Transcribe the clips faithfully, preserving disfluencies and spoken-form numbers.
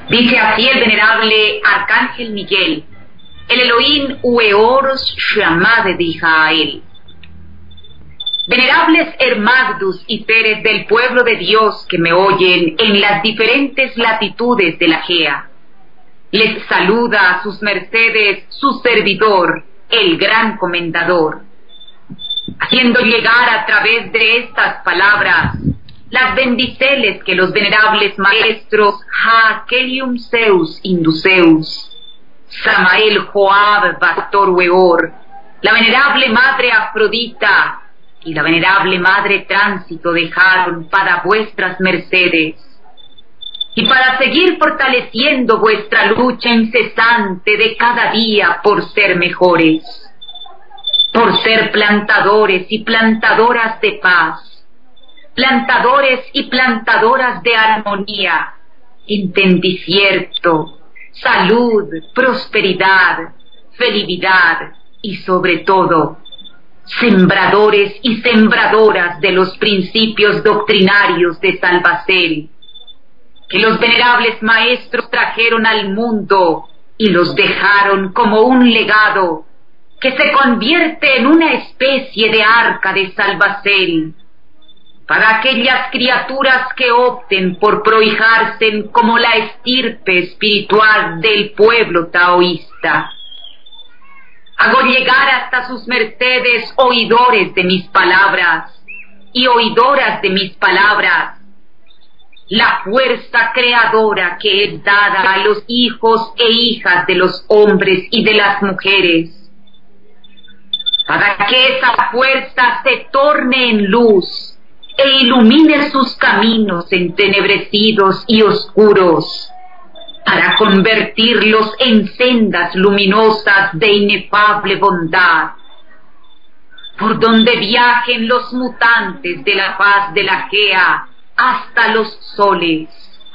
Dice así el venerable Arcángel Miguel, el Elohim Ueoros Shammah de Israel. Venerables Hermagdus y seres del pueblo de Dios que me oyen en las diferentes latitudes de la Gea, les saluda a sus mercedes su servidor, el gran comendador, haciendo llegar a través de estas palabras las bendiceles que los venerables maestros Haakelium Zeus Induceus, Samael Joab Pastor Weor, la venerable madre Afrodita y la venerable madre Tránsito dejaron para vuestras mercedes, y para seguir fortaleciendo vuestra lucha incesante de cada día por ser mejores, por ser plantadores y plantadoras de paz, plantadores y plantadoras de armonía, entendimiento, salud, prosperidad, felicidad y sobre todo, sembradores y sembradoras de los principios doctrinarios de Salvacel, que los venerables maestros trajeron al mundo y los dejaron como un legado que se convierte en una especie de arca de Salvacel para aquellas criaturas que opten por prohijarse como la estirpe espiritual del pueblo taoísta. Hago llegar hasta sus mercedes oidores de mis palabras y oidoras de mis palabras la fuerza creadora que es dada a los hijos e hijas de los hombres y de las mujeres, para que esa fuerza se torne en luz e ilumine sus caminos entenebrecidos y oscuros, para convertirlos en sendas luminosas de inefable bondad, por donde viajen los mutantes de la faz de la Gea hasta los soles,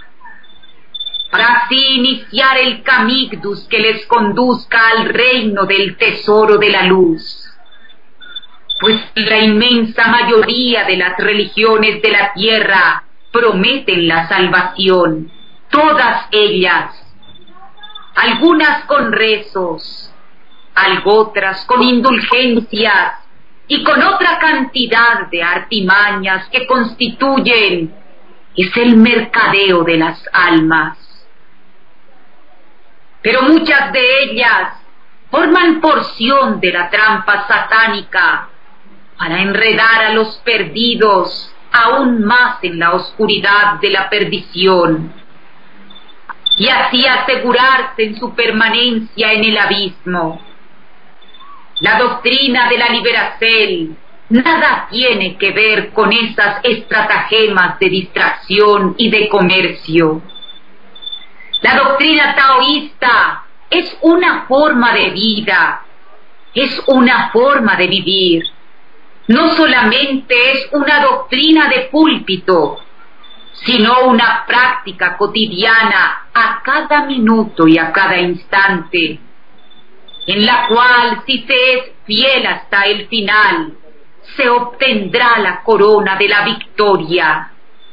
para así iniciar el camigdus que les conduzca al reino del tesoro de la luz, pues la inmensa mayoría de las religiones de la tierra prometen la salvación, todas ellas, algunas con rezos, otras con indulgencias y con otra cantidad de artimañas que constituyen es el mercadeo de las almas. Pero muchas de ellas forman porción de la trampa satánica para enredar a los perdidos aún más en la oscuridad de la perdición y así asegurarse en su permanencia en el abismo. La doctrina de la liberación nada tiene que ver con esas estratagemas de distracción y de comercio. La doctrina taoísta es una forma de vida, es una forma de vivir. No solamente es una doctrina de púlpito, sino una práctica cotidiana a cada minuto y a cada instante, en la cual, si se es fiel hasta el final, se obtendrá la corona de la victoria.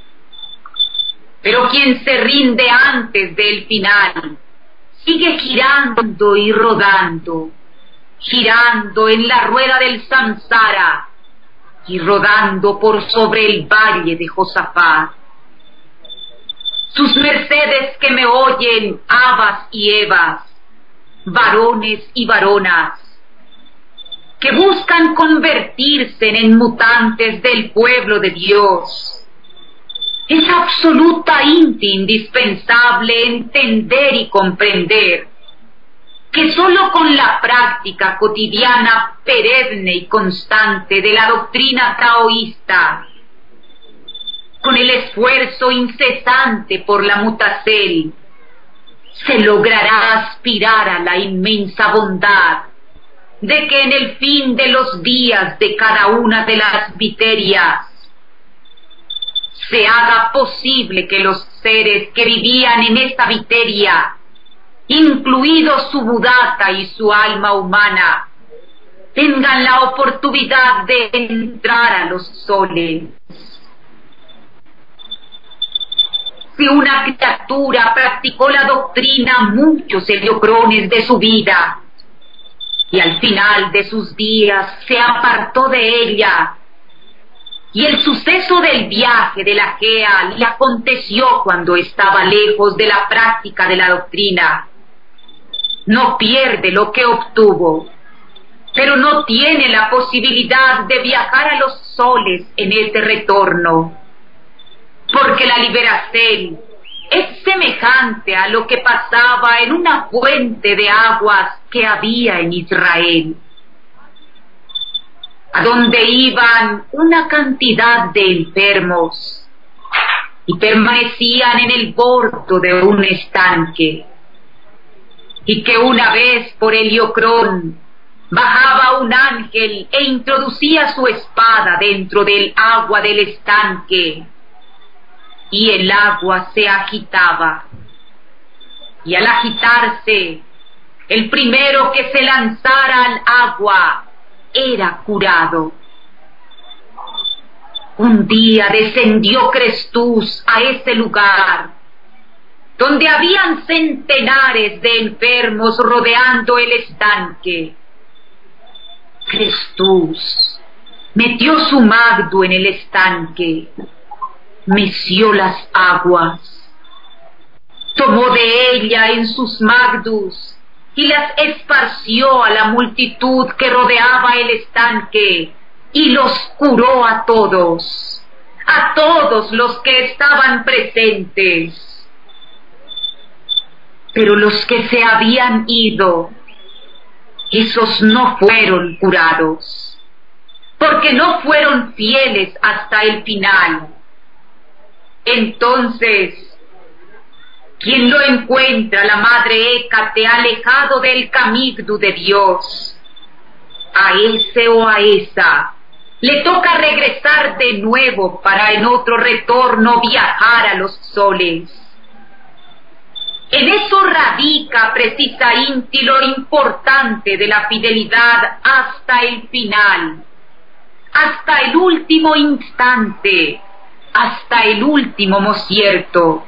Pero quien se rinde antes del final, sigue girando y rodando, girando en la rueda del samsara y rodando por sobre el valle de Josafat. Sus mercedes que me oyen, abas y evas, varones y varonas, que buscan convertirse en mutantes del pueblo de Dios, es absolutamente indispensable entender y comprender que sólo con la práctica cotidiana, perenne y constante de la doctrina taoísta, con el esfuerzo incesante por la mutacel, se logrará aspirar a la inmensa bondad de que en el fin de los días de cada una de las viterias se haga posible que los seres que vivían en esta viteria, incluido su Buddhata y su alma humana, tengan la oportunidad de entrar a los soles. Si una criatura practicó la doctrina muchos heliocrones de su vida, y al final de sus días se apartó de ella, y el suceso del viaje de la Gea le aconteció cuando estaba lejos de la práctica de la doctrina, no pierde lo que obtuvo, pero no tiene la posibilidad de viajar a los soles en este retorno, porque la liberación es semejante a lo que pasaba en una fuente de aguas que había en Israel, a donde iban una cantidad de enfermos y permanecían en el bordo de un estanque, y que una vez por Heliocrón bajaba un ángel e introducía su espada dentro del agua del estanque, y el agua se agitaba, y al agitarse, el primero que se lanzara al agua era curado. Un día descendió Crestus a ese lugar, donde habían centenares de enfermos rodeando el estanque. Crestus metió su magdo en el estanque, meció las aguas, tomó de ella en sus magdus y las esparció a la multitud que rodeaba el estanque, y los curó a todos, a todos los que estaban presentes. Pero los que se habían ido, esos no fueron curados, porque no fueron fieles hasta el final. Entonces, quien lo encuentra, la madre Hécate, alejado del camino de Dios, a ese o a esa le toca regresar de nuevo para en otro retorno viajar a los soles. En eso radica precisamente lo importante de la fidelidad hasta el final, hasta el último instante, hasta el último mocierto.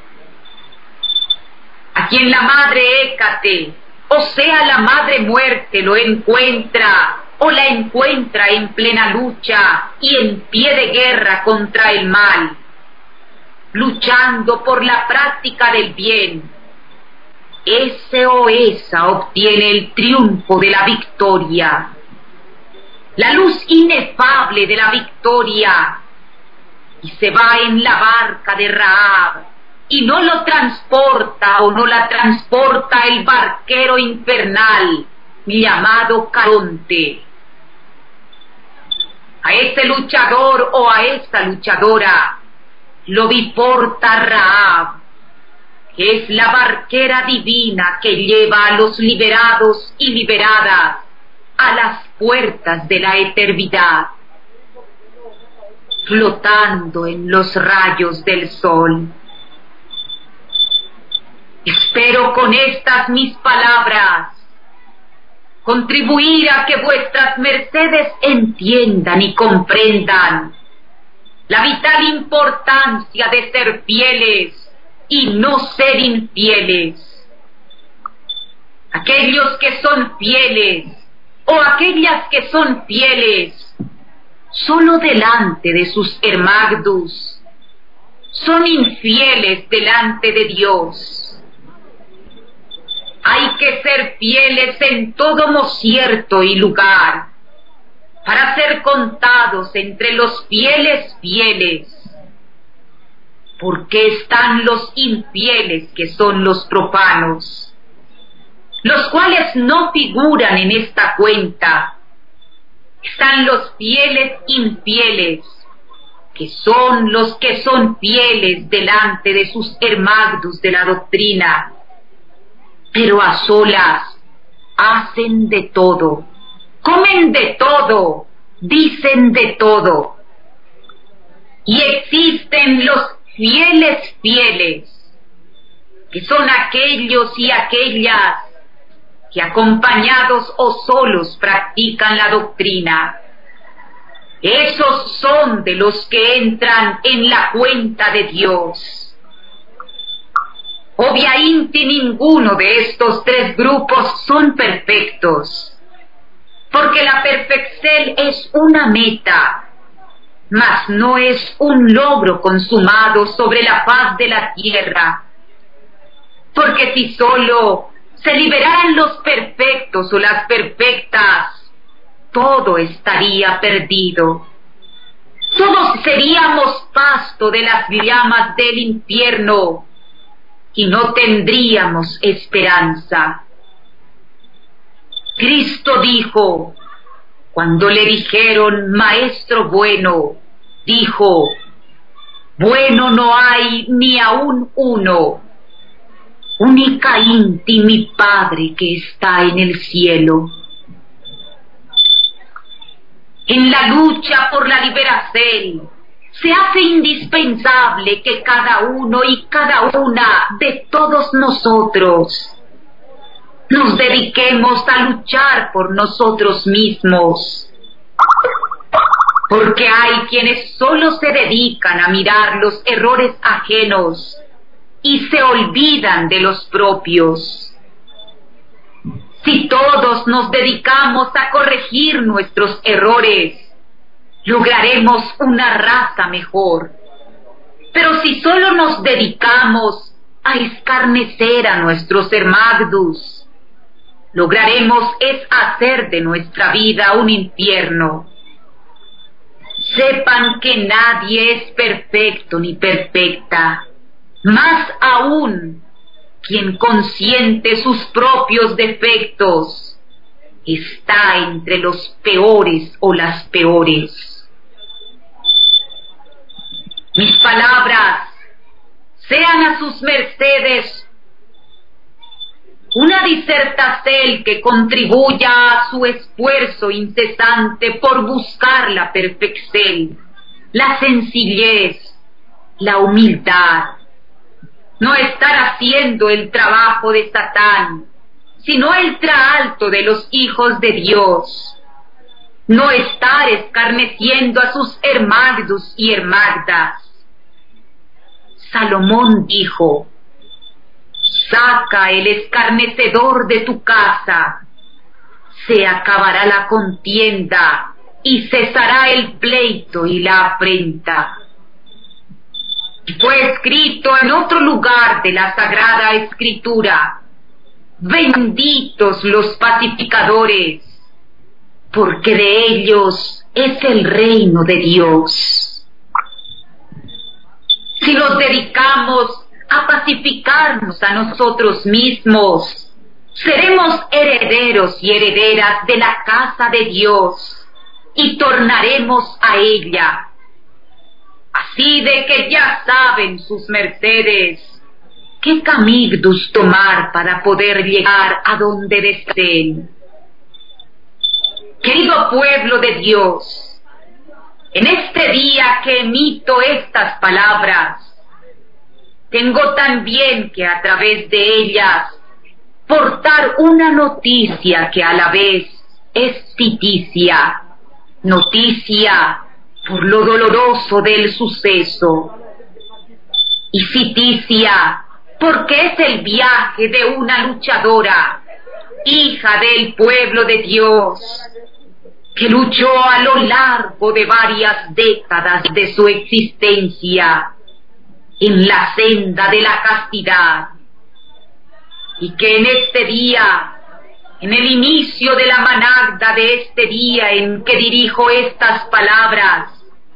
A quien la madre Hécate, o sea la madre muerte, lo encuentra o la encuentra en plena lucha y en pie de guerra contra el mal, luchando por la práctica del bien, ese o esa obtiene el triunfo de la victoria, la luz inefable de la victoria, y se va en la barca de Rahab, y no lo transporta o no la transporta el barquero infernal llamado Caronte. A ese luchador o a esa luchadora lo biporta Rahab, que es la barquera divina que lleva a los liberados y liberadas a las puertas de la eternidad, flotando en los rayos del sol. Espero con estas mis palabras contribuir a que vuestras mercedes entiendan y comprendan la vital importancia de ser fieles y no ser infieles. Aquellos que son fieles o aquellas que son fieles solo delante de sus hermagdus son infieles delante de Dios. Hay que ser fieles en todo mocierto y lugar para ser contados entre los fieles fieles, porque están los infieles que son los profanos, los cuales no figuran en esta cuenta. Están los fieles infieles, que son los que son fieles delante de sus hermagdus de la doctrina, pero a solas hacen de todo, comen de todo, dicen de todo. Y existen los fieles fieles, que son aquellos y aquellas que acompañados o solos practican la doctrina. Esos son de los que entran en la cuenta de Dios. Obviamente ninguno de estos tres grupos son perfectos, porque la perfección es una meta, mas no es un logro consumado sobre la faz de la tierra, porque si solo se liberaran los perfectos o las perfectas, todo estaría perdido. Todos seríamos pasto de las llamas del infierno y no tendríamos esperanza. Cristo dijo, cuando le dijeron, Maestro bueno, dijo, bueno no hay ni aún uno, única inti mi Padre que está en el cielo. En la lucha por la liberación se hace indispensable que cada uno y cada una de todos nosotros nos dediquemos a luchar por nosotros mismos, porque hay quienes solo se dedican a mirar los errores ajenos y se olvidan de los propios. Si todos nos dedicamos a corregir nuestros errores, lograremos una raza mejor. Pero si solo nos dedicamos a escarnecer a nuestros hermanos, lograremos es hacer de nuestra vida un infierno. Sepan que nadie es perfecto ni perfecta, más aún quien consiente sus propios defectos está entre los peores o las peores. Mis palabras sean a sus mercedes una disertación que contribuya a su esfuerzo incesante por buscar la perfección, la sencillez, la humildad. No estar haciendo el trabajo de Satán, sino el traalto de los hijos de Dios. No estar escarneciendo a sus hermanos y hermanas. Salomón dijo, saca el escarnecedor de tu casa, se acabará la contienda y cesará el pleito y la afrenta. Fue escrito en otro lugar de la Sagrada Escritura, benditos los pacificadores, porque de ellos es el reino de Dios. Si nos dedicamos a pacificarnos a nosotros mismos, seremos herederos y herederas de la casa de Dios y tornaremos a ella. Así de que ya saben sus mercedes qué caminos tomar para poder llegar a donde deseen. Querido pueblo de Dios, en este día que emito estas palabras, tengo también que a través de ellas portar una noticia que a la vez es ficticia, noticia por lo doloroso del suceso, y ficticia porque es el viaje de una luchadora, hija del pueblo de Dios, que luchó a lo largo de varias décadas de su existencia en la senda de la castidad, y que en este día, en el inicio de la managda de este día en que dirijo estas palabras,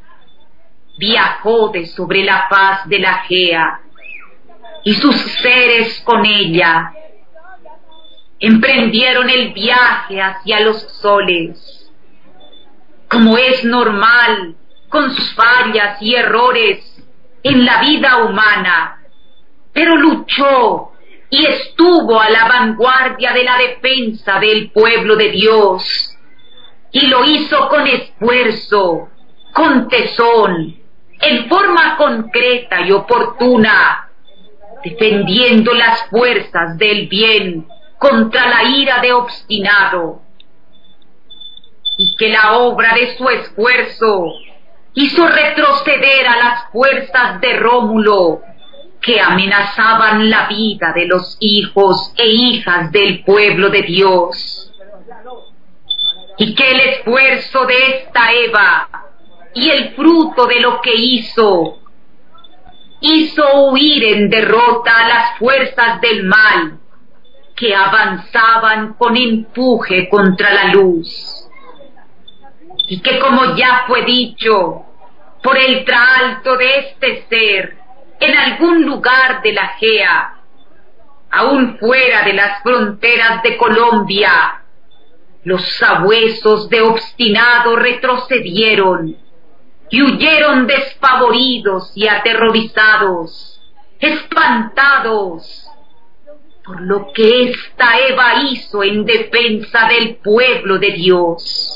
viajó de sobre la faz de la Gea, y sus seres con ella emprendieron el viaje hacia los soles, como es normal, con sus fallas y errores en la vida humana, pero luchó y estuvo a la vanguardia de la defensa del pueblo de Dios, y lo hizo con esfuerzo, con tesón, en forma concreta y oportuna, defendiendo las fuerzas del bien contra la ira de obstinado, y que la obra de su esfuerzo hizo retroceder a las fuerzas de Rómulo que amenazaban la vida de los hijos e hijas del pueblo de Dios, y que el esfuerzo de esta Eva y el fruto de lo que hizo, hizo huir en derrota a las fuerzas del mal que avanzaban con empuje contra la luz, y que, como ya fue dicho, por el traalto de este ser, en algún lugar de la Gea, aún fuera de las fronteras de Colombia, los sabuesos de obstinado retrocedieron y huyeron despavoridos y aterrorizados, espantados por lo que esta Eva hizo en defensa del pueblo de Dios.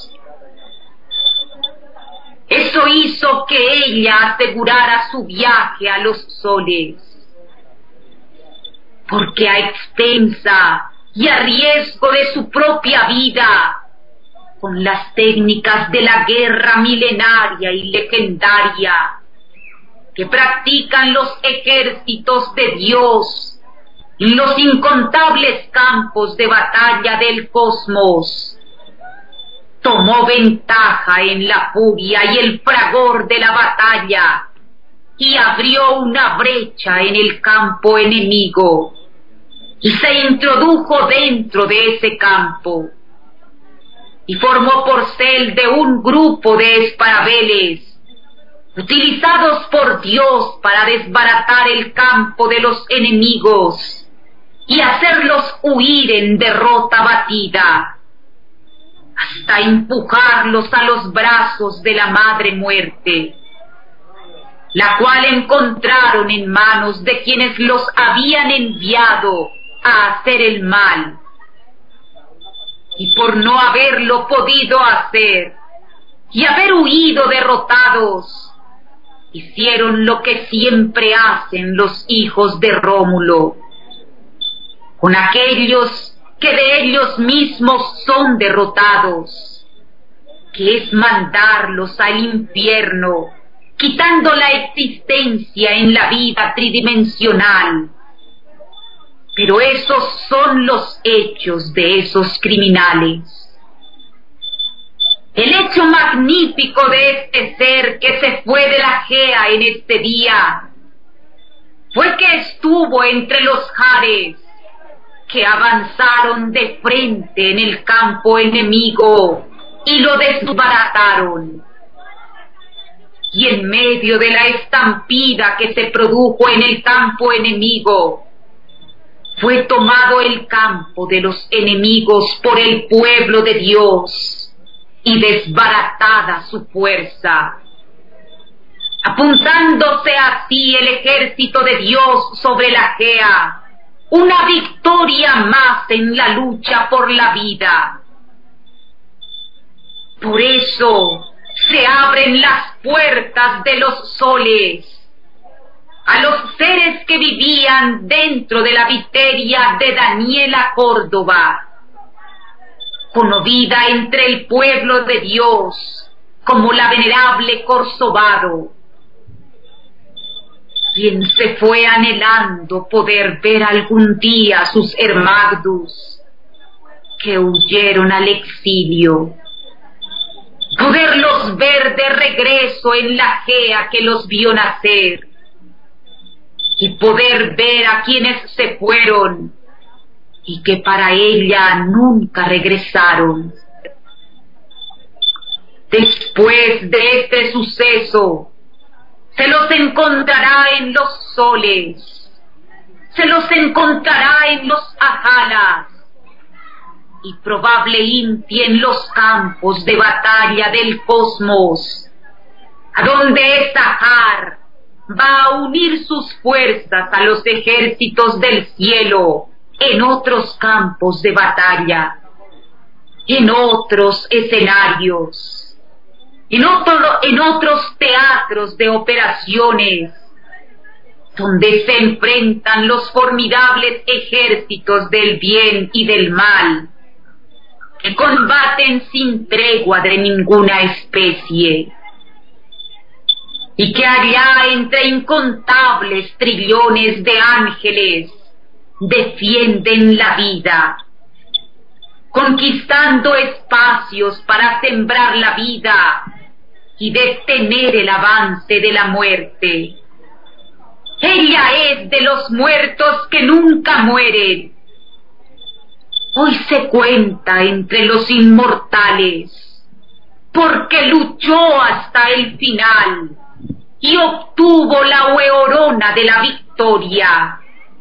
Eso hizo que ella asegurara su viaje a los soles, porque a expensa y a riesgo de su propia vida, con las técnicas de la guerra milenaria y legendaria que practican los ejércitos de Dios en los incontables campos de batalla del cosmos, tomó ventaja en la furia y el fragor de la batalla y abrió una brecha en el campo enemigo y se introdujo dentro de ese campo y formó porcel de un grupo de esparabeles utilizados por Dios para desbaratar el campo de los enemigos y hacerlos huir en derrota batida, hasta empujarlos a los brazos de la Madre Muerte, la cual encontraron en manos de quienes los habían enviado a hacer el mal, y por no haberlo podido hacer y haber huido derrotados, hicieron lo que siempre hacen los hijos de Rómulo con aquellos que de ellos mismos son derrotados, que es mandarlos al infierno, quitando la existencia en la vida tridimensional. Pero esos son los hechos de esos criminales. El hecho magnífico de este ser que se fue de la Gea en este día fue que estuvo entre los jares que avanzaron de frente en el campo enemigo y lo desbarataron. Y en medio de la estampida que se produjo en el campo enemigo, fue tomado el campo de los enemigos por el pueblo de Dios y desbaratada su fuerza, apuntándose así el ejército de Dios sobre la Gea, una victoria más en la lucha por la vida. Por eso se abren las puertas de los soles a los seres que vivían dentro de la viteria de Daniela Córdoba, conocida entre el pueblo de Dios como la venerable Corsovado, quien se fue anhelando poder ver algún día a sus hermagdus que huyeron al exilio, poderlos ver de regreso en la Gea que los vio nacer, y poder ver a quienes se fueron y que para ella nunca regresaron. Después de este suceso, se los encontrará en los soles, se los encontrará en los ajalas, y probablemente en los campos de batalla del cosmos, a donde Sahar va a unir sus fuerzas a los ejércitos del cielo en otros campos de batalla, en otros escenarios, en, otro, en otros teatros de operaciones, donde se enfrentan los formidables ejércitos del bien y del mal, que combaten sin tregua de ninguna especie. y que allá entre incontables trillones de ángeles defienden la vida, conquistando espacios para sembrar la vida y detener el avance de la muerte. Ella es de los muertos que nunca mueren. Hoy se cuenta entre los inmortales, porque luchó hasta el final y obtuvo la hueorona de la victoria.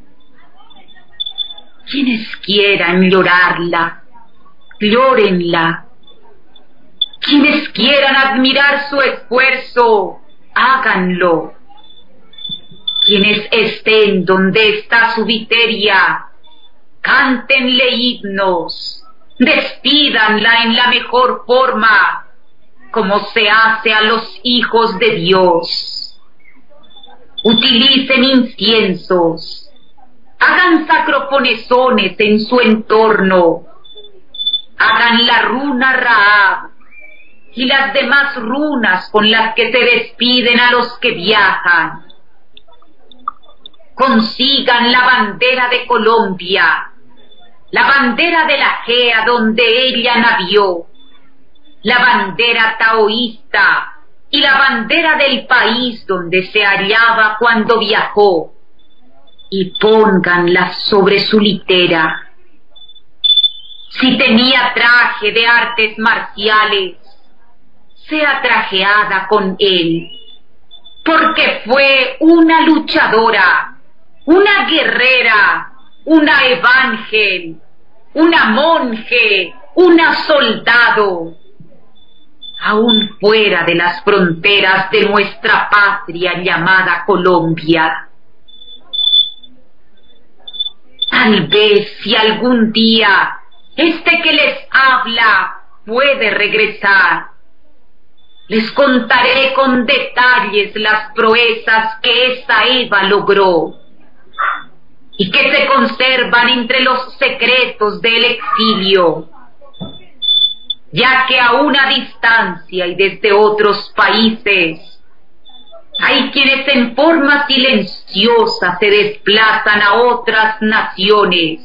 Quienes quieran llorarla, llórenla. Quienes quieran admirar su esfuerzo, háganlo. Quienes estén donde está su viteria, cántenle himnos, despídanla en la mejor forma, como se hace a los hijos de Dios. Utilicen inciensos, hagan sacrofonesones en su entorno, hagan la runa Raab y las demás runas con las que se despiden a los que viajan. Consigan la bandera de Colombia, la bandera de la Gea donde ella nació, la bandera taoísta y la bandera del país donde se hallaba cuando viajó, y pónganlas sobre su litera. Si tenía traje de artes marciales, sea trajeada con él, porque fue una luchadora, una guerrera, una evangel, una monje, una soldado, aún fuera de las fronteras de nuestra patria llamada Colombia. Tal vez si algún día este que les habla puede regresar, les contaré con detalles las proezas que esa Eva logró y que se conservan entre los secretos del exilio, ya que a una distancia y desde otros países hay quienes en forma silenciosa se desplazan a otras naciones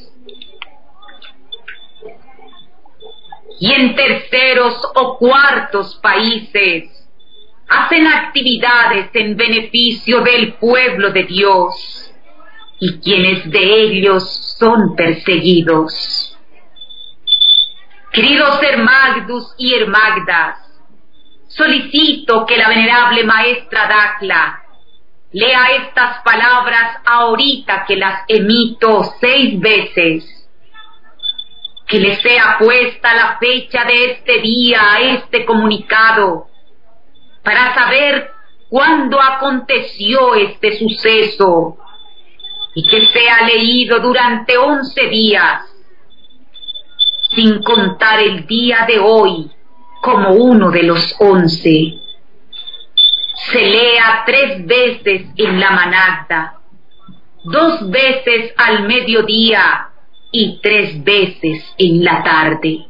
y en terceros o cuartos países hacen actividades en beneficio del pueblo de Dios, y quienes de ellos son perseguidos. Queridos Hermagdus y Hermagdas, solicito que la venerable maestra Dacla lea estas palabras ahorita que las emito seis veces. Que le sea puesta la fecha de este día a este comunicado, para saber cuándo aconteció este suceso, y que sea leído durante once días, sin contar el día de hoy como uno de los once. Se lea tres veces en la manada, dos veces al mediodía y tres veces en la tarde.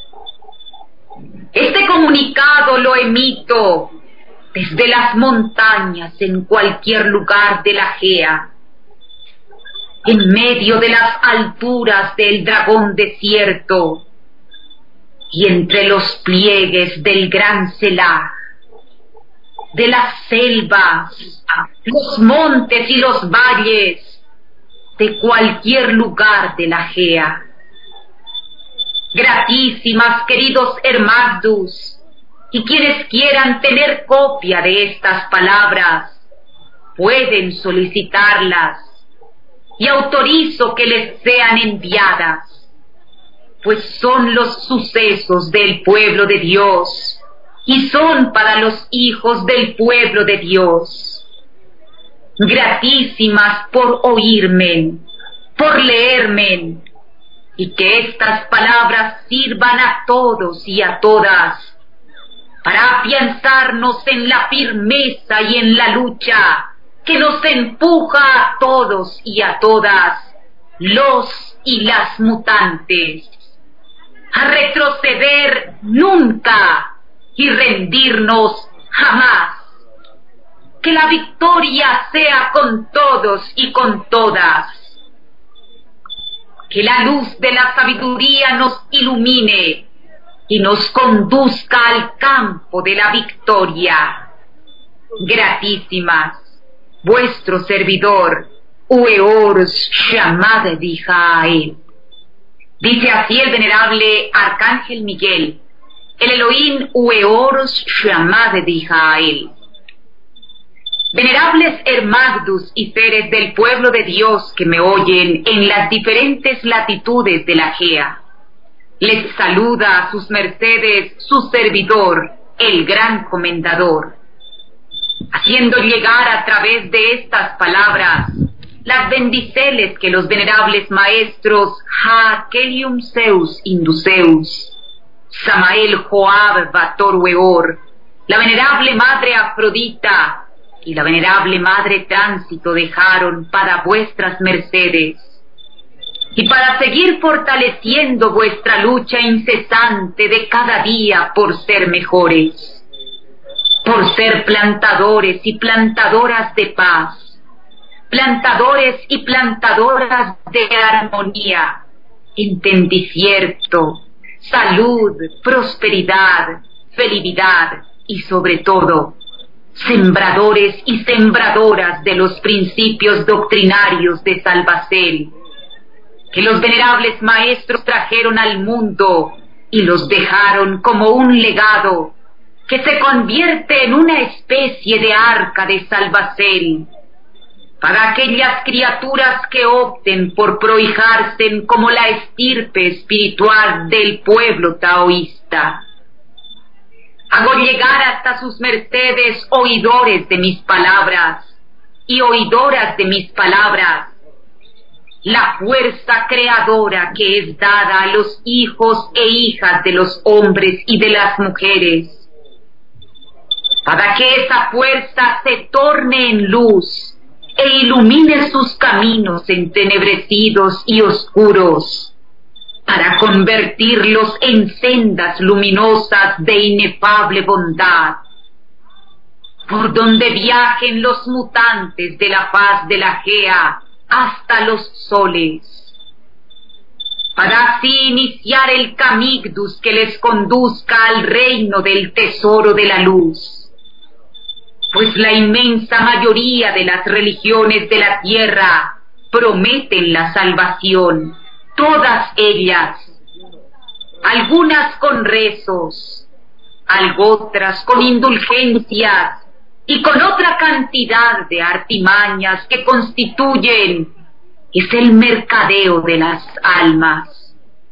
Este comunicado lo emito desde las montañas en cualquier lugar de la Gea, en medio de las alturas del dragón desierto y entre los pliegues del gran Selah, de las selvas, los montes y los valles, de cualquier lugar de la Gea. Gratísimas, queridos Hermagdus, y quienes quieran tener copia de estas palabras, pueden solicitarlas, y autorizo que les sean enviadas, pues son los sucesos del pueblo de Dios, y son para los hijos del pueblo de Dios. Gratísimas por oírme, por leerme, y que estas palabras sirvan a todos y a todas para afianzarnos en la firmeza y en la lucha que nos empuja a todos y a todas, los y las mutantes, a retroceder nunca y rendirnos jamás. que la victoria sea con todos y con todas. Que la luz de la sabiduría nos ilumine y nos conduzca al campo de la victoria. Gratísimas, vuestro servidor, Ueors Shammad Dijael. Dice así el venerable Arcángel Miguel, el Elohim Ueors Shammad Dijael. Venerables Hermagdus y seres del pueblo de Dios que me oyen en las diferentes latitudes de la Gea, les saluda a sus mercedes su servidor, el gran comendador, haciendo llegar a través de estas palabras las bendiceles que los venerables maestros Ha Kelium Zeus Induceus, Samael Joab Bator Weor, la venerable madre Afrodita y la venerable madre Tránsito dejaron para vuestras mercedes, y para seguir fortaleciendo vuestra lucha incesante de cada día por ser mejores, por ser plantadores y plantadoras de paz, plantadores y plantadoras de armonía, entendimiento, salud, prosperidad, felicidad y sobre todo, sembradores y sembradoras de los principios doctrinarios de Salvacel, que los venerables maestros trajeron al mundo y los dejaron como un legado que se convierte en una especie de arca de Salvacel para aquellas criaturas que opten por prohijarse como la estirpe espiritual del pueblo taoísta. Hago llegar hasta sus mercedes oidores de mis palabras y oidoras de mis palabras la fuerza creadora que es dada a los hijos e hijas de los hombres y de las mujeres, para que esa fuerza se torne en luz e ilumine sus caminos entenebrecidos y oscuros, para convertirlos en sendas luminosas de inefable bondad, por donde viajen los mutantes de la faz de la Gea hasta los soles, para así iniciar el camigdus que les conduzca al reino del tesoro de la luz, pues la inmensa mayoría de las religiones de la tierra prometen la salvación, todas ellas, algunas con rezos, otras con indulgencias y con otra cantidad de artimañas que constituyen es el mercadeo de las almas.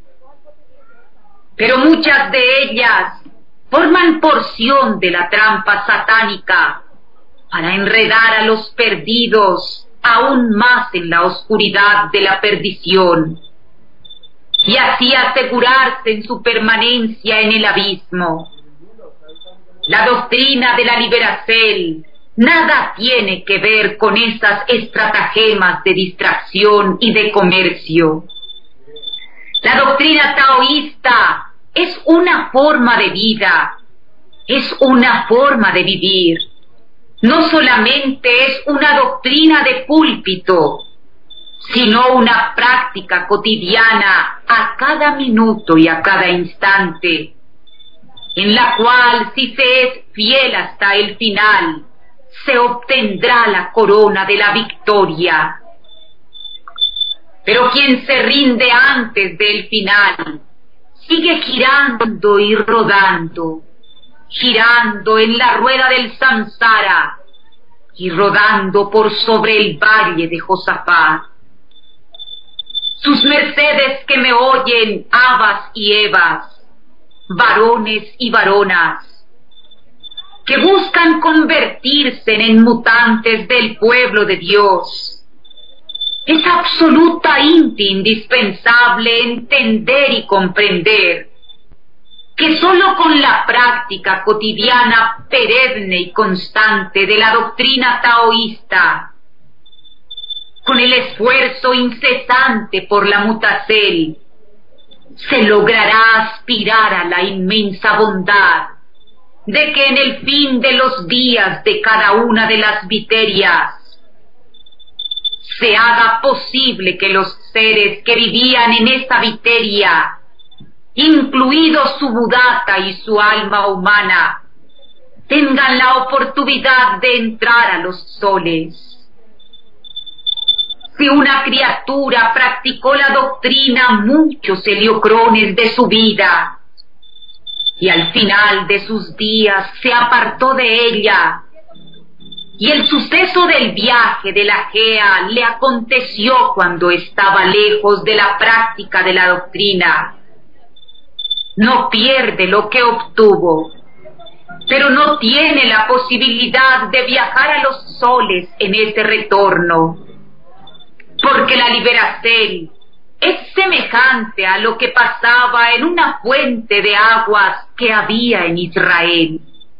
Pero muchas de ellas forman porción de la trampa satánica para enredar a los perdidos aún más en la oscuridad de la perdición y así asegurarse en su permanencia en el abismo. La doctrina de la liberación nada tiene que ver con esas estratagemas de distracción y de comercio. La doctrina taoísta es una forma de vida, es una forma de vivir. No solamente es una doctrina de púlpito, sino una práctica cotidiana a cada minuto y a cada instante, en la cual, si se es fiel hasta el final, se obtendrá la corona de la victoria. Pero quien se rinde antes del final, sigue girando y rodando, girando en la rueda del samsara y rodando por sobre el valle de Josafat. Sus mercedes que me oyen, abas y evas, varones y varonas, que buscan convertirse en mutantes del pueblo de Dios, es absolutamente indispensable entender y comprender que sólo con la práctica cotidiana perenne y constante de la doctrina taoísta, con el esfuerzo incesante por la mutacel, se logrará aspirar a la inmensa bondad de que en el fin de los días de cada una de las viterias se haga posible que los seres que vivían en esa viteria, incluido su Buddhata y su alma humana, tengan la oportunidad de entrar a los soles. Si una criatura practicó la doctrina muchos heliocrones de su vida y al final de sus días se apartó de ella, y el suceso del viaje de la Gea le aconteció cuando estaba lejos de la práctica de la doctrina, no pierde lo que obtuvo, pero no tiene la posibilidad de viajar a los soles en ese retorno, porque la liberación es semejante a lo que pasaba en una fuente de aguas que había en Israel,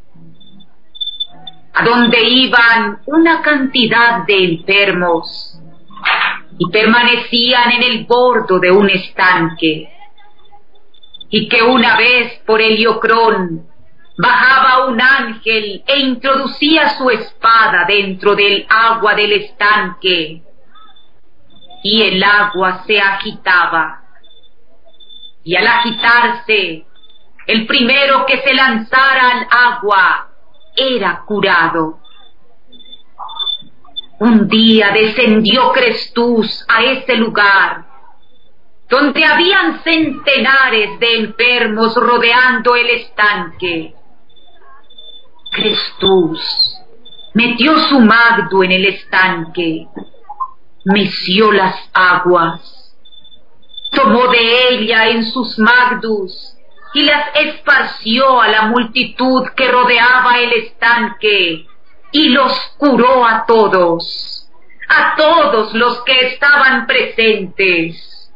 a donde iban una cantidad de enfermos y permanecían en el borde de un estanque, y que una vez por Heliocrón bajaba un ángel e introducía su espada dentro del agua del estanque, y el agua se agitaba, y al agitarse, el primero que se lanzara al agua era curado. Un día descendió Crestus a ese lugar, donde habían centenares de enfermos rodeando el estanque. Crestus metió su magdu en el estanque, meció las aguas, tomó de ella en sus magdus y las esparció a la multitud que rodeaba el estanque, y los curó a todos, a todos los que estaban presentes.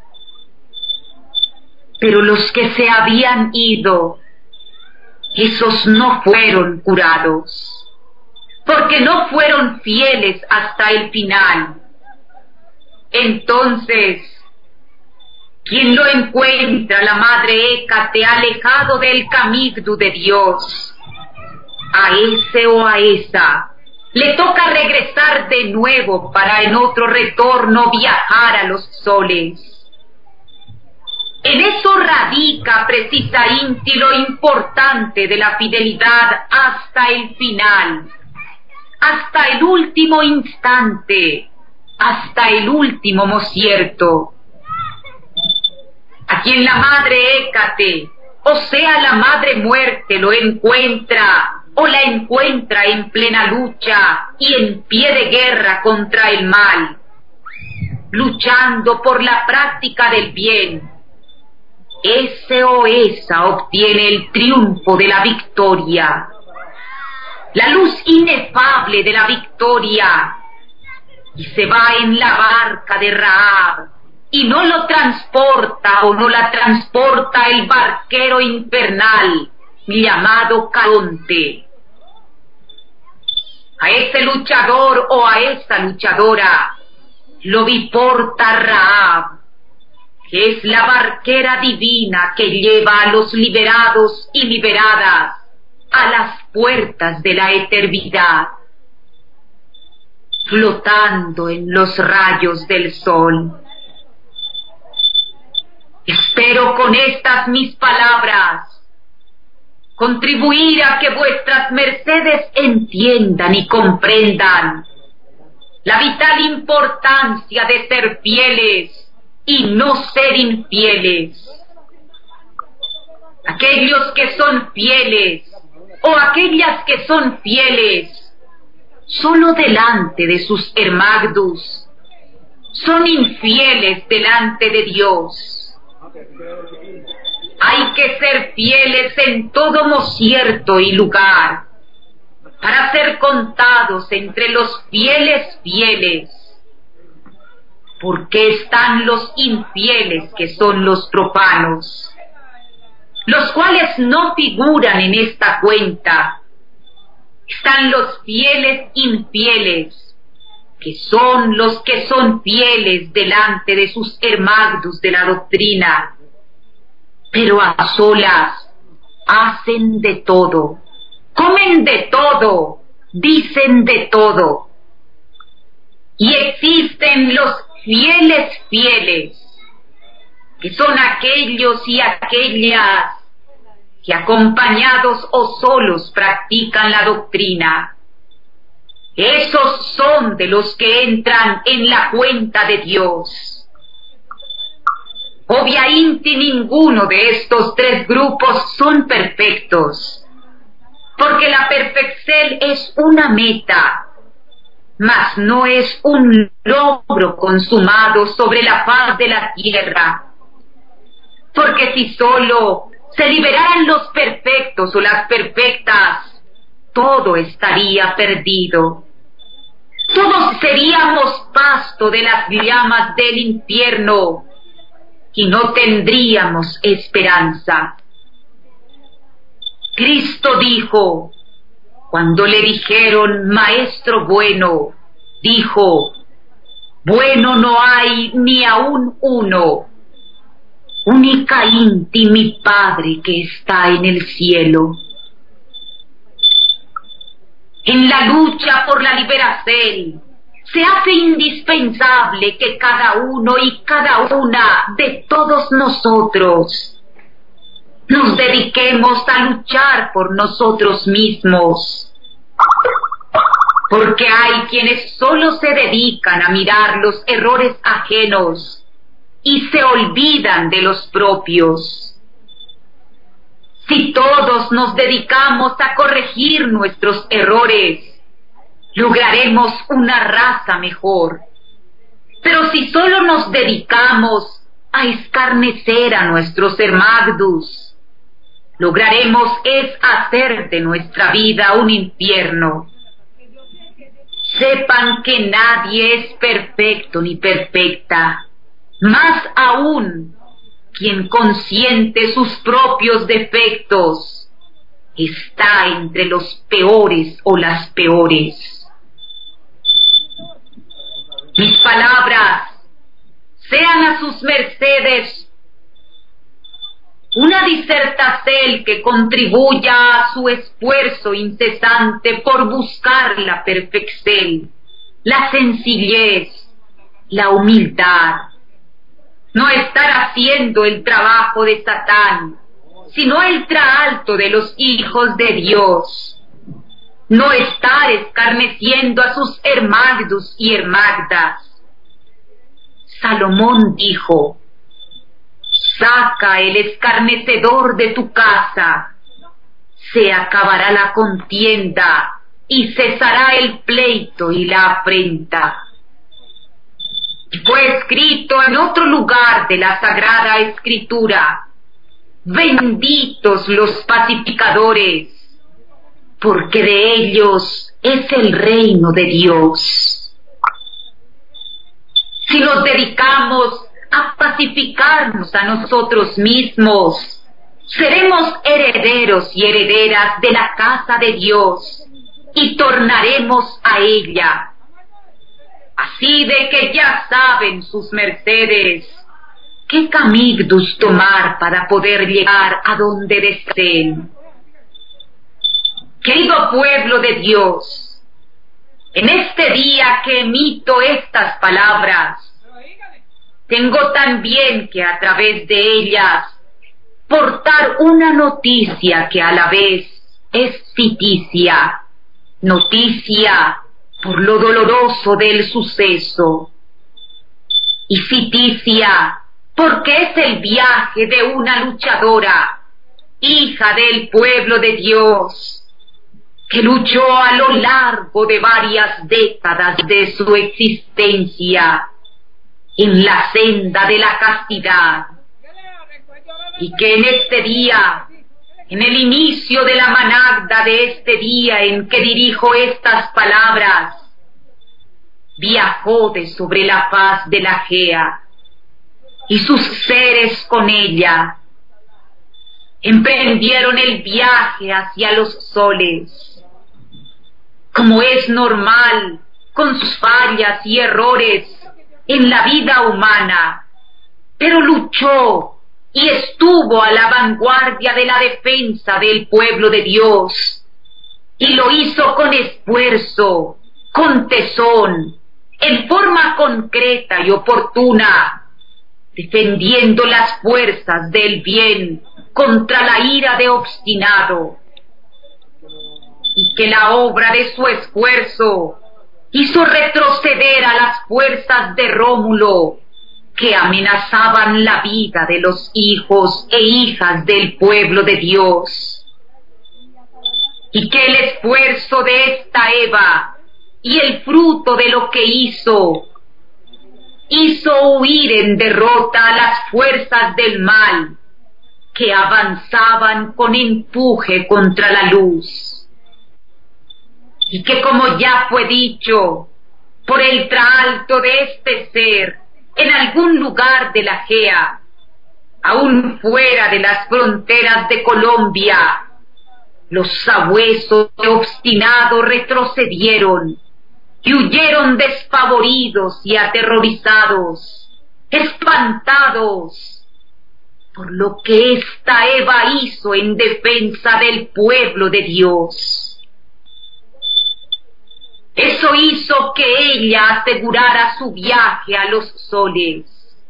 Pero los que se habían ido, esos no fueron curados, porque no fueron fieles hasta el final. Entonces, quien lo encuentra la madre Hécate alejado del camino de Dios, a ese o a esa le toca regresar de nuevo para en otro retorno viajar a los soles. En eso radica precisamente lo importante de la fidelidad hasta el final, hasta el último instante, hasta el último mocierto. A quien la madre Hécate, o sea la madre muerte, lo encuentra o la encuentra en plena lucha y en pie de guerra contra el mal, luchando por la práctica del bien, ese o esa obtiene el triunfo de la victoria, la luz inefable de la victoria, y se va en la barca de Rahab, y no lo transporta o no la transporta el barquero infernal llamado Caronte. A ese luchador o a esa luchadora lo biporta Rahab, que es la barquera divina que lleva a los liberados y liberadas a las puertas de la eternidad, flotando en los rayos del sol. Espero con estas mis palabras contribuir a que vuestras mercedes entiendan y comprendan la vital importancia de ser fieles y no ser infieles. Aquellos que son fieles o aquellas que son fieles solo delante de sus hermagdus son infieles delante de Dios. Hay que ser fieles en todo mocierto y lugar para ser contados entre los fieles fieles, porque están los infieles que son los profanos, los cuales no figuran en esta cuenta. Están los fieles infieles, que son los que son fieles delante de sus hermagdus de la doctrina, pero a solas hacen de todo, comen de todo, dicen de todo. Y existen los fieles fieles, que son aquellos y aquellas que acompañados o solos practican la doctrina. Esos son de los que entran en la cuenta de Dios. Obviamente ninguno de estos tres grupos son perfectos, porque la perfección es una meta, mas no es un logro consumado sobre la faz de la tierra. Porque si solo se liberaran los perfectos o las perfectas, todo estaría perdido. Todos seríamos pasto de las llamas del infierno y no tendríamos esperanza. Cristo dijo, cuando le dijeron, Maestro bueno, dijo, bueno no hay ni aún uno, únicamente mi Padre que está en el cielo. En la lucha por la liberación se hace indispensable que cada uno y cada una de todos nosotros nos dediquemos a luchar por nosotros mismos, porque hay quienes solo se dedican a mirar los errores ajenos y se olvidan de los propios. Si todos nos dedicamos a corregir nuestros errores, lograremos una raza mejor. Pero si solo nos dedicamos a escarnecer a nuestros hermanos, lograremos es hacer de nuestra vida un infierno. Sepan que nadie es perfecto ni perfecta. Más aún, quien consiente sus propios defectos está entre los peores o las peores. Mis palabras sean a sus mercedes una disertación que contribuya a su esfuerzo incesante por buscar la perfección, la sencillez, la humildad. No estar haciendo el trabajo de Satán, sino el traalto de los hijos de Dios. No estar escarneciendo a sus hermanos y hermanas. Salomón dijo, saca el escarnecedor de tu casa, se acabará la contienda y cesará el pleito y la afrenta. Fue escrito en otro lugar de la Sagrada Escritura, benditos los pacificadores, porque de ellos es el reino de Dios. Si nos dedicamos a pacificarnos a nosotros mismos, seremos herederos y herederas de la casa de Dios y tornaremos a ella. Así de que ya saben sus mercedes qué caminos tomar para poder llegar a donde deseen. Querido pueblo de Dios, en este día que emito estas palabras, tengo también que a través de ellas portar una noticia que a la vez es ficticia, noticia por lo doloroso del suceso, y ficticia porque es el viaje de una luchadora, hija del pueblo de Dios, que luchó a lo largo de varias décadas de su existencia en la senda de la castidad, y que en este día, en el inicio de la managda de este día en que dirijo estas palabras, viajó de sobre la faz de la Gea, y sus seres con ella emprendieron el viaje hacia los soles. Como es normal, con sus fallas y errores en la vida humana, pero luchó y estuvo a la vanguardia de la defensa del pueblo de Dios, y lo hizo con esfuerzo, con tesón, en forma concreta y oportuna, defendiendo las fuerzas del bien contra la ira de obstinado, y que la obra de su esfuerzo hizo retroceder a las fuerzas de Rómulo, que amenazaban la vida de los hijos e hijas del pueblo de Dios, y que el esfuerzo de esta Eva y el fruto de lo que hizo, hizo huir en derrota a las fuerzas del mal, que avanzaban con empuje contra la luz, y que, como ya fue dicho, por el traalto de este ser, en algún lugar de la Gea, aún fuera de las fronteras de Colombia, los sabuesos obstinados retrocedieron y huyeron despavoridos y aterrorizados, espantados por lo que esta Eva hizo en defensa del pueblo de Dios. Eso hizo que ella asegurara su viaje a los soles,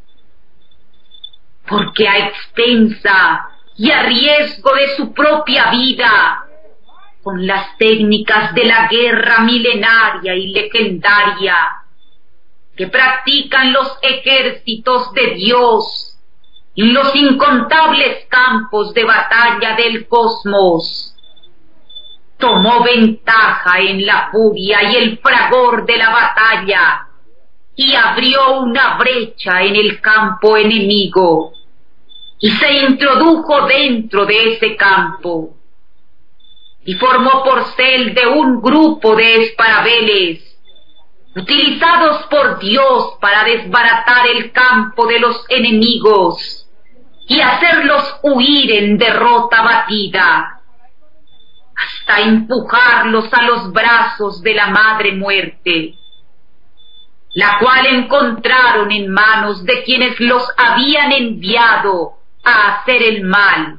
porque a expensa y a riesgo de su propia vida, con las técnicas de la guerra milenaria y legendaria que practican los ejércitos de Dios en los incontables campos de batalla del cosmos, tomó ventaja en la furia y el fragor de la batalla y abrió una brecha en el campo enemigo y se introdujo dentro de ese campo y formó porcel de un grupo de esparabeles utilizados por Dios para desbaratar el campo de los enemigos y hacerlos huir en derrota batida, hasta empujarlos a los brazos de la Madre Muerte, la cual encontraron en manos de quienes los habían enviado a hacer el mal,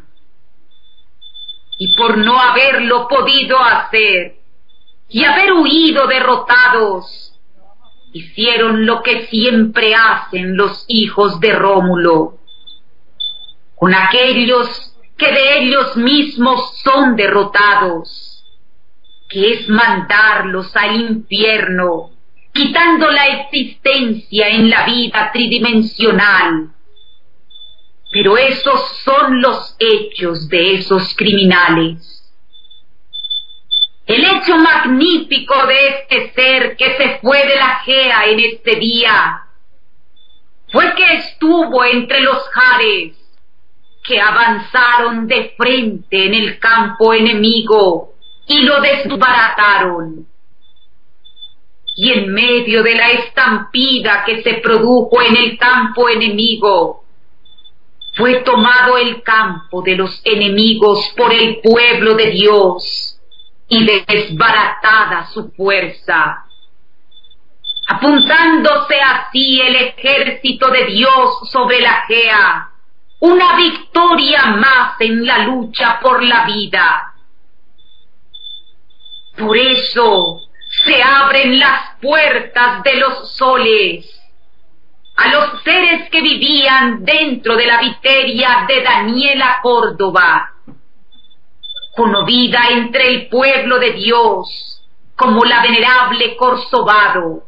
y por no haberlo podido hacer y haber huido derrotados, hicieron lo que siempre hacen los hijos de Rómulo con aquellos que de ellos mismos son derrotados, que es mandarlos al infierno, quitando la existencia en la vida tridimensional. Pero esos son los hechos de esos criminales. El hecho magnífico de este ser que se fue de la Gea en este día fue que estuvo entre los jares que avanzaron de frente en el campo enemigo y lo desbarataron. Y en medio de la estampida que se produjo en el campo enemigo, fue tomado el campo de los enemigos por el pueblo de Dios y desbaratada su fuerza, apuntándose así el ejército de Dios sobre la Gea, una victoria más en la lucha por la vida. Por eso se abren las puertas de los soles a los seres que vivían dentro de la viteria de Daniela Córdoba, conocida entre el pueblo de Dios como la venerable Corzobado,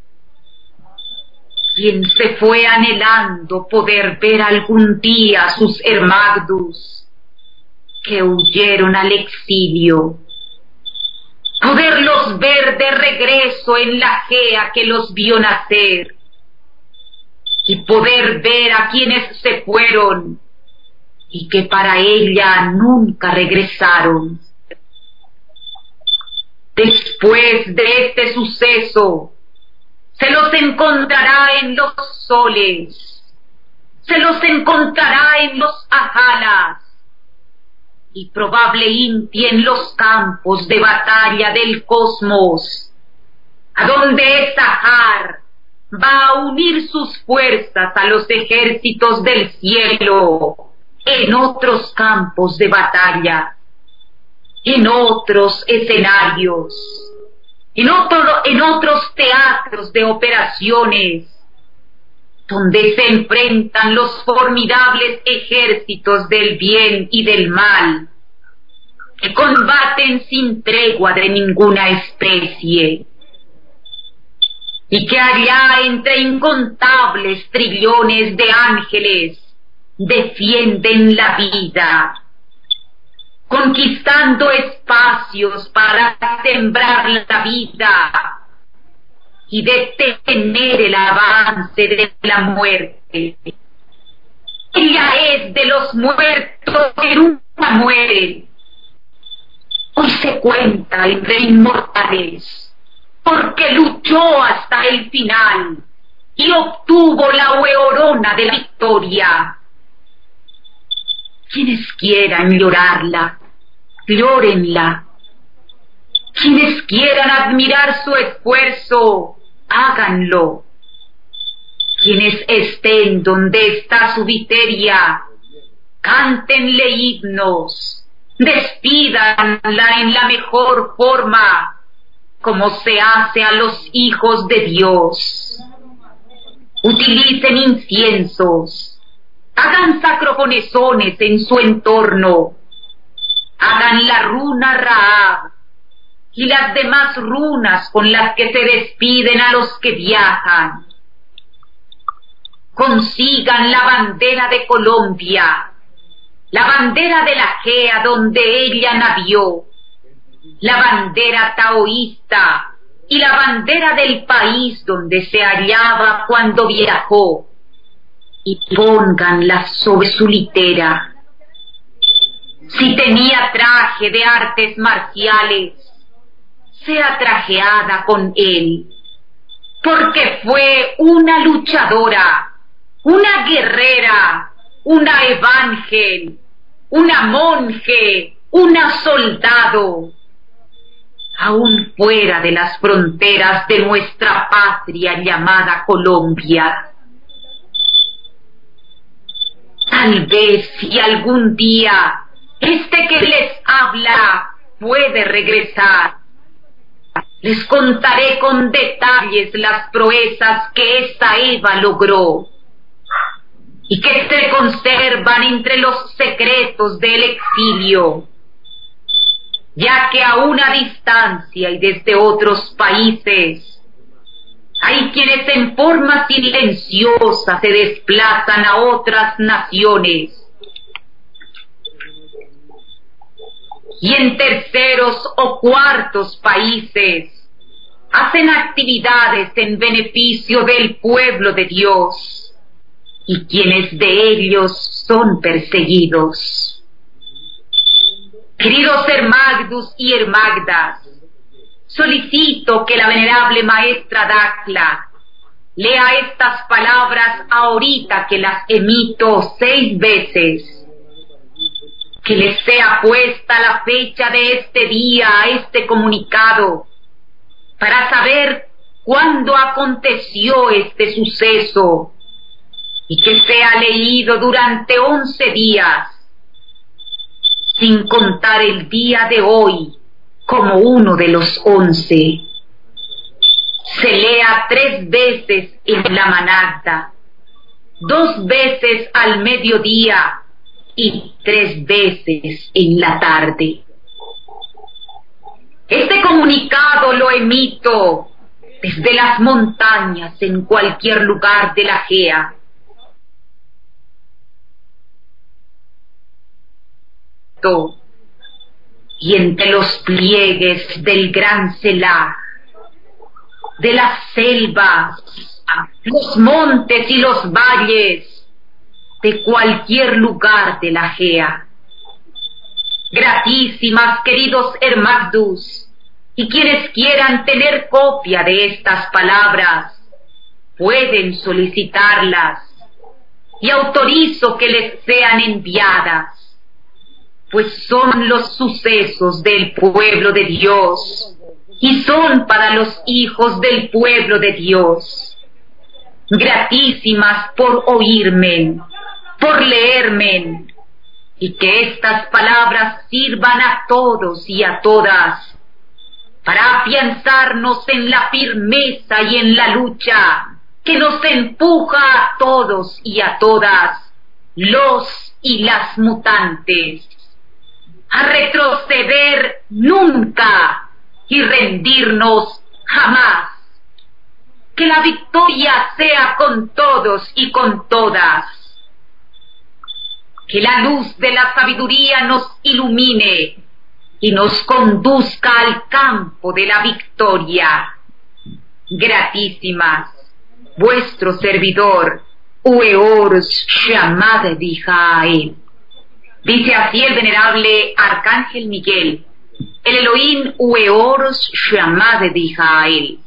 quien se fue anhelando poder ver algún día a sus hermagdus que huyeron al exilio, poderlos ver de regreso en la Gea que los vio nacer, y poder ver a quienes se fueron y que para ella nunca regresaron. Después de este suceso, se los encontrará en los soles, se los encontrará en los ajalas, y probablemente en los campos de batalla del cosmos, a donde esta Har va a unir sus fuerzas a los ejércitos del cielo en otros campos de batalla. en otros escenarios, en, otro, en otros teatros de operaciones, donde se enfrentan los formidables ejércitos del bien y del mal, que combaten sin tregua de ninguna especie, y que allá entre incontables trillones de ángeles defienden la vida, conquistando espacios para sembrar la vida y detener el avance de la muerte. Ella es de los muertos que nunca mueren. Hoy se cuenta entre inmortales, porque luchó hasta el final y obtuvo la hueorona de la victoria. Quienes quieran llorarla, llórenla. Quienes quieran admirar su esfuerzo, háganlo. Quienes estén donde está su viteria, cántenle himnos, despídanla en la mejor forma, como se hace a los hijos de Dios. Utilicen inciensos, hagan sacrofonesones en su entorno, hagan la runa Raab y las demás runas con las que se despiden a los que viajan. Consigan la bandera de Colombia, la bandera de la Gea donde ella nació, la bandera taoísta y la bandera del país donde se hallaba cuando viajó, y pónganlas sobre su litera. Si tenía traje de artes marciales, sea trajeada con él, porque fue una luchadora, una guerrera, una evangel, una monje, una soldado, aún fuera de las fronteras de nuestra patria llamada Colombia. Tal vez si algún día este que les habla puede regresar, les contaré con detalles las proezas que esta Eva logró y que se conservan entre los secretos del exilio, ya que a una distancia y desde otros países hay quienes en forma silenciosa se desplazan a otras naciones y en terceros o cuartos países hacen actividades en beneficio del pueblo de Dios, y quienes de ellos son perseguidos. Queridos hermagdus y hermagdas, solicito que la venerable maestra Dacla lea estas palabras ahorita que las emito seis veces. Que les sea puesta la fecha de este día a este comunicado, para saber cuándo aconteció este suceso, y que sea leído durante once días, sin contar el día de hoy como uno de los once. Se lea tres veces en la manada, dos veces al mediodía y tres veces en la tarde. Este comunicado lo emito desde las montañas en cualquier lugar de la Gea. Y entre los pliegues del gran Selah, de las selvas, los montes y los valles, de cualquier lugar de la Gea. Gratísimas, queridos hermagdus, y quienes quieran tener copia de estas palabras, pueden solicitarlas, y autorizo que les sean enviadas, pues son los sucesos del pueblo de Dios, y son para los hijos del pueblo de Dios. Gratísimas por oírme, por leerme, y que estas palabras sirvan a todos y a todas para afianzarnos en la firmeza y en la lucha que nos empuja a todos y a todas, los y las mutantes, a retroceder nunca y rendirnos jamás. Que la victoria sea con todos y con todas. Que la luz de la sabiduría nos ilumine y nos conduzca al campo de la victoria. Gratísimas, vuestro servidor, Ueors Shammad Dijael. Dice así el venerable Arcángel Miguel, el Elohim Ueors Shammad Dijael.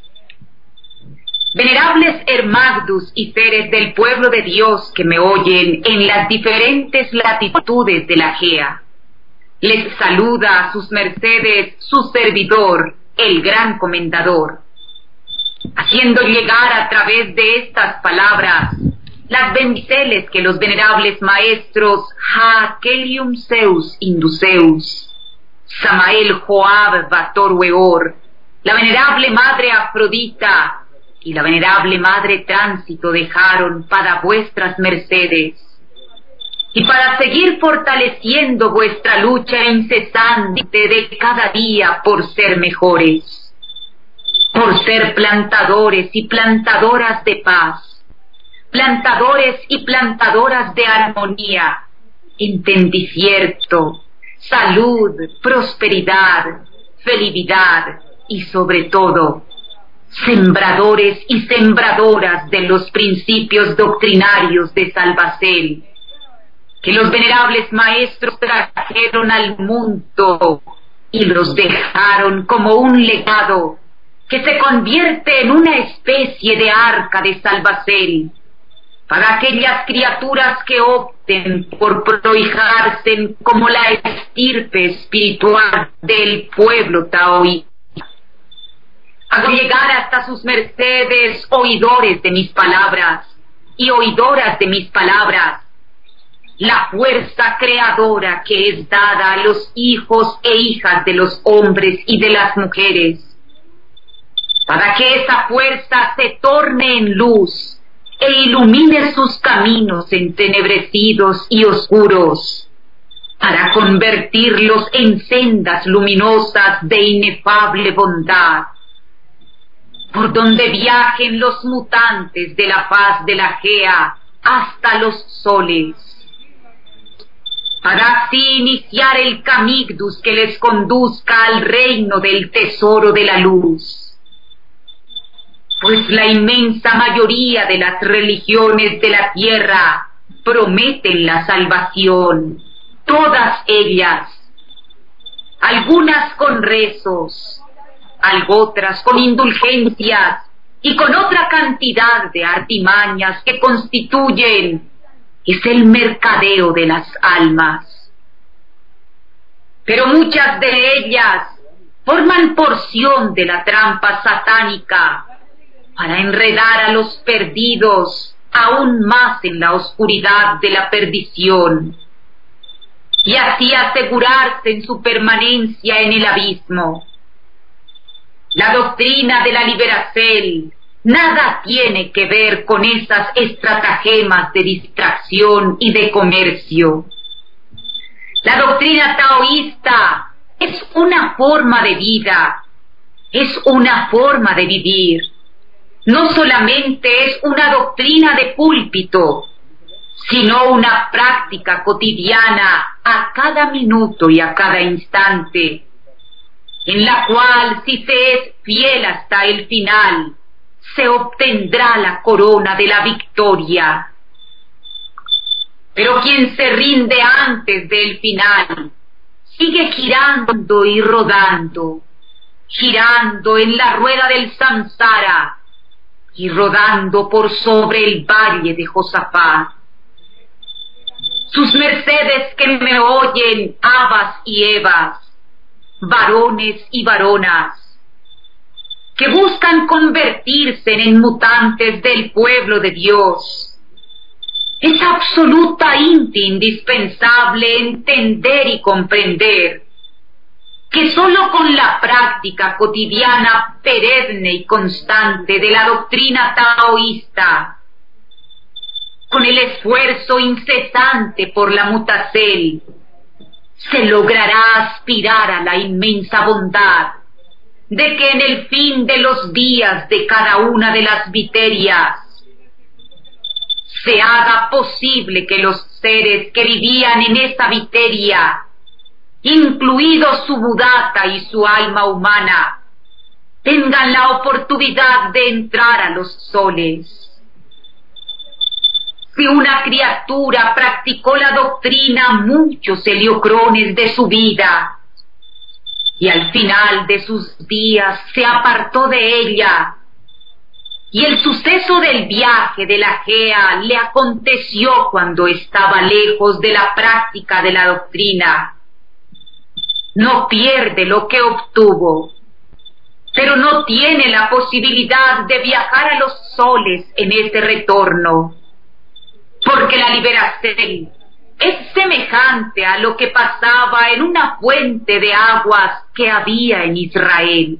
Venerables Hermagdus y seres del pueblo de Dios que me oyen en las diferentes latitudes de la Gea, les saluda a sus mercedes su servidor, el gran comendador, haciendo llegar a través de estas palabras las bendiceles que los venerables maestros Haakelium Zeus Induceus, Samael Joab Bator Weor, la venerable madre Afrodita y la venerable madre Tránsito dejaron para vuestras mercedes, y para seguir fortaleciendo vuestra lucha incesante de cada día por ser mejores, por ser plantadores y plantadoras de paz, plantadores y plantadoras de armonía, entendimiento, salud, prosperidad, felicidad y sobre todo, sembradores y sembradoras de los principios doctrinarios de Salvacel, que los venerables maestros trajeron al mundo y los dejaron como un legado que se convierte en una especie de arca de Salvacel para aquellas criaturas que opten por prohijarse como la estirpe espiritual del pueblo taoísta. Hago llegar hasta sus mercedes, oidores de mis palabras y oidoras de mis palabras, la fuerza creadora que es dada a los hijos e hijas de los hombres y de las mujeres, para que esa fuerza se torne en luz e ilumine sus caminos entenebrecidos y oscuros, para convertirlos en sendas luminosas de inefable bondad, por donde viajen los mutantes de la faz de la Gea hasta los soles, para así iniciar el camigdus que les conduzca al reino del tesoro de la luz. Pues la inmensa mayoría de las religiones de la tierra prometen la salvación, todas ellas, algunas con rezos, otras con indulgencias y con otra cantidad de artimañas que constituyen es el mercadeo de las almas. Pero muchas de ellas forman porción de la trampa satánica para enredar a los perdidos aún más en la oscuridad de la perdición y así asegurarse en su permanencia en el abismo. La doctrina de la Liberacel nada tiene que ver con esas estratagemas de distracción y de comercio. La doctrina taoísta es una forma de vida, es una forma de vivir. No solamente es una doctrina de púlpito, sino una práctica cotidiana a cada minuto y a cada instante, en la cual, si se es fiel hasta el final, se obtendrá la corona de la victoria. Pero quien se rinde antes del final, sigue girando y rodando, girando en la rueda del samsara y rodando por sobre el valle de Josafat. Sus mercedes que me oyen, abas y evas, varones y varonas, que buscan convertirse en mutantes del pueblo de Dios, Es absolutamente indispensable entender y comprender que sólo con la práctica cotidiana, perenne y constante de la doctrina taoísta, con el esfuerzo incesante por la mutacel, se logrará aspirar a la inmensa bondad de que en el fin de los días de cada una de las viterias se haga posible que los seres que vivían en esa viteria, incluidos su buddhata y su alma humana, tengan la oportunidad de entrar a los soles. Si una criatura practicó la doctrina muchos heliocrones de su vida y al final de sus días se apartó de ella, y el suceso del viaje de la Gea le aconteció cuando estaba lejos de la práctica de la doctrina, no pierde lo que obtuvo, pero no tiene la posibilidad de viajar a los soles en ese retorno, porque la liberación es semejante a lo que pasaba en una fuente de aguas que había en Israel,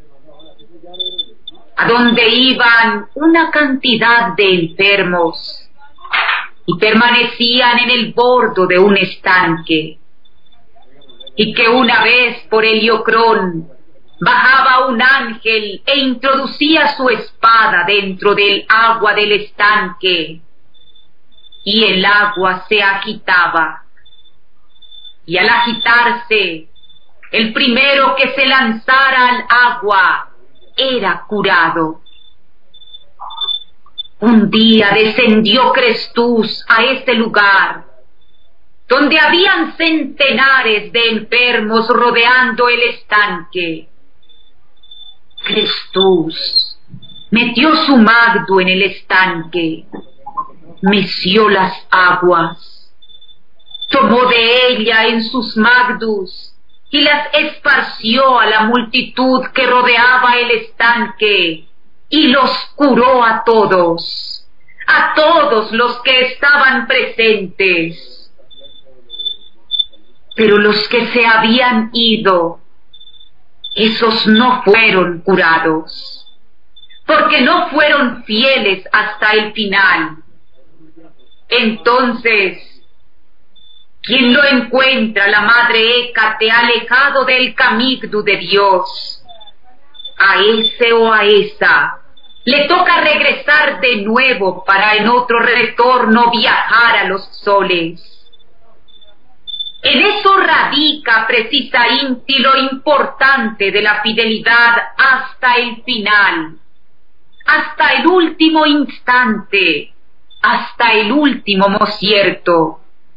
a donde iban una cantidad de enfermos y permanecían en el borde de un estanque, y que una vez por Heliocrón bajaba un ángel e introducía su espada dentro del agua del estanque, y el agua se agitaba, y al agitarse, el primero que se lanzara al agua era curado. Un día descendió Crestus a este lugar, donde habían centenares de enfermos rodeando el estanque. Crestus metió su magdo en el estanque, meció las aguas, tomó de ella en sus magdus y las esparció a la multitud que rodeaba el estanque, y los curó a todos, a todos los que estaban presentes. Pero los que se habían ido, esos no fueron curados, porque no fueron fieles hasta el final. Entonces, quien lo encuentra la madre Hécate alejado del camino de Dios, a ese o a esa le toca regresar de nuevo para en otro retorno viajar a los soles. En eso radica precisamente lo importante de la fidelidad hasta el final, hasta el último instante, hasta el último mocierto.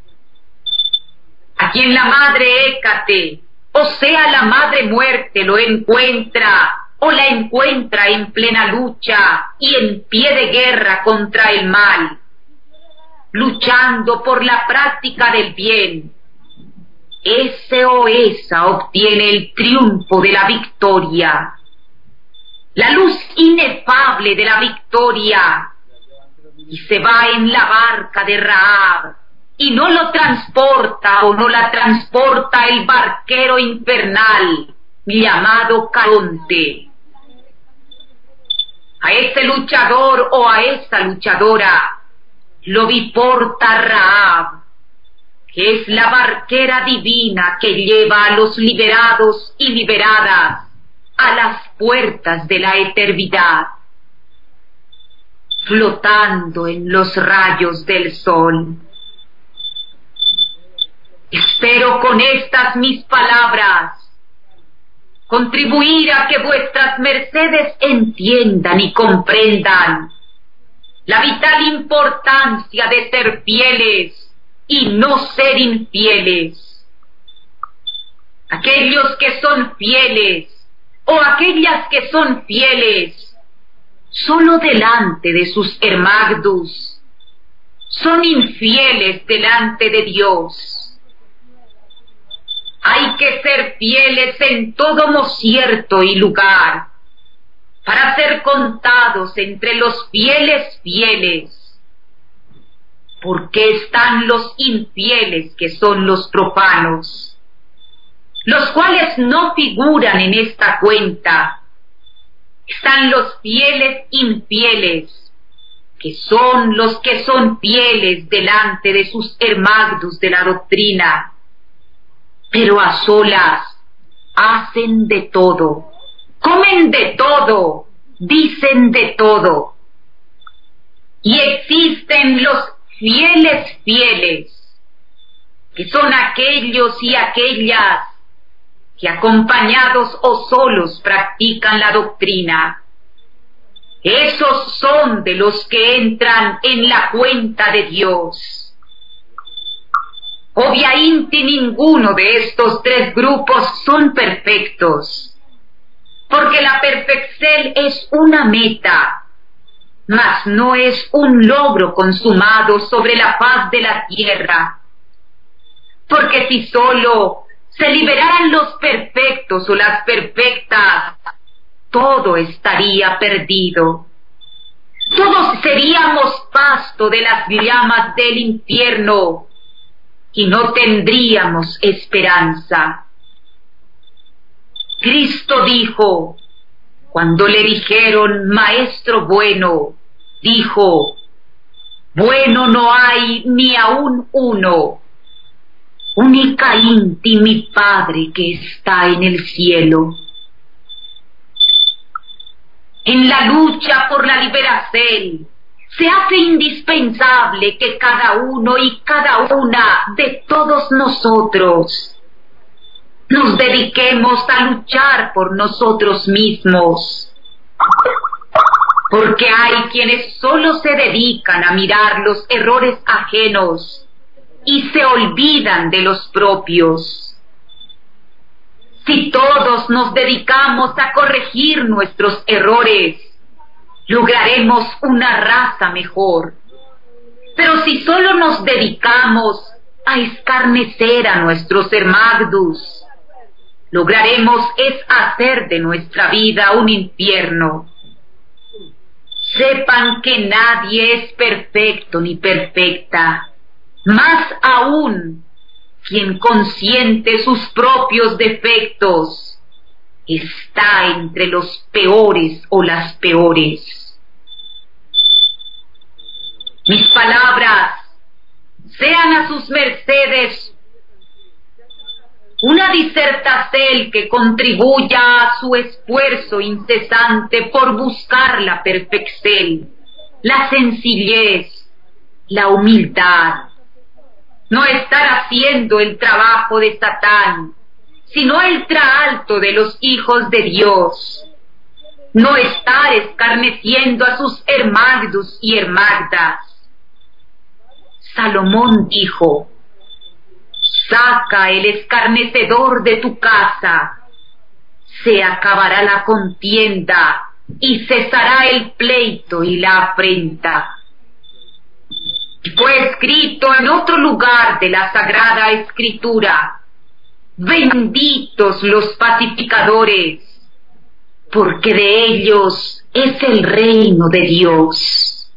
A quien la madre Hécate, o sea la madre muerte, lo encuentra o la encuentra en plena lucha y en pie de guerra contra el mal, luchando por la práctica del bien, ese o esa obtiene el triunfo de la victoria, la luz inefable de la victoria, y se va en la barca de Rahab, y no lo transporta o no la transporta el barquero infernal llamado Caronte. A ese luchador o a esa luchadora lo biporta Rahab, que es la barquera divina que lleva a los liberados y liberadas a las puertas de la eternidad, flotando en los rayos del sol. Espero con estas mis palabras contribuir a que vuestras mercedes entiendan y comprendan la vital importancia de ser fieles y no ser infieles. Aquellos que son fieles o aquellas que son fieles solo delante de sus hermagdus son infieles delante de Dios. Hay que ser fieles en todo mocierto y lugar, para ser contados entre los fieles fieles. porque están los infieles, que son los profanos, los cuales no figuran en esta cuenta. Están los fieles infieles, que son los que son fieles delante de sus hermagdos de la doctrina, pero a solas hacen de todo, comen de todo, dicen de todo. Y existen los fieles fieles, que son aquellos y aquellas que acompañados o solos practican la doctrina. Esos son de los que entran en la cuenta de Dios. Obviamente ninguno de estos tres grupos son perfectos, porque la perfección es una meta, mas no es un logro consumado sobre la faz de la tierra, porque si solo se liberaran los perfectos o las perfectas, todo estaría perdido. Todos seríamos pasto de las llamas del infierno y no tendríamos esperanza. Cristo dijo, cuando le dijeron, Maestro bueno, dijo, bueno no hay ni aún uno, únicamente mi Padre que está en el cielo. En la lucha por la liberación se hace indispensable que cada uno y cada una de todos nosotros nos dediquemos a luchar por nosotros mismos, porque hay quienes solo se dedican a mirar los errores ajenos y se olvidan de los propios. Si todos nos dedicamos a corregir nuestros errores, lograremos una raza mejor. Pero si solo nos dedicamos a escarnecer a nuestros hermagdos, lograremos es hacer de nuestra vida un infierno. Sepan que nadie es perfecto ni perfecta, más aún quien consiente sus propios defectos está entre los peores o las peores. Mis palabras sean a sus mercedes una disertación que contribuya a su esfuerzo incesante por buscar la perfección, la sencillez, la humildad. No estar haciendo el trabajo de Satán, sino el trabajo de los hijos de Dios. No estar escarneciendo a sus hermagdos y hermagdas. Salomón dijo, saca el escarnecedor de tu casa, se acabará la contienda y cesará el pleito y la afrenta. Fue escrito en otro lugar de la Sagrada Escritura, benditos los pacificadores, porque de ellos es el reino de Dios.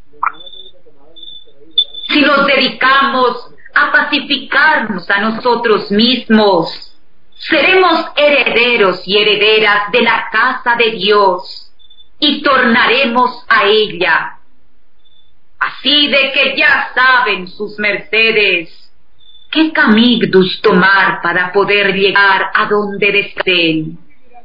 Si nos dedicamos a pacificarnos a nosotros mismos, seremos herederos y herederas de la casa de Dios y tornaremos a ella. Así de que ya saben sus mercedes qué caminos tomar para poder llegar a donde deseen.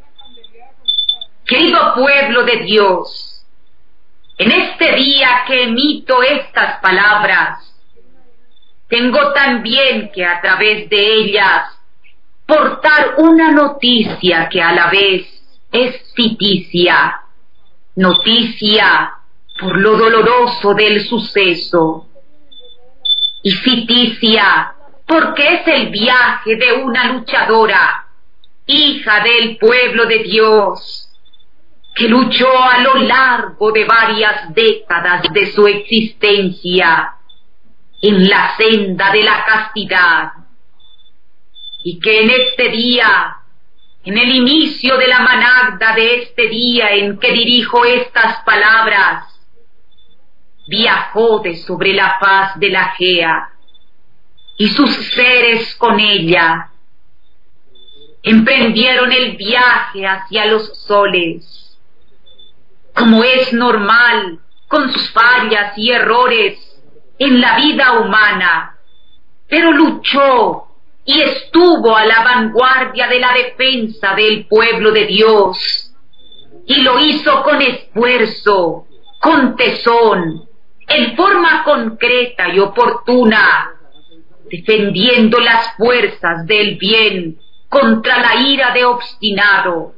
Querido pueblo de Dios, en este día que emito estas palabras, tengo también que a través de ellas portar una noticia que a la vez es ficticia, noticia por lo doloroso del suceso, y ficticia porque es el viaje de una luchadora, hija del pueblo de Dios, que luchó a lo largo de varias décadas de su existencia en la senda de la castidad, y que en este día, en el inicio de la managda de este día en que dirijo estas palabras, viajó de sobre la faz de la Gea, y sus seres con ella emprendieron el viaje hacia los soles, como es normal con sus fallas y errores en la vida humana, pero luchó y estuvo a la vanguardia de la defensa del pueblo de Dios, y lo hizo con esfuerzo, con tesón, en forma concreta y oportuna, defendiendo las fuerzas del bien contra la ira de obstinado,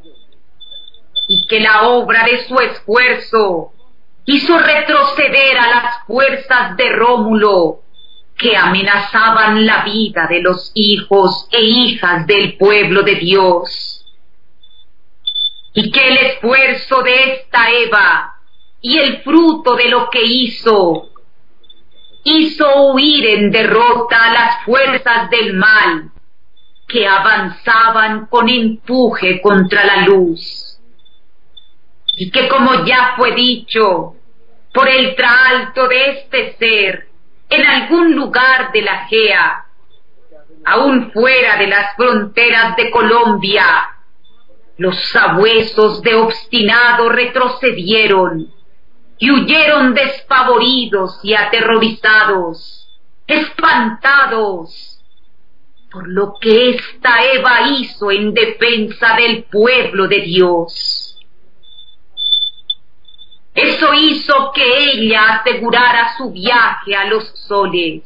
y que la obra de su esfuerzo hizo retroceder a las fuerzas de Rómulo, que amenazaban la vida de los hijos e hijas del pueblo de Dios, y que el esfuerzo de esta Eva y el fruto de lo que hizo, hizo huir en derrota a las fuerzas del mal, que avanzaban con empuje contra la luz, y que, como ya fue dicho, por el traalto de este ser, en algún lugar de la Gea, aún fuera de las fronteras de Colombia, los sabuesos de obstinado retrocedieron y huyeron despavoridos y aterrorizados, espantados por lo que esta Eva hizo en defensa del pueblo de Dios. Eso hizo que ella asegurara su viaje a los soles,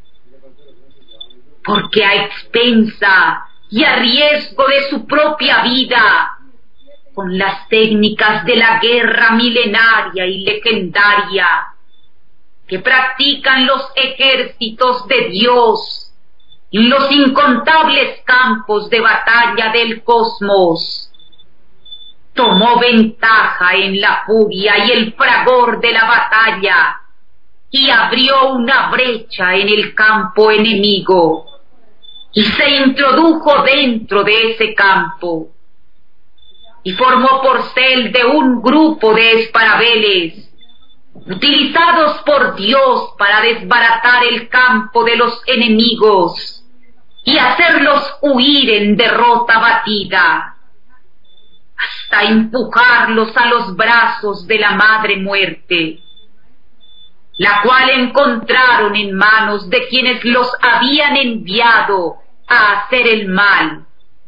porque a expensa y a riesgo de su propia vida, con las técnicas de la guerra milenaria y legendaria que practican los ejércitos de Dios en los incontables campos de batalla del cosmos, tomó ventaja en la furia y el fragor de la batalla y abrió una brecha en el campo enemigo y se introdujo dentro de ese campo y formó porcel de un grupo de esparabeles utilizados por Dios para desbaratar el campo de los enemigos y hacerlos huir en derrota batida, hasta empujarlos a los brazos de la Madre Muerte, la cual encontraron en manos de quienes los habían enviado a hacer el mal,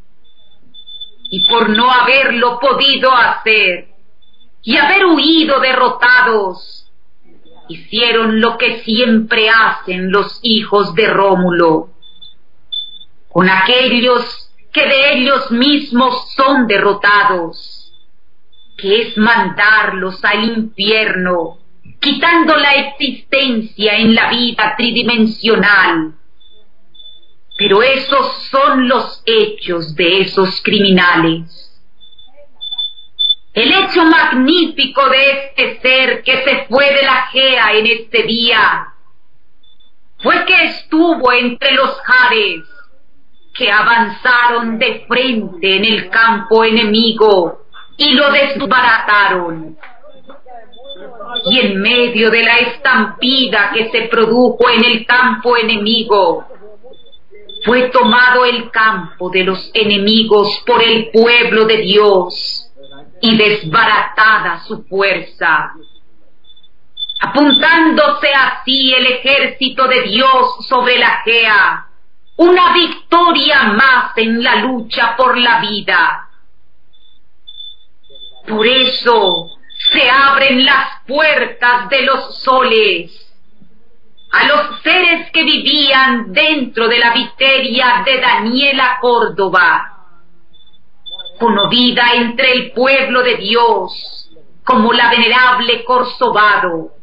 y por no haberlo podido hacer y haber huido derrotados, hicieron lo que siempre hacen los hijos de Rómulo con aquellos que de ellos mismos son derrotados, que es mandarlos al infierno, quitando la existencia en la vida tridimensional. Pero esos son los hechos de esos criminales. El hecho magnífico de este ser que se fue de la Gea en este día fue que estuvo entre los jares que avanzaron de frente en el campo enemigo y lo desbarataron. Y en medio de la estampida que se produjo en el campo enemigo, fue tomado el campo de los enemigos por el pueblo de Dios y desbaratada su fuerza, apuntándose así el ejército de Dios sobre la Gea, una victoria más en la lucha por la vida. Por eso se abren las puertas de los soles a los seres que vivían dentro de la viteria de Daniela Córdoba, conocida entre el pueblo de Dios como la venerable Corcovado,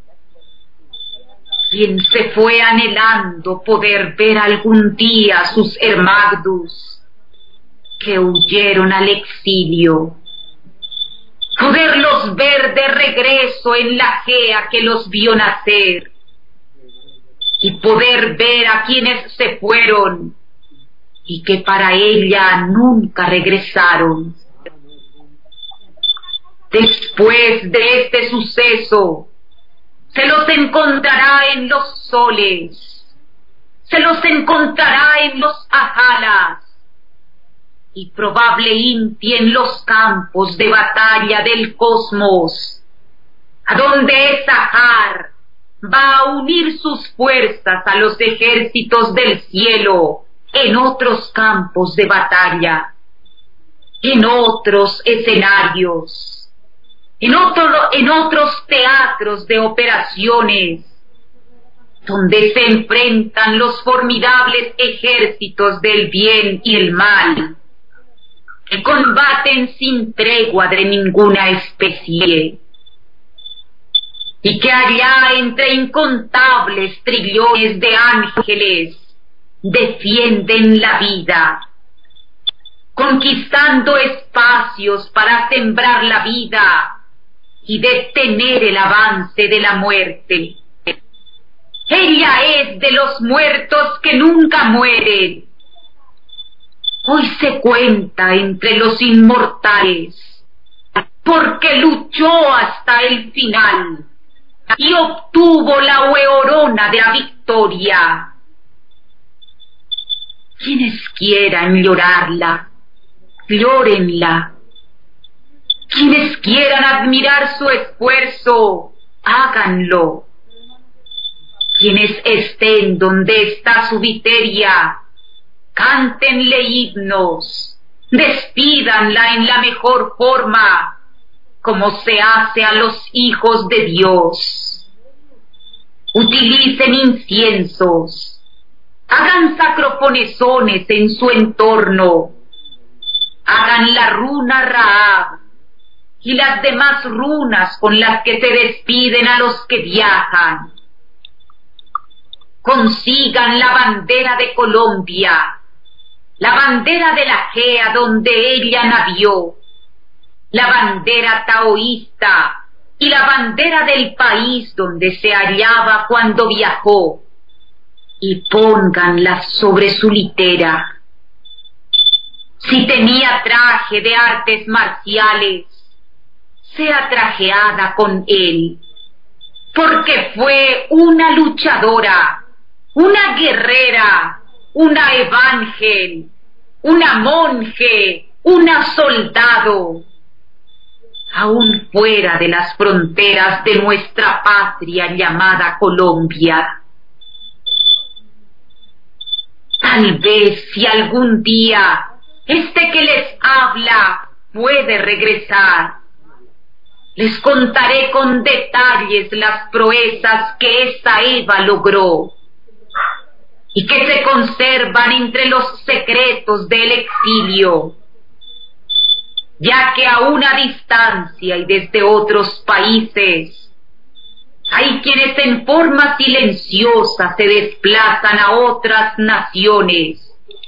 quien se fue anhelando poder ver algún día a sus hermagdus que huyeron al exilio, poderlos ver de regreso en la Gea que los vio nacer, y poder ver a quienes se fueron y que para ella nunca regresaron. Después de este suceso, Se los encontrará en los soles, se los encontrará en los ajalas, y probable inti en los campos de batalla del cosmos, a donde Esahar va a unir sus fuerzas a los ejércitos del cielo en otros campos de batalla, en otros escenarios, en, otro, en otros teatros de operaciones, donde se enfrentan los formidables ejércitos del bien y el mal, que combaten sin tregua de ninguna especie, y que allá entre incontables trillones de ángeles defienden la vida, conquistando espacios para sembrar la vida y detener el avance de la muerte. Ella es de los muertos que nunca mueren. Hoy se cuenta entre los inmortales, porque luchó hasta el final y obtuvo la hueorona de la victoria. Quienes quieran llorarla, llórenla. Quienes quieran admirar su esfuerzo, háganlo. Quienes estén donde está su viteria, cántenle himnos, despídanla en la mejor forma, como se hace a los hijos de Dios. Utilicen inciensos, hagan sacrofonesones en su entorno, hagan la runa Raab y las demás runas con las que se despiden a los que viajan. Consigan la bandera de Colombia, la bandera de la Gea donde ella nació, la bandera taoísta y la bandera del país donde se hallaba cuando viajó, y pónganlas sobre su litera. Si tenía traje de artes marciales, sea trajeada con él, porque fue una luchadora, una guerrera, una evangel, una monje, una soldado, aún fuera de las fronteras de nuestra patria llamada Colombia. Tal vez si algún día este que les habla puede regresar, les contaré con detalles las proezas que esa Eva logró y que se conservan entre los secretos del exilio, ya que a una distancia y desde otros países hay quienes en forma silenciosa se desplazan a otras naciones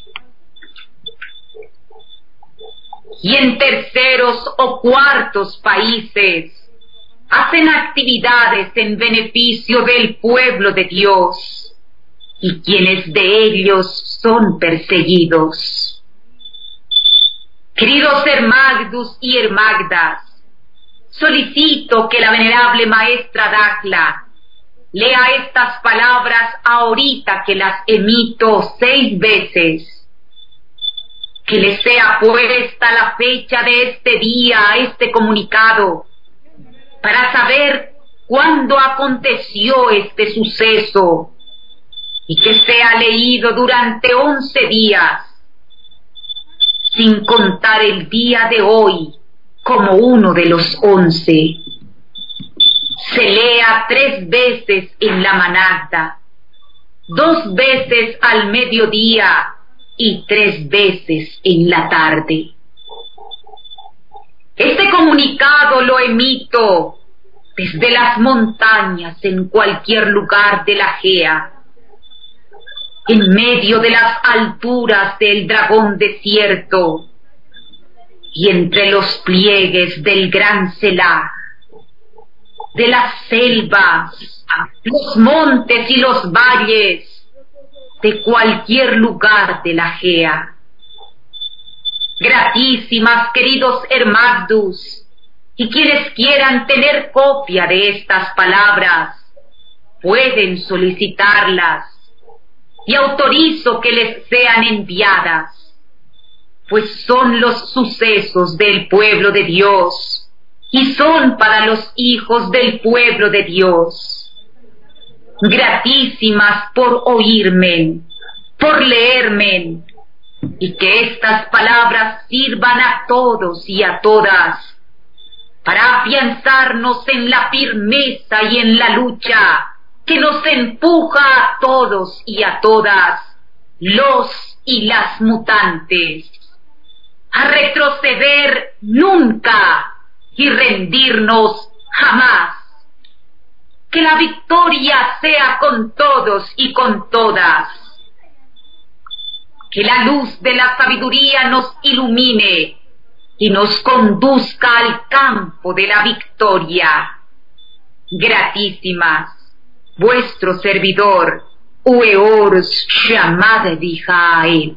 y en terceros o cuartos países hacen actividades en beneficio del pueblo de Dios, y quienes de ellos son perseguidos. Queridos hermagdus y hermagdas, solicito que la venerable maestra Dacla lea estas palabras ahorita que las emito seis veces. Que le sea puesta la fecha de este día a este comunicado, para saber cuándo aconteció este suceso, y que sea leído durante once días, sin contar el día de hoy como uno de los once. Se lea tres veces en la manada, dos veces al mediodía y tres veces en la tarde. Este comunicado lo emito desde las montañas en cualquier lugar de la Gea, en medio de las alturas del dragón desierto y entre los pliegues del gran Selah, de las selvas, los montes y los valles, de cualquier lugar de la Gea. Gratísimas, queridos hermagdus, y quienes quieran tener copia de estas palabras, pueden solicitarlas y autorizo que les sean enviadas, pues son los sucesos del pueblo de Dios y son para los hijos del pueblo de Dios. Gratísimas por oírme, por leerme, y que estas palabras sirvan a todos y a todas para afianzarnos en la firmeza y en la lucha que nos empuja a todos y a todas, los y las mutantes, a retroceder nunca y rendirnos jamás. Que la victoria sea con todos y con todas. Que la luz de la sabiduría nos ilumine y nos conduzca al campo de la victoria. Gratísimas, vuestro servidor, Ueors Shammah Dijael.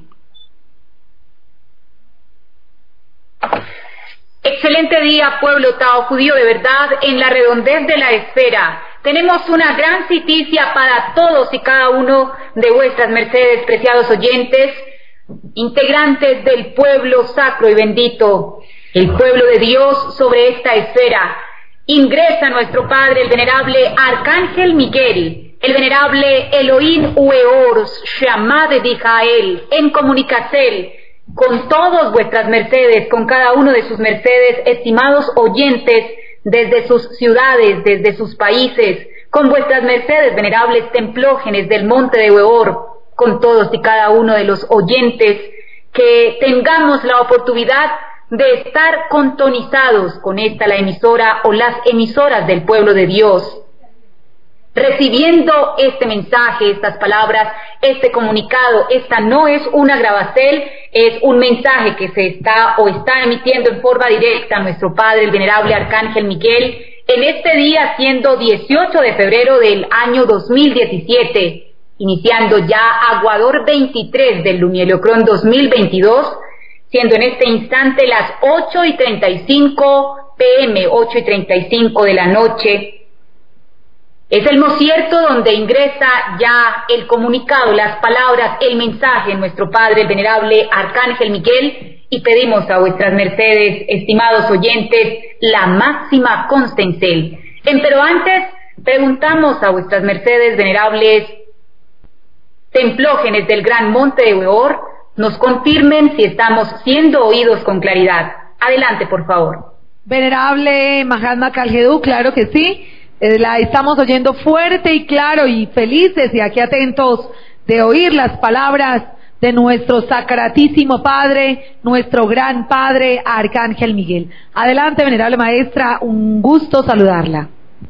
Excelente día, pueblo Tao judío de verdad, en la redondez de la esfera. Tenemos una gran noticia para todos y cada uno de vuestras mercedes, preciados oyentes, integrantes del pueblo sacro y bendito, el pueblo de Dios sobre esta esfera. Ingresa nuestro Padre, el venerable Arcángel Miguel, el venerable Elohim Ueors Shammah Dijael, en comunicación con todos vuestras mercedes, con cada uno de sus mercedes, estimados oyentes, desde sus ciudades, desde sus países, con vuestras mercedes, venerables templógenes del monte de Weor, con todos y cada uno de los oyentes, que tengamos la oportunidad de estar contonizados con esta, la emisora o las emisoras del pueblo de Dios, recibiendo este mensaje, estas palabras, este comunicado. Esta no es una grabacel, es un mensaje que se está o está emitiendo en forma directa a nuestro Padre, el venerable Arcángel Miguel, en este día, siendo dieciocho de febrero del año dos mil diecisiete, iniciando ya Aguador veintitrés del Lumieliocrón dos mil veintidós, siendo en este instante las ocho y treinta y cinco pm, ocho y treinta y cinco de la noche. Es el mocierto donde ingresa ya el comunicado, las palabras, el mensaje, nuestro Padre, el venerable Arcángel Miguel, y pedimos a vuestras mercedes, estimados oyentes, la máxima constencel. Pero antes, preguntamos a vuestras mercedes, venerables templógenes del gran monte de Weor, nos confirmen si estamos siendo oídos con claridad. Adelante, por favor. Venerable Mahatma Kaljedú, claro que sí. La estamos oyendo fuerte y claro y felices y aquí atentos de oír las palabras de nuestro sacratísimo Padre, nuestro gran Padre Arcángel Miguel. Adelante, venerable maestra, un gusto saludarla.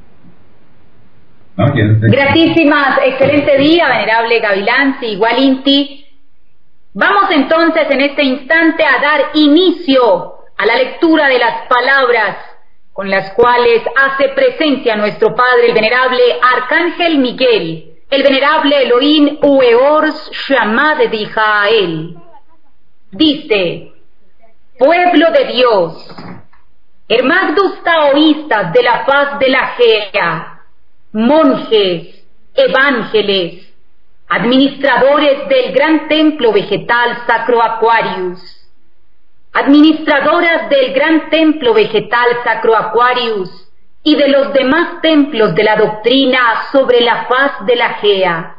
Gratísimas, excelente día, venerable Gavilansi, igual Inti. Vamos entonces en este instante a dar inicio a la lectura de las palabras con las cuales hace presencia nuestro Padre, el venerable Arcángel Miguel, el venerable Elohim Ueors Shammah Dijael. Dice: pueblo de Dios, hermanos taoístas de la faz de la Gea, monjes, evángeles, administradores del gran templo vegetal Sacro Aquarius, administradoras del gran templo vegetal Sacro Aquarius y de los demás templos de la doctrina sobre la faz de la Gea,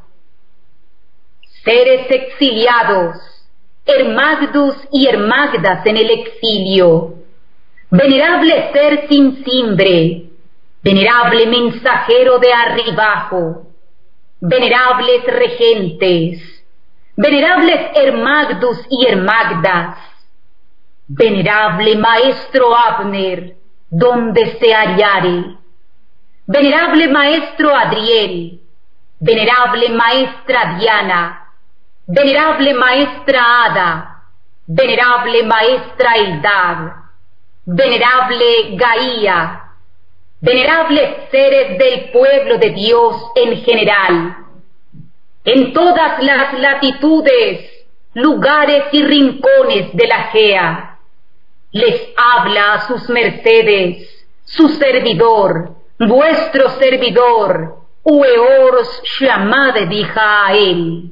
seres exiliados, hermagdus y hermagdas en el exilio, venerable ser sin cimbre, venerable mensajero de arribajo, venerables regentes, venerables hermagdus y hermagdas, venerable maestro Abner, donde se hallare, venerable maestro Adriel, venerable maestra Diana, venerable maestra Ada, venerable maestra Eldad, venerable Gaía, venerables seres del pueblo de Dios en general, en todas las latitudes, lugares y rincones de la Gea, les habla a sus mercedes, su servidor, vuestro servidor, Ueors Shamad Dijael,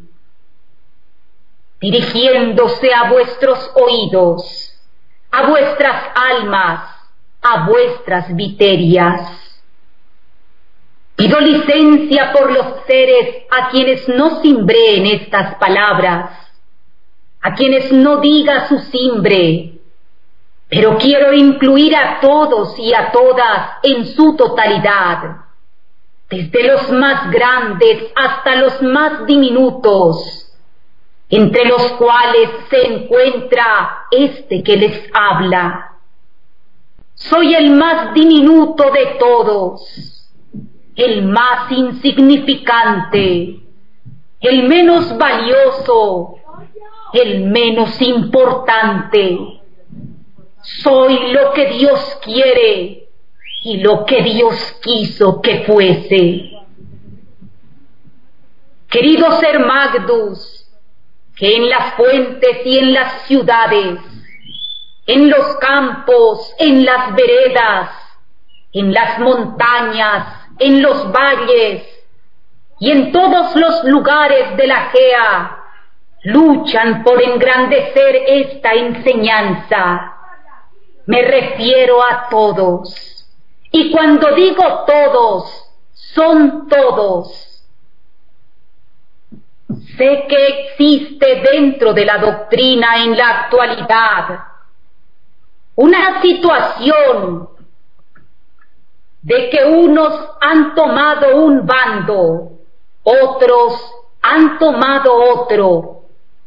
dirigiéndose a vuestros oídos, a vuestras almas, a vuestras viterias. Pido licencia por los seres a quienes no simbreen estas palabras, a quienes no diga su simbre, pero quiero incluir a todos y a todas en su totalidad, desde los más grandes hasta los más diminutos, entre los cuales se encuentra este que les habla. Soy el más diminuto de todos, el más insignificante, el menos valioso, el menos importante. Soy lo que Dios quiere y lo que Dios quiso que fuese. Querido Ser Magdus, que en las fuentes y en las ciudades, en los campos, en las veredas, en las montañas, en los valles y en todos los lugares de la Gea, luchan por engrandecer esta enseñanza. Me refiero a todos. Y cuando digo todos, son todos. Sé que existe dentro de la doctrina en la actualidad una situación de que unos han tomado un bando, otros han tomado otro.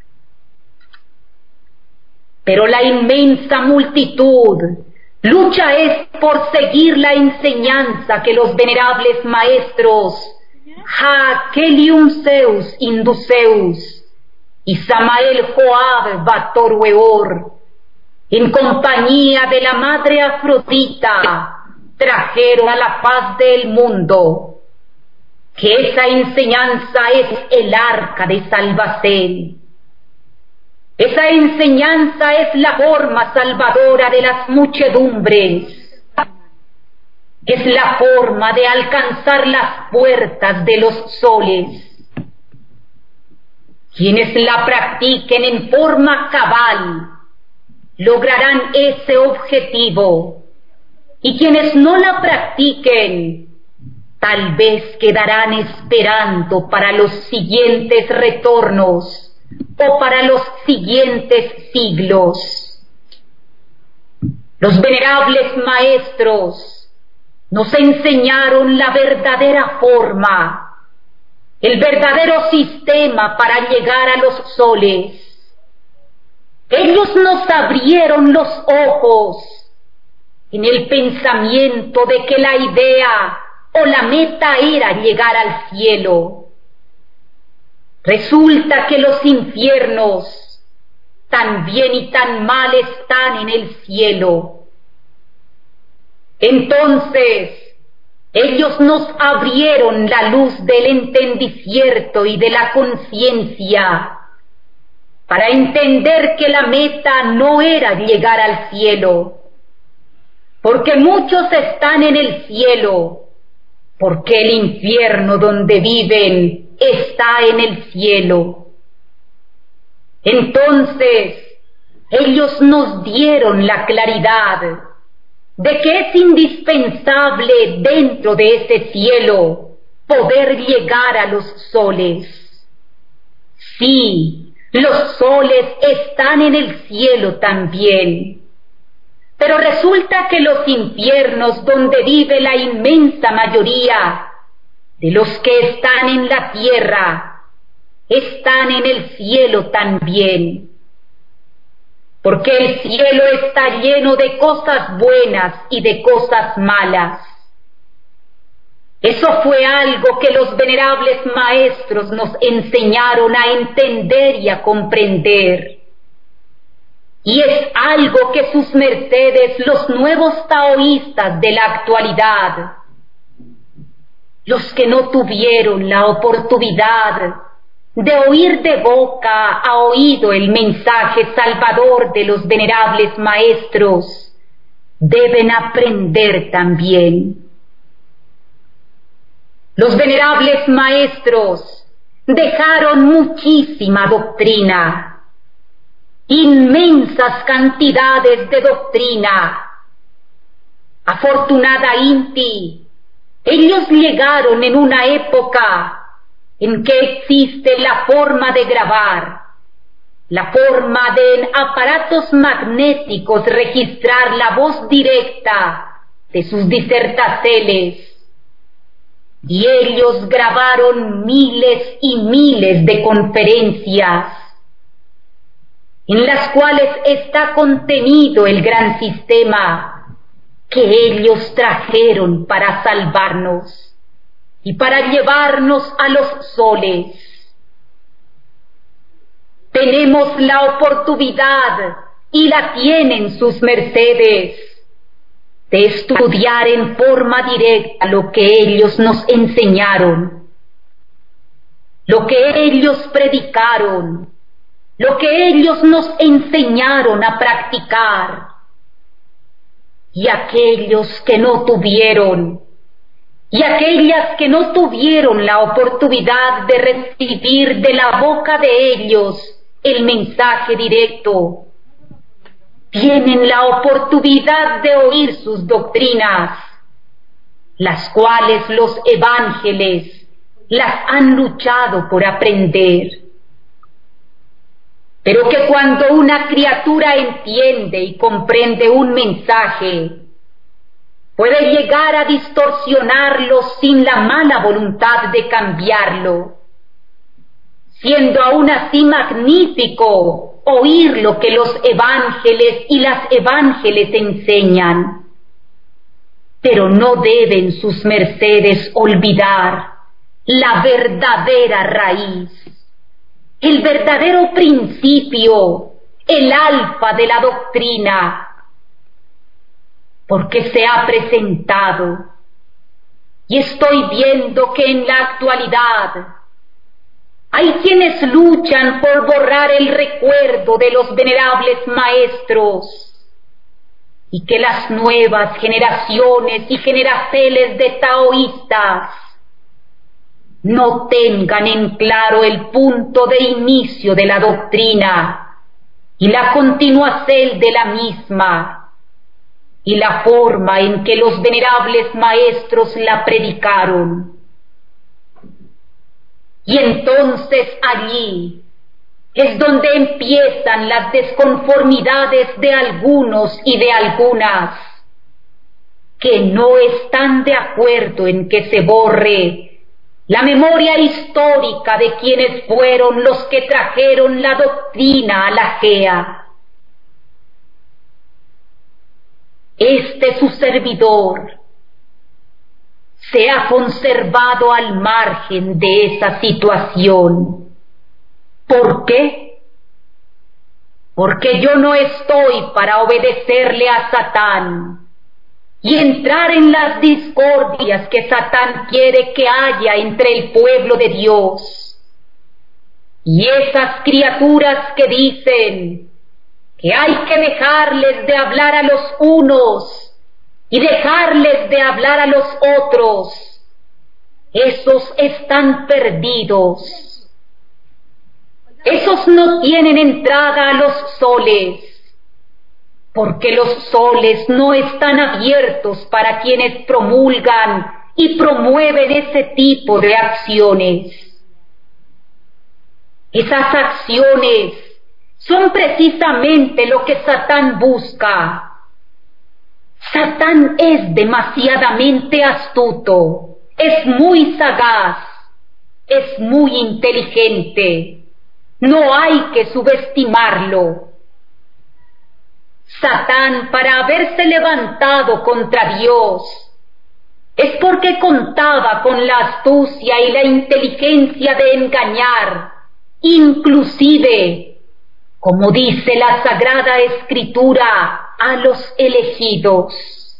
Pero la inmensa multitud lucha es por seguir la enseñanza que los venerables maestros Hakelium Zeus Induceus y Samael Joab Bator Weor, en compañía de la madre Afrodita, trajeron a la paz del mundo, que esa enseñanza es el arca de salvación. Esa enseñanza es la forma salvadora de las muchedumbres. Es la forma de alcanzar las puertas de los soles. Quienes la practiquen en forma cabal lograrán ese objetivo, y quienes no la practiquen tal vez quedarán esperando para los siguientes retornos o para los siguientes siglos. Los venerables maestros nos enseñaron la verdadera forma, el verdadero sistema para llegar a los soles. Ellos nos abrieron los ojos en el pensamiento de que la idea o la meta era llegar al cielo. Resulta que los infiernos tan bien y tan mal están en el cielo. Entonces, ellos nos abrieron la luz del entendimiento y de la conciencia para entender que la meta no era llegar al cielo, porque muchos están en el cielo, porque el infierno donde viven está en el cielo. Entonces, ellos nos dieron la claridad de que es indispensable dentro de ese cielo poder llegar a los soles. Sí, los soles están en el cielo también, pero resulta que los infiernos donde vive la inmensa mayoría de los que están en la tierra están en el cielo también, porque el cielo está lleno de cosas buenas y de cosas malas. Eso fue algo que los venerables maestros nos enseñaron a entender y a comprender. Y es algo que sus mercedes, los nuevos taoístas de la actualidad, los que no tuvieron la oportunidad de oír de boca a oído el mensaje salvador de los venerables maestros, – deben aprender también. Los venerables maestros dejaron muchísima doctrina, inmensas cantidades de doctrina. Afortunada Inti, ellos llegaron en una época en que existe la forma de grabar, la forma de en aparatos magnéticos registrar la voz directa de sus disertaceles. Y ellos grabaron miles y miles de conferencias, en las cuales está contenido el gran sistema que ellos trajeron para salvarnos y para llevarnos a los soles. Tenemos la oportunidad, y la tienen sus mercedes, de estudiar en forma directa lo que ellos nos enseñaron, lo que ellos predicaron, lo que ellos nos enseñaron a practicar. Y aquellos que no tuvieron, y aquellas que no tuvieron la oportunidad de recibir de la boca de ellos el mensaje directo, tienen la oportunidad de oír sus doctrinas, las cuales los evángeles las han luchado por aprender. Pero que cuando una criatura entiende y comprende un mensaje, puede llegar a distorsionarlo sin la mala voluntad de cambiarlo, siendo aún así magnífico oír lo que los evángeles y las evángeles enseñan. Pero no deben sus mercedes olvidar la verdadera raíz, el verdadero principio, el alfa de la doctrina, porque se ha presentado, y estoy viendo que en la actualidad hay quienes luchan por borrar el recuerdo de los venerables maestros, y que las nuevas generaciones y generaceles de taoístas no tengan en claro el punto de inicio de la doctrina y la continuación de la misma, y la forma en que los venerables maestros la predicaron. Y entonces allí es donde empiezan las desconformidades de algunos y de algunas, que no están de acuerdo en que se borre la memoria histórica de quienes fueron los que trajeron la doctrina a la Gea. Este su servidor se ha conservado al margen de esa situación. ¿Por qué? Porque yo no estoy para obedecerle a Satán y entrar en las discordias que Satán quiere que haya entre el pueblo de Dios. Y esas criaturas que dicen que hay que dejarles de hablar a los unos y dejarles de hablar a los otros, esos están perdidos. Esos no tienen entrada a los soles, porque los soles no están abiertos para quienes promulgan y promueven ese tipo de acciones. Esas acciones son precisamente lo que Satán busca. Satán es demasiadamente astuto, es muy sagaz, es muy inteligente. No hay que subestimarlo. Satán, para haberse levantado contra Dios, es porque contaba con la astucia y la inteligencia de engañar, inclusive, como dice la Sagrada Escritura, a los elegidos.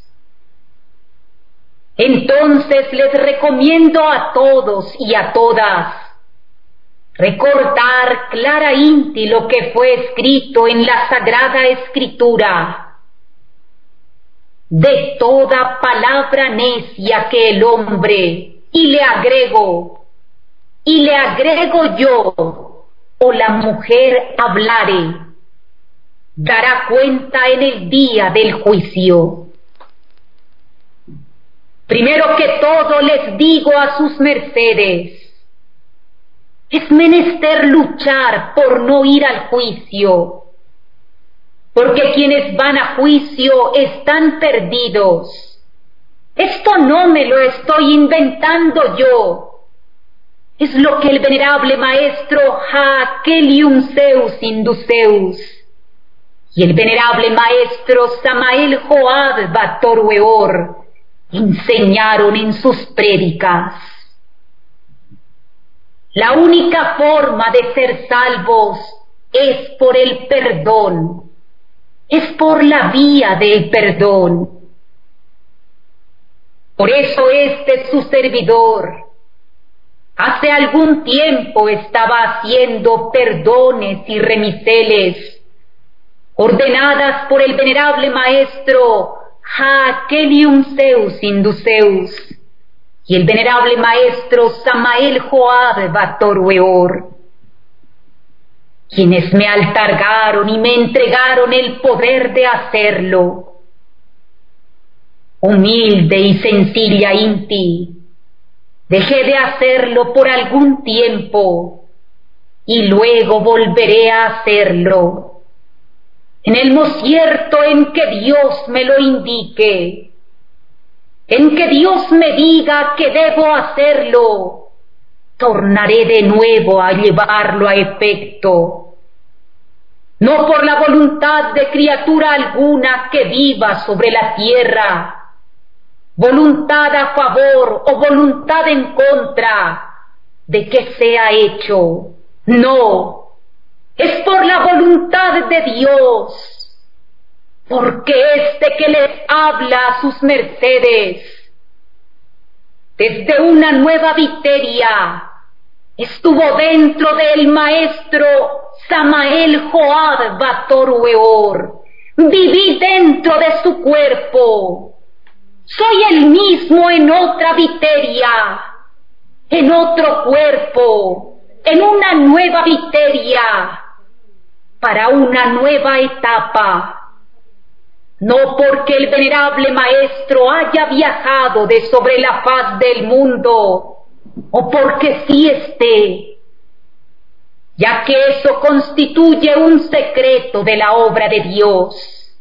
Entonces les recomiendo a todos y a todas recordar claramente lo que fue escrito en la Sagrada Escritura. De toda palabra necia que el hombre y le agrego, y le agrego yo, o la mujer hablare, dará cuenta en el día del juicio. Primero que todo les digo a sus mercedes, es menester luchar por no ir al juicio, porque quienes van a juicio están perdidos. Esto no me lo estoy inventando yo, es lo que el venerable maestro Haakelium Zeus Induceus y el venerable maestro Samael Joad Batorweor enseñaron en sus prédicas. La única forma de ser salvos es por el perdón, es por la vía del perdón. Por eso este su servidor hace algún tiempo estaba haciendo perdones y remiseles ordenadas por el venerable maestro Haakelium Zeus Induceus y el venerable maestro Samael Joad Batorweor, quienes me altargaron y me entregaron el poder de hacerlo. Humilde y sencilla Inti, dejé de hacerlo por algún tiempo y luego volveré a hacerlo en el mocierto en que Dios me lo indique, en que Dios me diga que debo hacerlo, tornaré de nuevo a llevarlo a efecto, no por la voluntad de criatura alguna que viva sobre la tierra, voluntad a favor o voluntad en contra de que sea hecho, no, es por la voluntad de Dios, porque este que les habla a sus mercedes, desde una nueva viteria, estuvo dentro del maestro Samael Joad Batorweor, viví dentro de su cuerpo, soy el mismo en otra viteria, en otro cuerpo, en una nueva viteria, para una nueva etapa, no porque el venerable maestro haya viajado de sobre la faz del mundo, o porque sí esté, ya que eso constituye un secreto de la obra de Dios,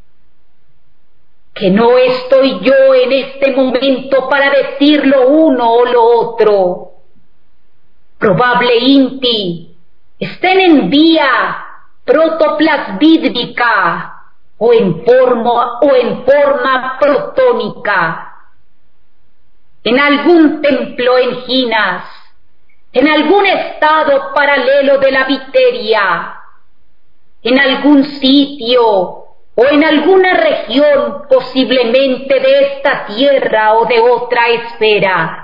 que no estoy yo en este momento para decir lo uno o lo otro. Probable Inti, estén en vía protoplasmídica o en forma o en forma protónica, en algún templo en Ginas, en algún estado paralelo de la viteria, en algún sitio o en alguna región posiblemente de esta tierra o de otra esfera.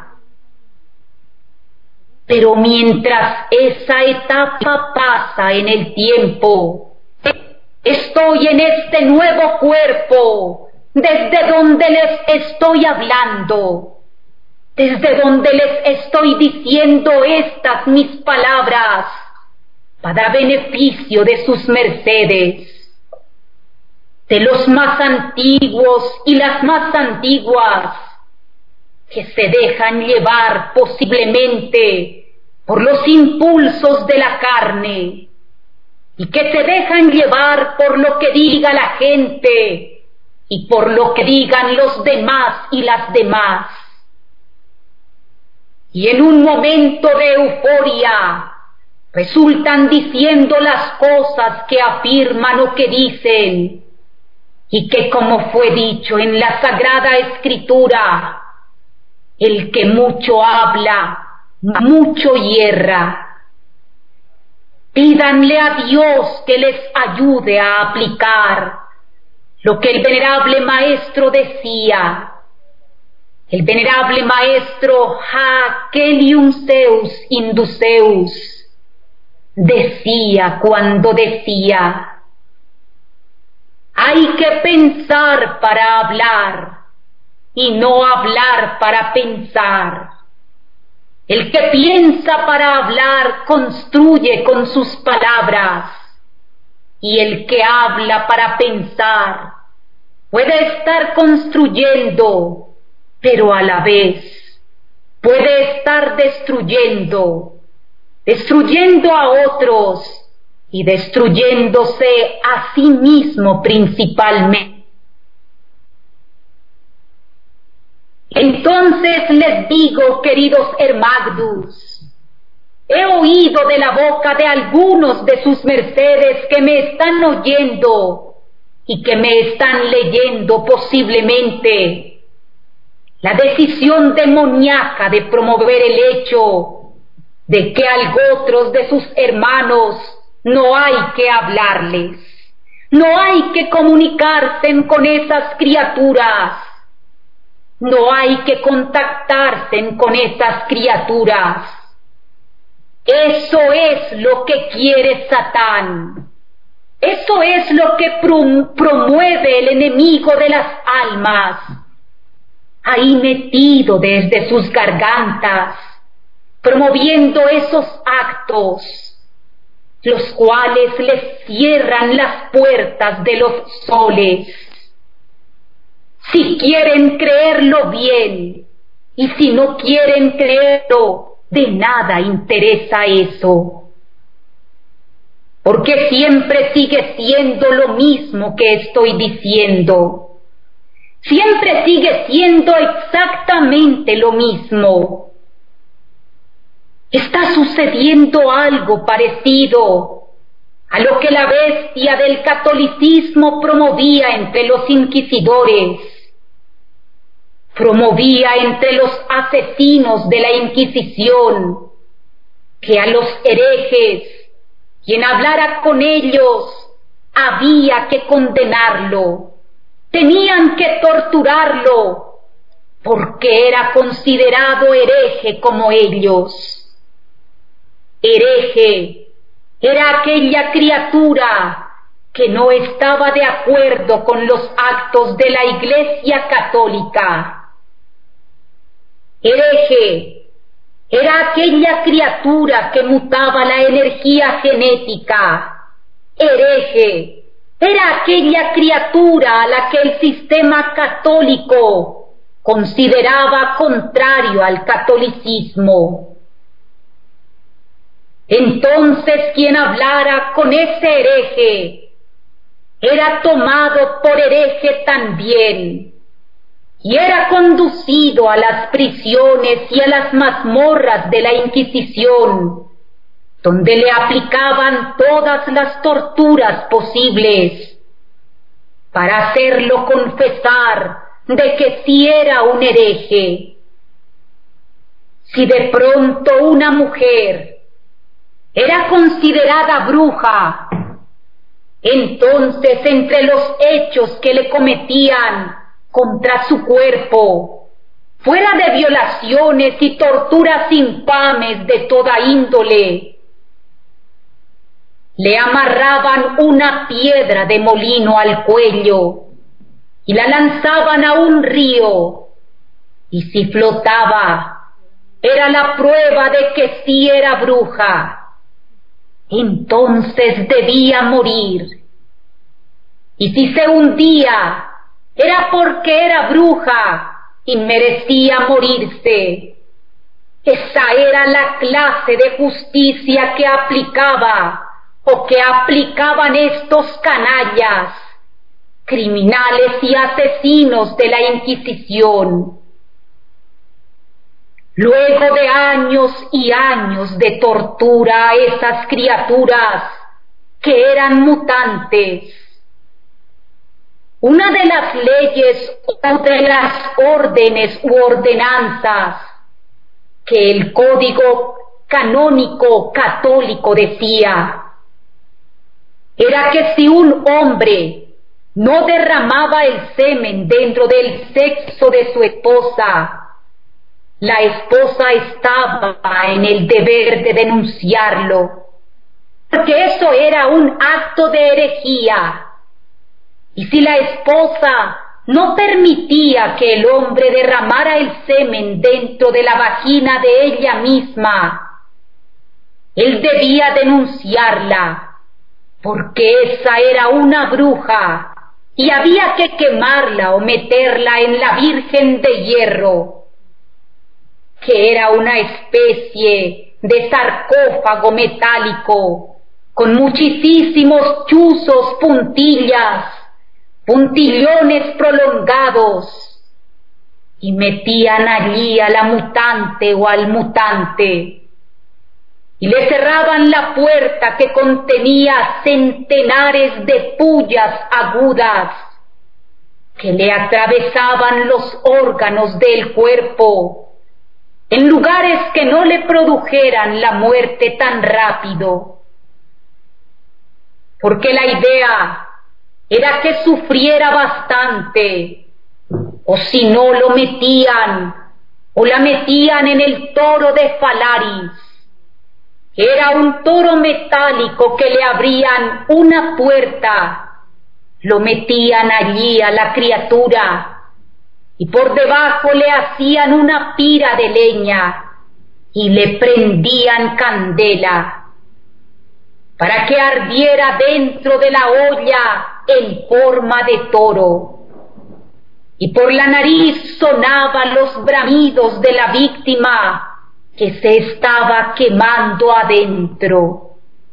Pero mientras esa etapa pasa en el tiempo, estoy en este nuevo cuerpo, desde donde les estoy hablando, desde donde les estoy diciendo estas mis palabras, para beneficio de sus mercedes, de los más antiguos y las más antiguas, que se dejan llevar posiblemente por los impulsos de la carne y que se dejan llevar por lo que diga la gente y por lo que digan los demás y las demás. Y en un momento de euforia resultan diciendo las cosas que afirman o que dicen, y que, como fue dicho en la Sagrada Escritura, el que mucho habla, mucho hierra. Pídanle a Dios que les ayude a aplicar lo que el venerable maestro decía. El venerable maestro Haakelium Zeus Induceus decía cuando decía: hay que pensar para hablar y no hablar para pensar. El que piensa para hablar construye con sus palabras, y el que habla para pensar puede estar construyendo, pero a la vez puede estar destruyendo, destruyendo a otros y destruyéndose a sí mismo principalmente. Entonces les digo, queridos hermagdus, he oído de la boca de algunos de sus mercedes que me están oyendo y que me están leyendo posiblemente la decisión demoníaca de promover el hecho de que a otros de sus hermanos no hay que hablarles, no hay que comunicarse con esas criaturas, no hay que contactarse con esas criaturas. Eso es lo que quiere Satán. Eso es lo que prom- promueve el enemigo de las almas, ahí metido desde sus gargantas, promoviendo esos actos, los cuales les cierran las puertas de los soles. Si quieren creerlo bien, y si no quieren creerlo, de nada interesa eso, porque siempre sigue siendo lo mismo que estoy diciendo, siempre sigue siendo exactamente lo mismo. Está sucediendo algo parecido a lo que la bestia del catolicismo promovía entre los inquisidores, promovía entre los asesinos de la Inquisición, que a los herejes, quien hablara con ellos, había que condenarlo, tenían que torturarlo, porque era considerado hereje como ellos. Hereje era aquella criatura que no estaba de acuerdo con los actos de la Iglesia Católica. Hereje era aquella criatura que mutaba la energía genética. Hereje era aquella criatura a la que el sistema católico consideraba contrario al catolicismo. Entonces quien hablara con ese hereje era tomado por hereje también, y era conducido a las prisiones y a las mazmorras de la Inquisición, donde le aplicaban todas las torturas posibles, para hacerlo confesar de que sí era un hereje. Si de pronto una mujer era considerada bruja, entonces entre los hechos que le cometían contra su cuerpo, fuera de violaciones y torturas infames de toda índole, le amarraban una piedra de molino al cuello y la lanzaban a un río, y si flotaba, era la prueba de que sí era bruja. Entonces debía morir, y si se hundía, era porque era bruja y merecía morirse. Esa era la clase de justicia que aplicaba, o que aplicaban estos canallas, criminales y asesinos de la Inquisición. Luego de años y años de tortura a esas criaturas que eran mutantes, una de las leyes o de las órdenes u ordenanzas que el Código Canónico Católico decía era que si un hombre no derramaba el semen dentro del sexo de su esposa, la esposa estaba en el deber de denunciarlo, porque eso era un acto de herejía. Y si la esposa no permitía que el hombre derramara el semen dentro de la vagina de ella misma. Él debía denunciarla, porque esa era una bruja, y había que quemarla o meterla en la Virgen de Hierro, que era una especie de sarcófago metálico, con muchísimos chuzos, puntillas, puntillones prolongados, y metían allí a la mutante o al mutante, y le cerraban la puerta que contenía centenares de puyas agudas que le atravesaban los órganos del cuerpo, en lugares que no le produjeran la muerte tan rápido, porque la idea era que sufriera bastante, o si no lo metían, o la metían en el toro de Falaris. Era un toro metálico que le abrían una puerta, lo metían allí a la criatura, y por debajo le hacían una pira de leña, y le prendían candela, para que ardiera dentro de la olla en forma de toro, y por la nariz sonaban los bramidos de la víctima que se estaba quemando adentro.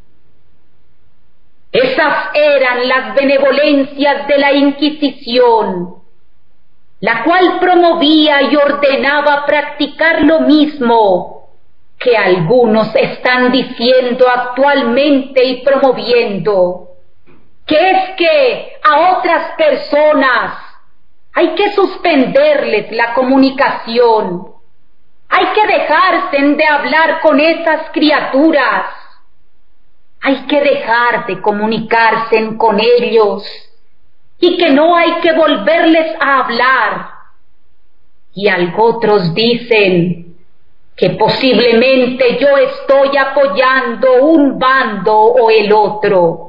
Esas eran las benevolencias de la Inquisición, la cual promovía y ordenaba practicar lo mismo que algunos están diciendo actualmente y promoviendo, que es que a otras personas hay que suspenderles la comunicación, hay que dejarse de hablar con esas criaturas, hay que dejar de comunicarse con ellos, y que no hay que volverles a hablar. Y algo otros dicen que posiblemente yo estoy apoyando un bando o el otro.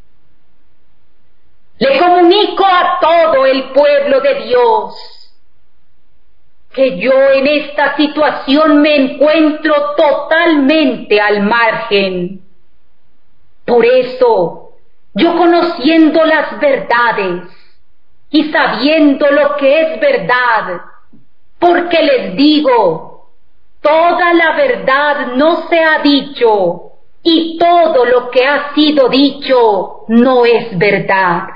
Le comunico a todo el pueblo de Dios que yo en esta situación me encuentro totalmente al margen. Por eso, yo conociendo las verdades y sabiendo lo que es verdad, porque les digo, toda la verdad no se ha dicho, y todo lo que ha sido dicho no es verdad.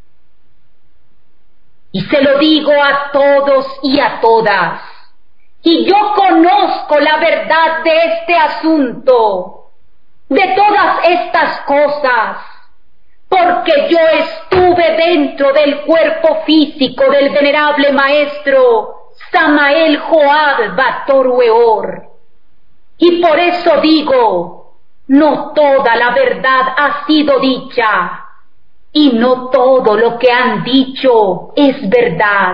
Y se lo digo a todos y a todas, y yo conozco la verdad de este asunto, de todas estas cosas, porque yo estuve dentro del cuerpo físico del venerable maestro Samael Joab Bator Weor, y por eso digo, no toda la verdad ha sido dicha, y no todo lo que han dicho es verdad.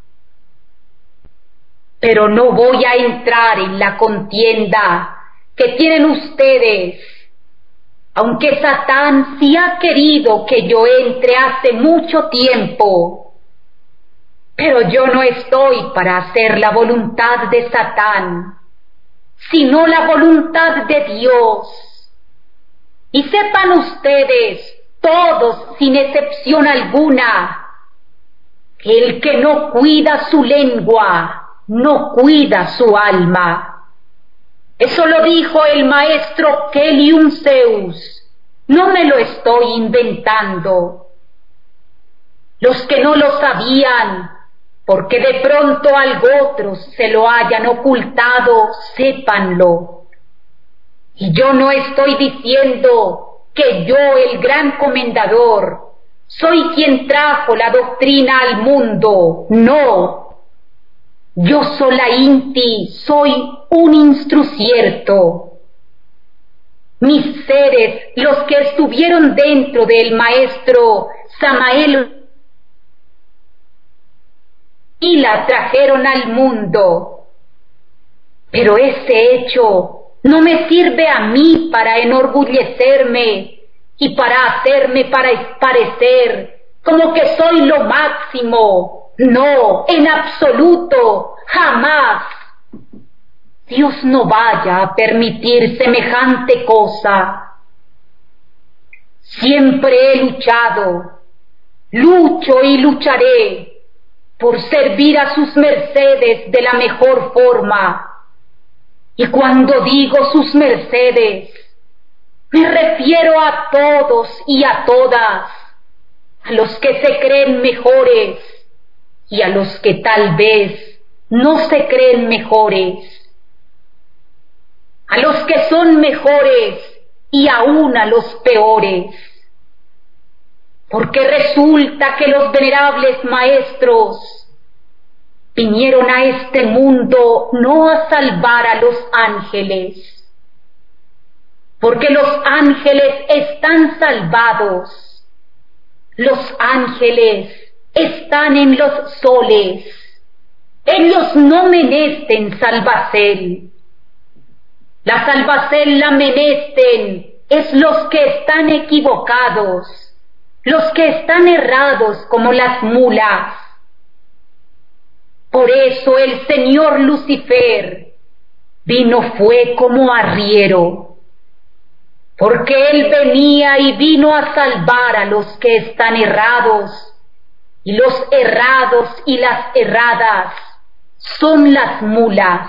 Pero no voy a entrar en la contienda que tienen ustedes, aunque Satán sí ha querido que yo entre hace mucho tiempo. Pero yo no estoy para hacer la voluntad de Satán, sino la voluntad de Dios. Y sepan ustedes, todos sin excepción alguna, que el que no cuida su lengua, no cuida su alma. Eso lo dijo el maestro Kelium Zeus, no me lo estoy inventando. Los que no lo sabían, porque de pronto algo otros se lo hayan ocultado, sépanlo. Y yo no estoy diciendo que yo, el gran comendador, soy quien trajo la doctrina al mundo, no. Yo sola Inti soy un instrucierto. Mis seres, los que estuvieron dentro del maestro Samael, y la trajeron al mundo. Pero ese hecho no me sirve a mí para enorgullecerme y para hacerme para parecer como que soy lo máximo no, en absoluto, jamás. Dios no vaya a permitir semejante cosa. Siempre he luchado, lucho y lucharé por servir a sus mercedes de la mejor forma. Y cuando digo sus mercedes, me refiero a todos y a todas, a los que se creen mejores y a los que tal vez no se creen mejores, a los que son mejores y aún a los peores, porque resulta que los venerables maestros vinieron a este mundo no a salvar a los ángeles, porque los ángeles están salvados, los ángeles están en los soles, ellos no menester salvacel. La salvacel la menester es los que están equivocados, los que están errados como las mulas. Por eso el señor Lucifer vino fue como arriero, porque él venía y vino a salvar a los que están errados, y los errados y las erradas son las mulas.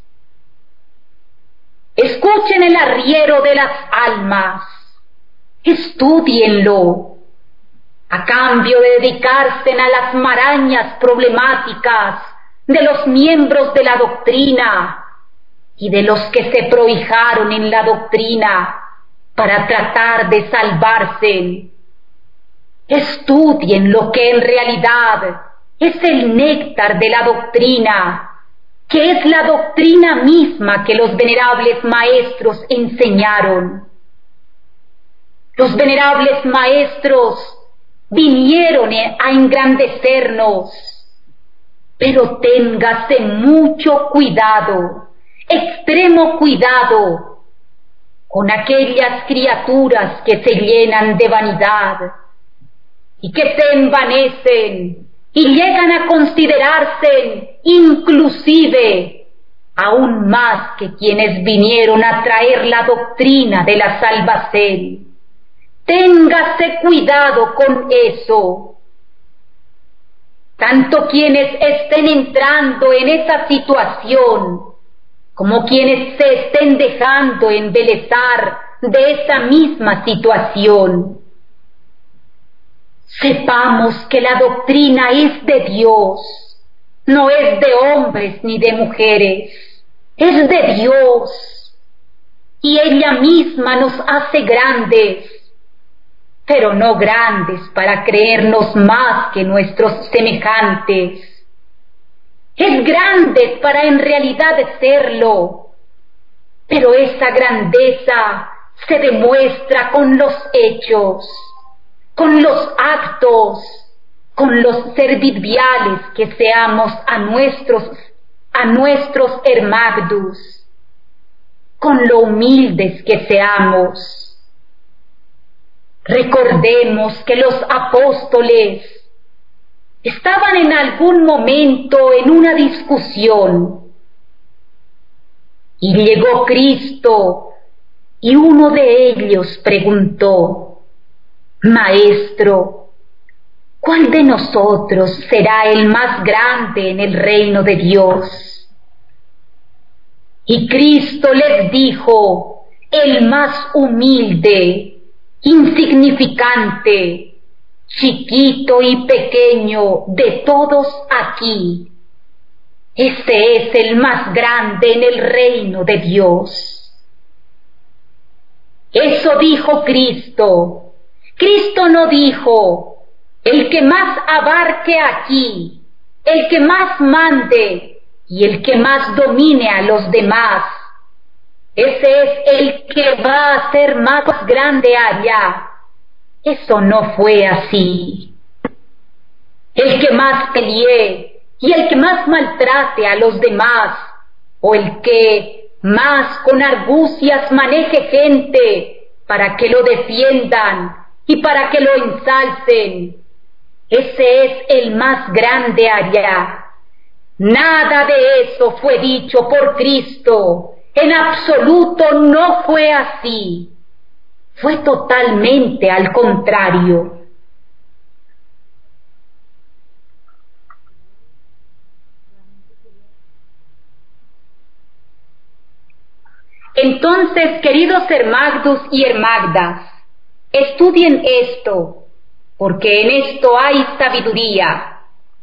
Escuchen el arriero de las almas, estúdienlo, a cambio de dedicarse a las marañas problemáticas de los miembros de la doctrina y de los que se prohijaron en la doctrina para tratar de salvarse. Estudien lo que en realidad es el néctar de la doctrina, que es la doctrina misma que los venerables maestros enseñaron. Los venerables maestros vinieron a engrandecernos, pero téngase mucho cuidado, extremo cuidado, con aquellas criaturas que se llenan de vanidad y que se envanecen y llegan a considerarse inclusive aún más que quienes vinieron a traer la doctrina de la salvación. Téngase cuidado con eso. Tanto quienes estén entrando en esa situación como quienes se estén dejando embelezar de esa misma situación, sepamos que la doctrina es de Dios, no es de hombres ni de mujeres, es de Dios, y ella misma nos hace grandes, pero no grandes para creernos más que nuestros semejantes. Es grande para en realidad serlo, pero esa grandeza se demuestra con los hechos, con los actos, con los serviciales que seamos a nuestros, a nuestros hermanos, con lo humildes que seamos. Recordemos que los apóstoles estaban en algún momento en una discusión y llegó Cristo y uno de ellos preguntó: Maestro, ¿cuál de nosotros será el más grande en el reino de Dios? Y Cristo les dijo: el más humilde, insignificante, chiquito y pequeño de todos aquí, ese es el más grande en el reino de Dios. Eso dijo Cristo. Cristo no dijo: el que más abarque aquí, el que más mande y el que más domine a los demás, ese es el que va a ser más grande allá. Eso no fue así. El que más pelee y el que más maltrate a los demás, o el que más con argucias maneje gente para que lo defiendan y para que lo ensalcen, ese es el más grande allá. Nada de eso fue dicho por Cristo. En absoluto no fue así. Fue totalmente al contrario. Entonces, queridos hermagdos y hermagdas, estudien esto, porque en esto hay sabiduría.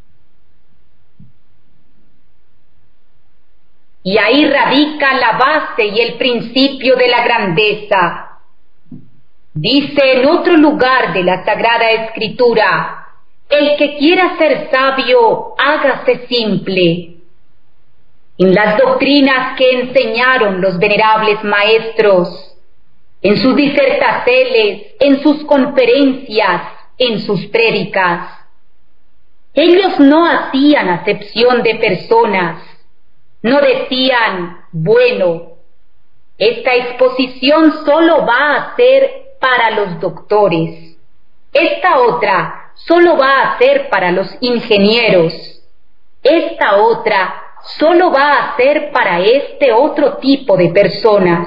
Y ahí radica la base y el principio de la grandeza. Dice en otro lugar de la Sagrada Escritura: el que quiera ser sabio, hágase simple. En las doctrinas que enseñaron los venerables maestros, en sus disertaciones, en sus conferencias, en sus prédicas, ellos no hacían acepción de personas, no decían, bueno, esta exposición solo va a ser para los doctores, esta otra solo va a ser para los ingenieros, esta otra solo va a ser para este otro tipo de personas.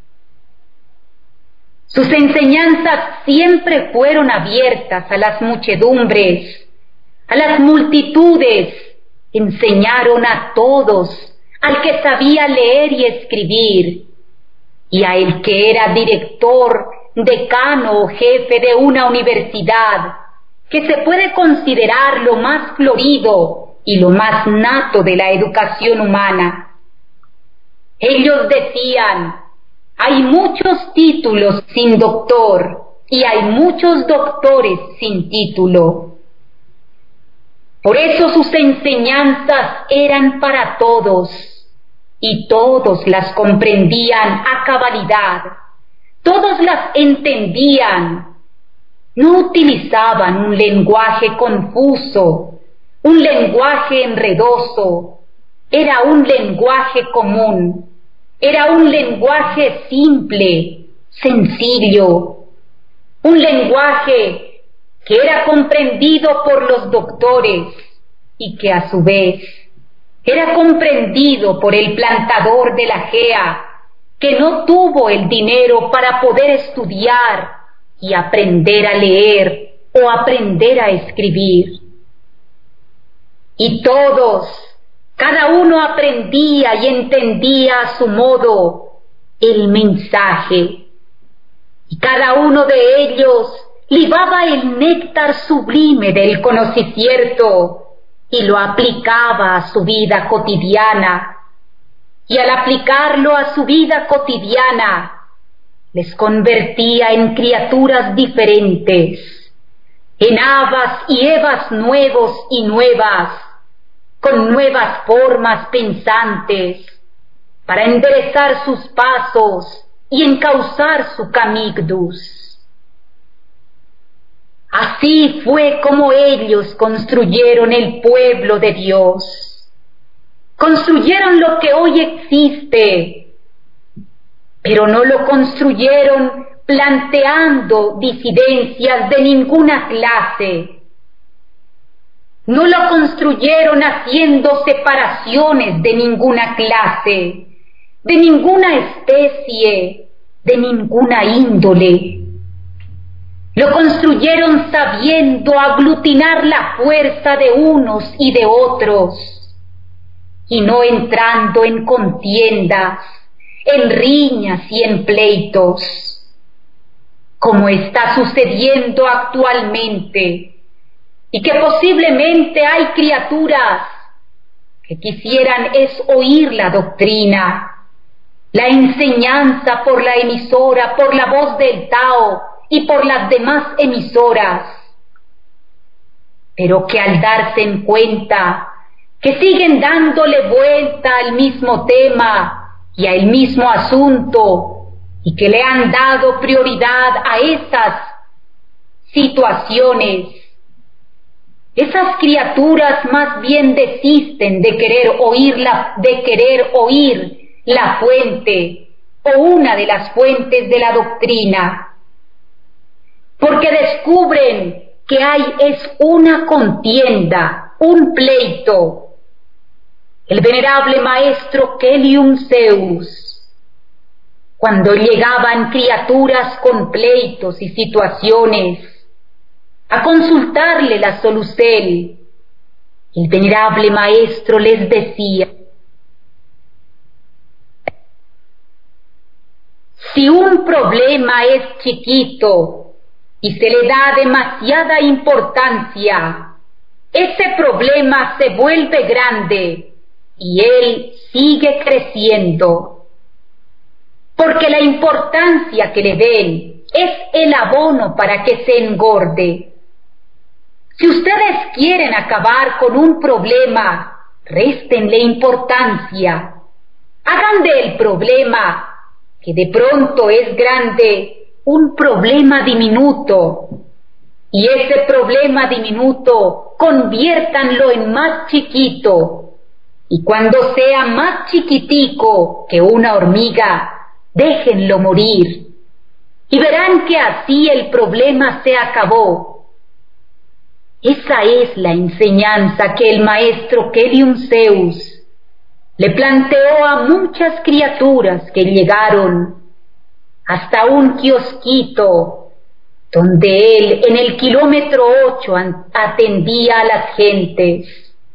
Sus enseñanzas siempre fueron abiertas a las muchedumbres, a las multitudes. Enseñaron a todos, al que sabía leer y escribir, y a el que era director, decano o jefe de una universidad, que se puede considerar lo más florido y lo más nato de la educación humana. Ellos decían: hay muchos títulos sin doctor y hay muchos doctores sin título. Por eso sus enseñanzas eran para todos y todos las comprendían a cabalidad, todos las entendían. No utilizaban un lenguaje confuso, un lenguaje enredoso, era un lenguaje común, era un lenguaje simple, sencillo, un lenguaje que era comprendido por los doctores y que a su vez era comprendido por el plantador de la Gea, que no tuvo el dinero para poder estudiar y aprender a leer o aprender a escribir. Y todos, cada uno aprendía y entendía a su modo el mensaje, y cada uno de ellos libaba el néctar sublime del conocimiento y lo aplicaba a su vida cotidiana, y al aplicarlo a su vida cotidiana les convertía en criaturas diferentes, en Abas y Evas nuevos y nuevas, con nuevas formas pensantes, para enderezar sus pasos y encauzar su camigdus. Así fue como ellos construyeron el pueblo de Dios. Construyeron lo que hoy existe, pero no lo construyeron planteando disidencias de ninguna clase. No lo construyeron haciendo separaciones de ninguna clase, de ninguna especie, de ninguna índole. Lo construyeron sabiendo aglutinar la fuerza de unos y de otros, y no entrando en contiendas, en riñas y en pleitos, como está sucediendo actualmente, y que posiblemente hay criaturas que quisieran es oír la doctrina, la enseñanza por la emisora, por la voz del Tao y por las demás emisoras, pero que al darse en cuenta que siguen dándole vuelta al mismo tema y al mismo asunto, y que le han dado prioridad a esas situaciones, esas criaturas más bien desisten de querer oír la, de querer oír la fuente o una de las fuentes de la doctrina, porque descubren que hay es una contienda, un pleito. El venerable maestro Kelium Zeus, cuando llegaban criaturas con pleitos y situaciones a consultarle la solucel, el venerable maestro les decía: si un problema es chiquito y se le da demasiada importancia, ese problema se vuelve grande y él sigue creciendo, porque la importancia que le den es el abono para que se engorde. Si ustedes quieren acabar con un problema, réstenle importancia. Hagan del problema, que de pronto es grande, un problema diminuto. Y ese problema diminuto, conviértanlo en más chiquito. Y cuando sea más chiquitico que una hormiga, déjenlo morir. Y verán que así el problema se acabó. Esa es la enseñanza que el maestro Kelium Zeus le planteó a muchas criaturas que llegaron hasta un kiosquito donde él en el kilómetro ocho atendía a las gentes,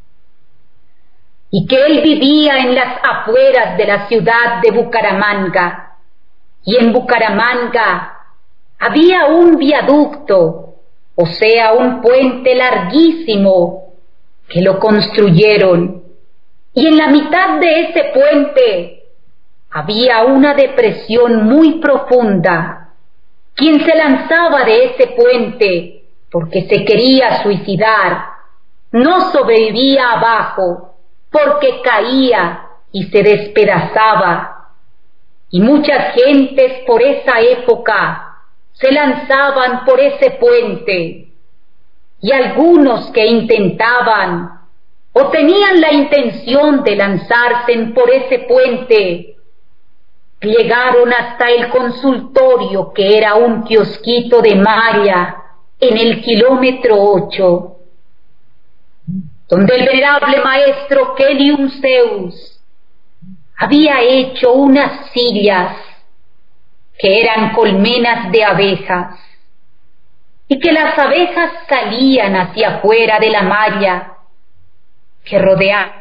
y que él vivía en las afueras de la ciudad de Bucaramanga, y en Bucaramanga había un viaducto, o sea, un puente larguísimo, que lo construyeron, y en la mitad de ese puente había una depresión muy profunda. Quien se lanzaba de ese puente porque se quería suicidar, no sobrevivía abajo, porque caía y se despedazaba. Y muchas gentes por esa época se lanzaban por ese puente, y algunos que intentaban o tenían la intención de lanzarse por ese puente, llegaron hasta el consultorio, que era un kiosquito de malla en el kilómetro ocho, donde el venerable maestro Kelium Zeus había hecho unas sillas que eran colmenas de abejas, y que las abejas salían hacia afuera de la malla que rodeaba.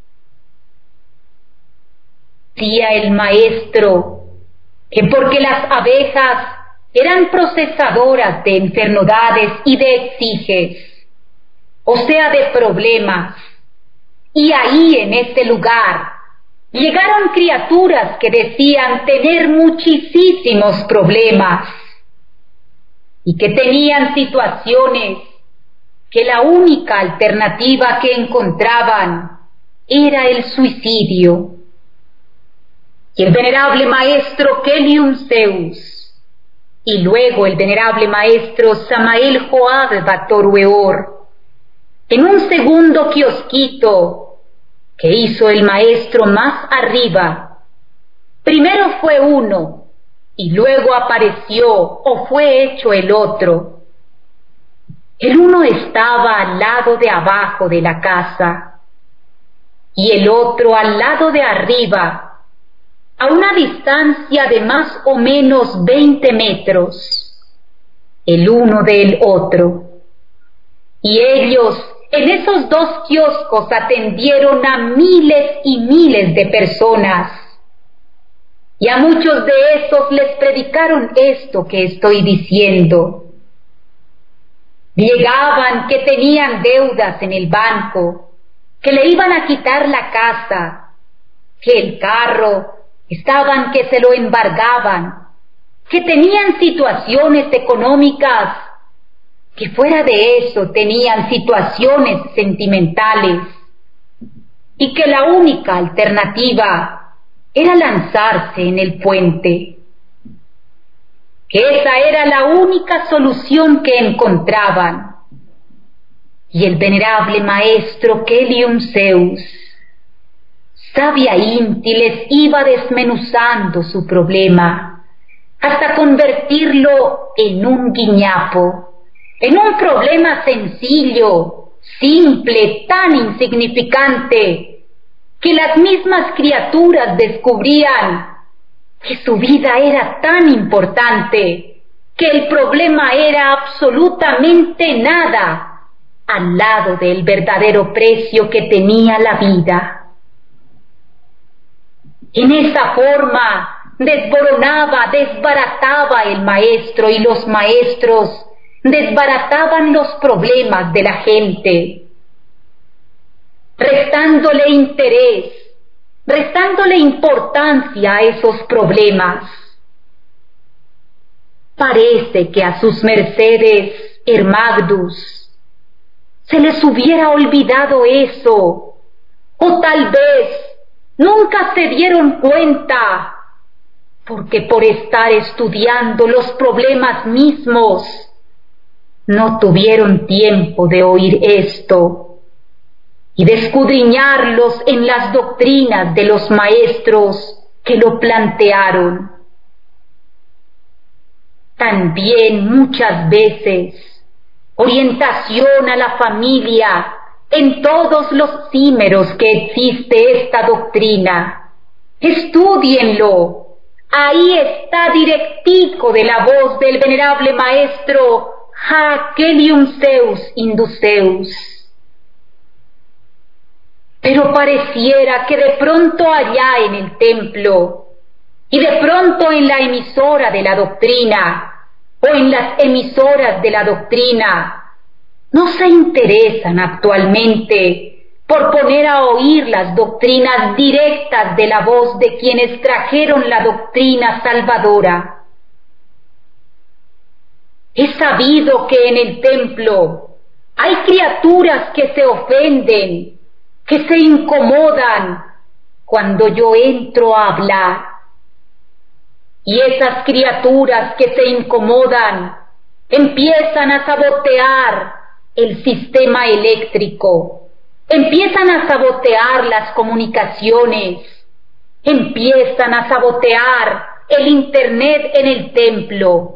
Decía el maestro que porque las abejas eran procesadoras de enfermedades y de exiges, o sea, de problemas, y ahí en ese lugar llegaron criaturas que decían tener muchísimos problemas y que tenían situaciones que la única alternativa que encontraban era el suicidio. Y el venerable maestro Kelium Zeus, y luego el venerable maestro Samael Joab Batorueor, en un segundo kiosquito que hizo el maestro más arriba, primero fue uno, y luego apareció o fue hecho el otro. El uno estaba al lado de abajo de la casa, y el otro al lado de arriba, a una distancia de más o menos veinte metros, el uno del otro. Y ellos en esos dos kioscos atendieron a miles y miles de personas, y a muchos de esos les predicaron esto que estoy diciendo. Llegaban que tenían deudas en el banco, que le iban a quitar la casa, que el carro estaban que se lo embargaban, que tenían situaciones económicas, que fuera de eso tenían situaciones sentimentales, y que la única alternativa era lanzarse en el puente, que esa era la única solución que encontraban. Y el venerable maestro Kelium Zeus, sabia Inti, les iba desmenuzando su problema hasta convertirlo en un guiñapo, en un problema sencillo, simple, tan insignificante, que las mismas criaturas descubrían que su vida era tan importante, que el problema era absolutamente nada al lado del verdadero precio que tenía la vida. En esa forma desboronaba, desbarataba el maestro, y los maestros desbarataban los problemas de la gente, restándole interés, restándole importancia a esos problemas. Parece que a sus mercedes, Hermagdus, se les hubiera olvidado eso, o tal vez nunca se dieron cuenta, porque por estar estudiando los problemas mismos, no tuvieron tiempo de oír esto y de escudriñarlos en las doctrinas de los maestros que lo plantearon. También muchas veces orientación a la familia en todos los címeros que existe esta doctrina. Estúdienlo. Ahí está directico de la voz del venerable maestro Haecelium Zeus Induceus. Pero pareciera que de pronto allá en el templo, y de pronto en la emisora de la doctrina, o en las emisoras de la doctrina, no se interesan actualmente por poner a oír las doctrinas directas de la voz de quienes trajeron la doctrina salvadora. Es sabido que en el templo hay criaturas que se ofenden, que se incomodan cuando yo entro a hablar. Y esas criaturas que se incomodan empiezan a sabotear el sistema eléctrico, empiezan a sabotear las comunicaciones, empiezan a sabotear el internet en el templo.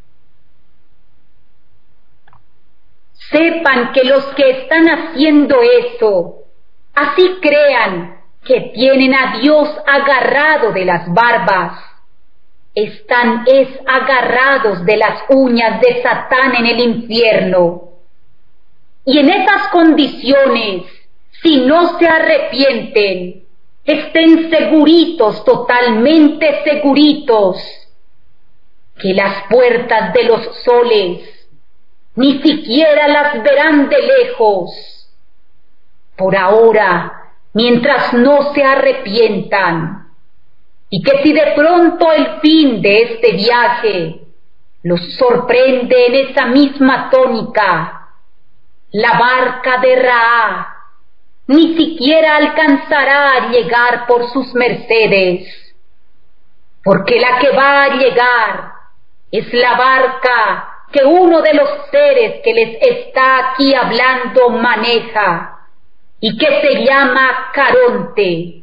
Sepan que los que están haciendo eso, así crean que tienen a Dios agarrado de las barbas, están es agarrados de las uñas de Satán en el infierno. Y en esas condiciones, si no se arrepienten, estén seguritos, totalmente seguritos, que las puertas de los soles ni siquiera las verán de lejos. Por ahora, mientras no se arrepientan, y que si de pronto el fin de este viaje los sorprende en esa misma tónica, la barca de Ra ni siquiera alcanzará a llegar por sus mercedes, porque la que va a llegar es la barca que uno de los seres que les está aquí hablando maneja, y que se llama Caronte.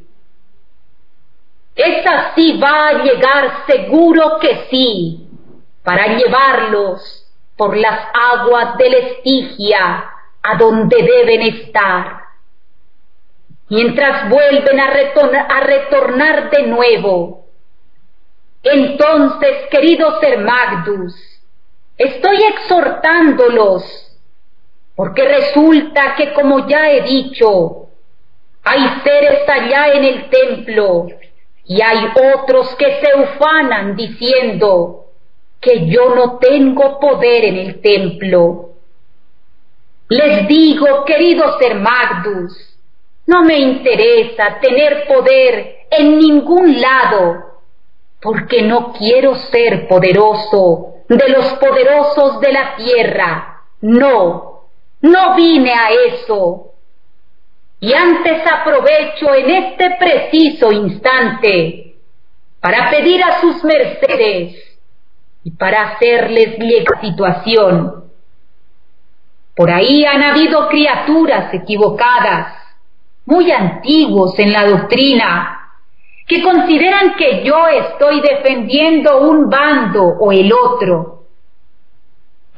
Esa sí va a llegar, seguro que sí, para llevarlos por las aguas del Estigia a donde deben estar. Mientras vuelven a, retornar, a retornar de nuevo, entonces, queridos Hermagdus, estoy exhortándolos, porque resulta que, como ya he dicho, hay seres allá en el templo, y hay otros que se ufanan diciendo que yo no tengo poder en el templo. Les digo, queridos Hermagdus, no me interesa tener poder en ningún lado, porque no quiero ser poderoso de los poderosos de la tierra. No, no vine a eso. Y antes aprovecho en este preciso instante para pedir a sus mercedes y para hacerles llegar la situación. Por ahí han habido criaturas equivocadas, muy antiguos en la doctrina, que consideran que yo estoy defendiendo un bando o el otro.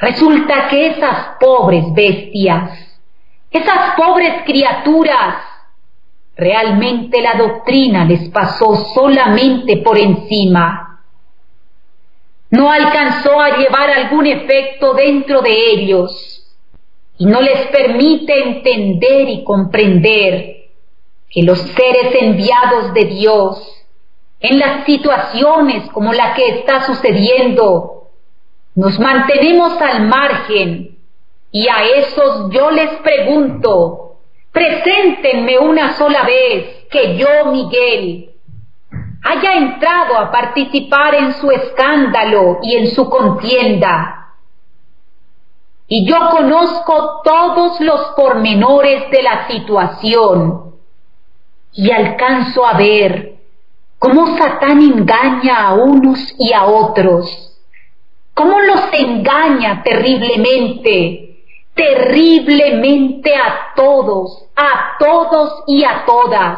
Resulta que esas pobres bestias, esas pobres criaturas, realmente la doctrina les pasó solamente por encima. No alcanzó a llevar algún efecto dentro de ellos y no les permite entender y comprender que los seres enviados de Dios, en las situaciones como la que está sucediendo, nos mantenemos al margen, y a esos yo les pregunto, preséntenme una sola vez que yo, Miguel, haya entrado a participar en su escándalo y en su contienda. Y yo conozco todos los pormenores de la situación y alcanzo a ver cómo Satán engaña a unos y a otros, cómo los engaña terriblemente, terriblemente a todos, a todos y a todas.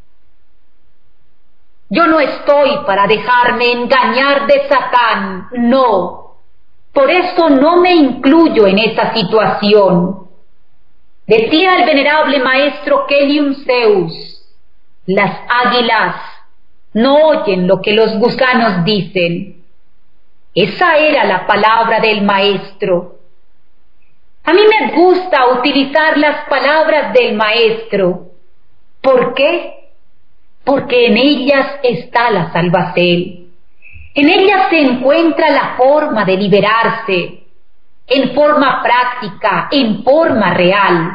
Yo no estoy para dejarme engañar de Satán, no. Por eso no me incluyo en esa situación. Decía el venerable maestro Kelium Zeus, las águilas no oyen lo que los gusanos dicen. Esa era la palabra del maestro. A mí me gusta utilizar las palabras del maestro. ¿Por qué? Porque en ellas está la salvación. En ellas se encuentra la forma de liberarse, en forma práctica, en forma real.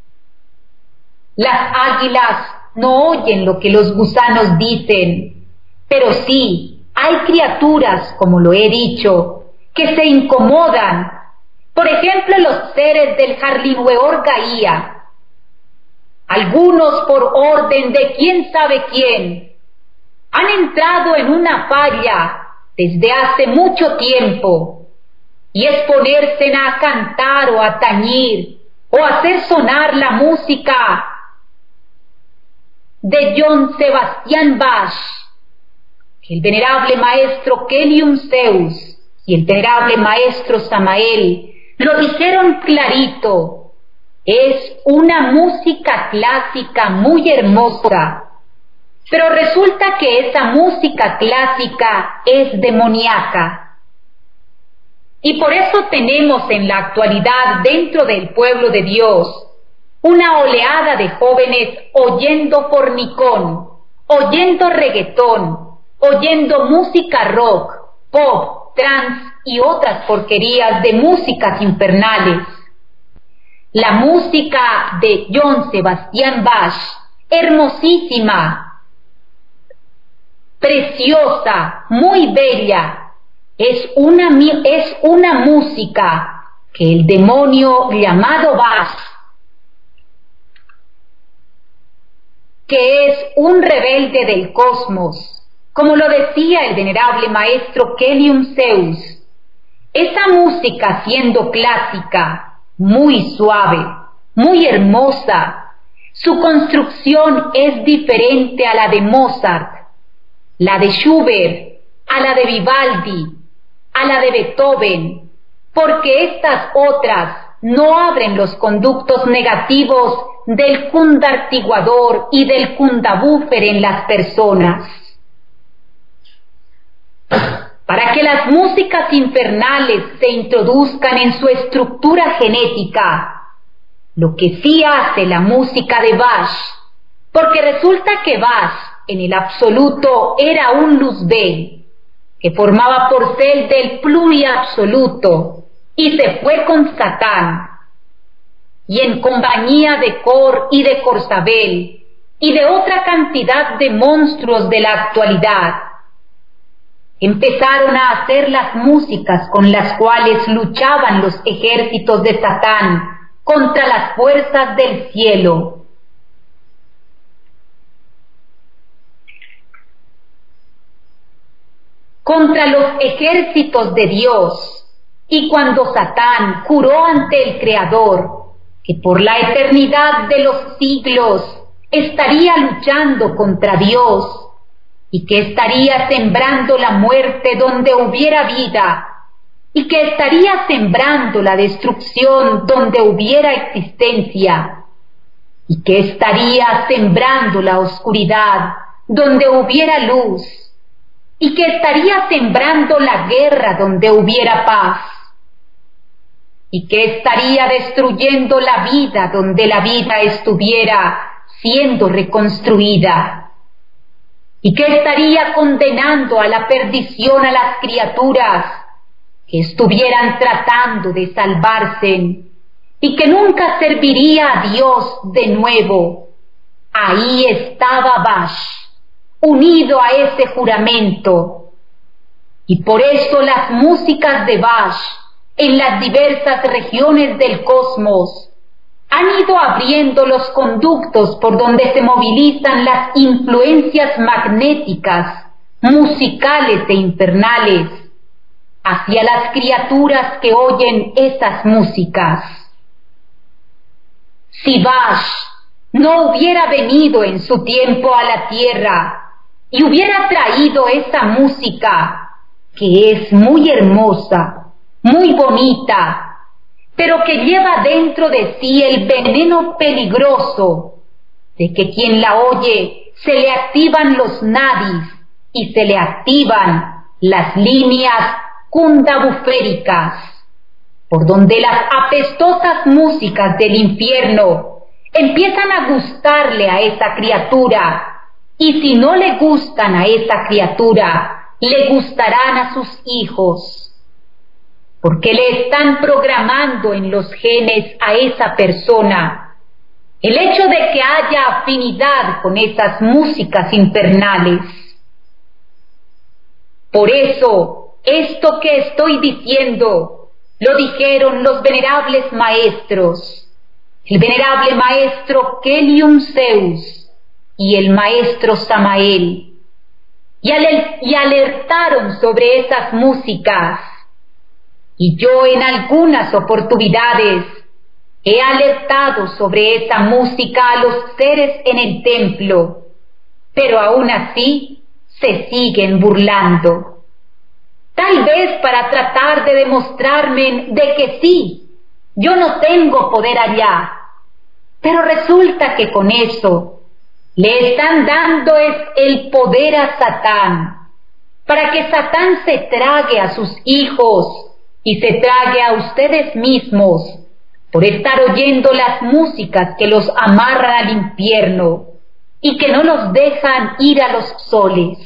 Las águilas no oyen lo que los gusanos dicen, pero sí, hay criaturas, como lo he dicho, que se incomodan. Por ejemplo, los seres del Jarlinueor Gaía. Algunos, por orden de quién sabe quién, han entrado en una falla desde hace mucho tiempo, y es ponerse a cantar o a tañir o a hacer sonar la música de Johann Sebastian Bach, que el venerable maestro Kelium Zeus y el venerable maestro Samael lo dijeron clarito. Es una música clásica muy hermosa, pero resulta que esa música clásica es demoníaca. Y por eso tenemos en la actualidad dentro del pueblo de Dios una oleada de jóvenes oyendo fornicón, oyendo reggaetón, oyendo música rock, pop, trance y otras porquerías de músicas infernales. La música de Johann Sebastian Bach, hermosísima, preciosa, muy bella, es una, es una música que el demonio llamado Bach, que es un rebelde del cosmos, como lo decía el venerable maestro Kelium Zeus, esa música siendo clásica, muy suave, muy hermosa, su construcción es diferente a la de Mozart, la de Schubert, a la de Vivaldi, a la de Beethoven, porque estas otras no abren los conductos negativos del kundartiguador y del kundabúfer en las personas. Para que las músicas infernales se introduzcan en su estructura genética, lo que sí hace la música de Bach, porque resulta que Bach en el absoluto era un Luzbel, que formaba porcel del pluriabsoluto, y se fue con Satán, y en compañía de Cor y de Corsabel, y de otra cantidad de monstruos de la actualidad, empezaron a hacer las músicas con las cuales luchaban los ejércitos de Satán contra las fuerzas del cielo. Contra los ejércitos de Dios, y cuando Satán juró ante el Creador que por la eternidad de los siglos estaría luchando contra Dios, y que estaría sembrando la muerte donde hubiera vida, y que estaría sembrando la destrucción donde hubiera existencia, y que estaría sembrando la oscuridad donde hubiera luz, y que estaría sembrando la guerra donde hubiera paz, y que estaría destruyendo la vida donde la vida estuviera siendo reconstruida, y que estaría condenando a la perdición a las criaturas que estuvieran tratando de salvarse y que nunca serviría a Dios de nuevo. Ahí estaba Bash, unido a ese juramento, y por eso las músicas de Bash en las diversas regiones del cosmos han ido abriendo los conductos por donde se movilizan las influencias magnéticas, musicales e infernales hacia las criaturas que oyen esas músicas. Si Bash no hubiera venido en su tiempo a la Tierra y hubiera traído esa música, que es muy hermosa, muy bonita, pero que lleva dentro de sí el veneno peligroso de que quien la oye se le activan los nadis y se le activan las líneas kundabuféricas, por donde las apestosas músicas del infierno empiezan a gustarle a esa criatura, y si no le gustan a esa criatura, le gustarán a sus hijos, porque le están programando en los genes a esa persona el hecho de que haya afinidad con esas músicas infernales. Por eso, esto que estoy diciendo lo dijeron los venerables maestros, el venerable maestro Kelium Zeus y el maestro Samael, y, al- y alertaron sobre esas músicas, y yo en algunas oportunidades he alertado sobre esa música a los seres en el templo, pero aún así se siguen burlando. Tal vez para tratar de demostrarme de que sí, yo no tengo poder allá, pero resulta que con eso le están dando es el poder a Satán, para que Satán se trague a sus hijos y se trague a ustedes mismos por estar oyendo las músicas que los amarran al infierno y que no los dejan ir a los soles.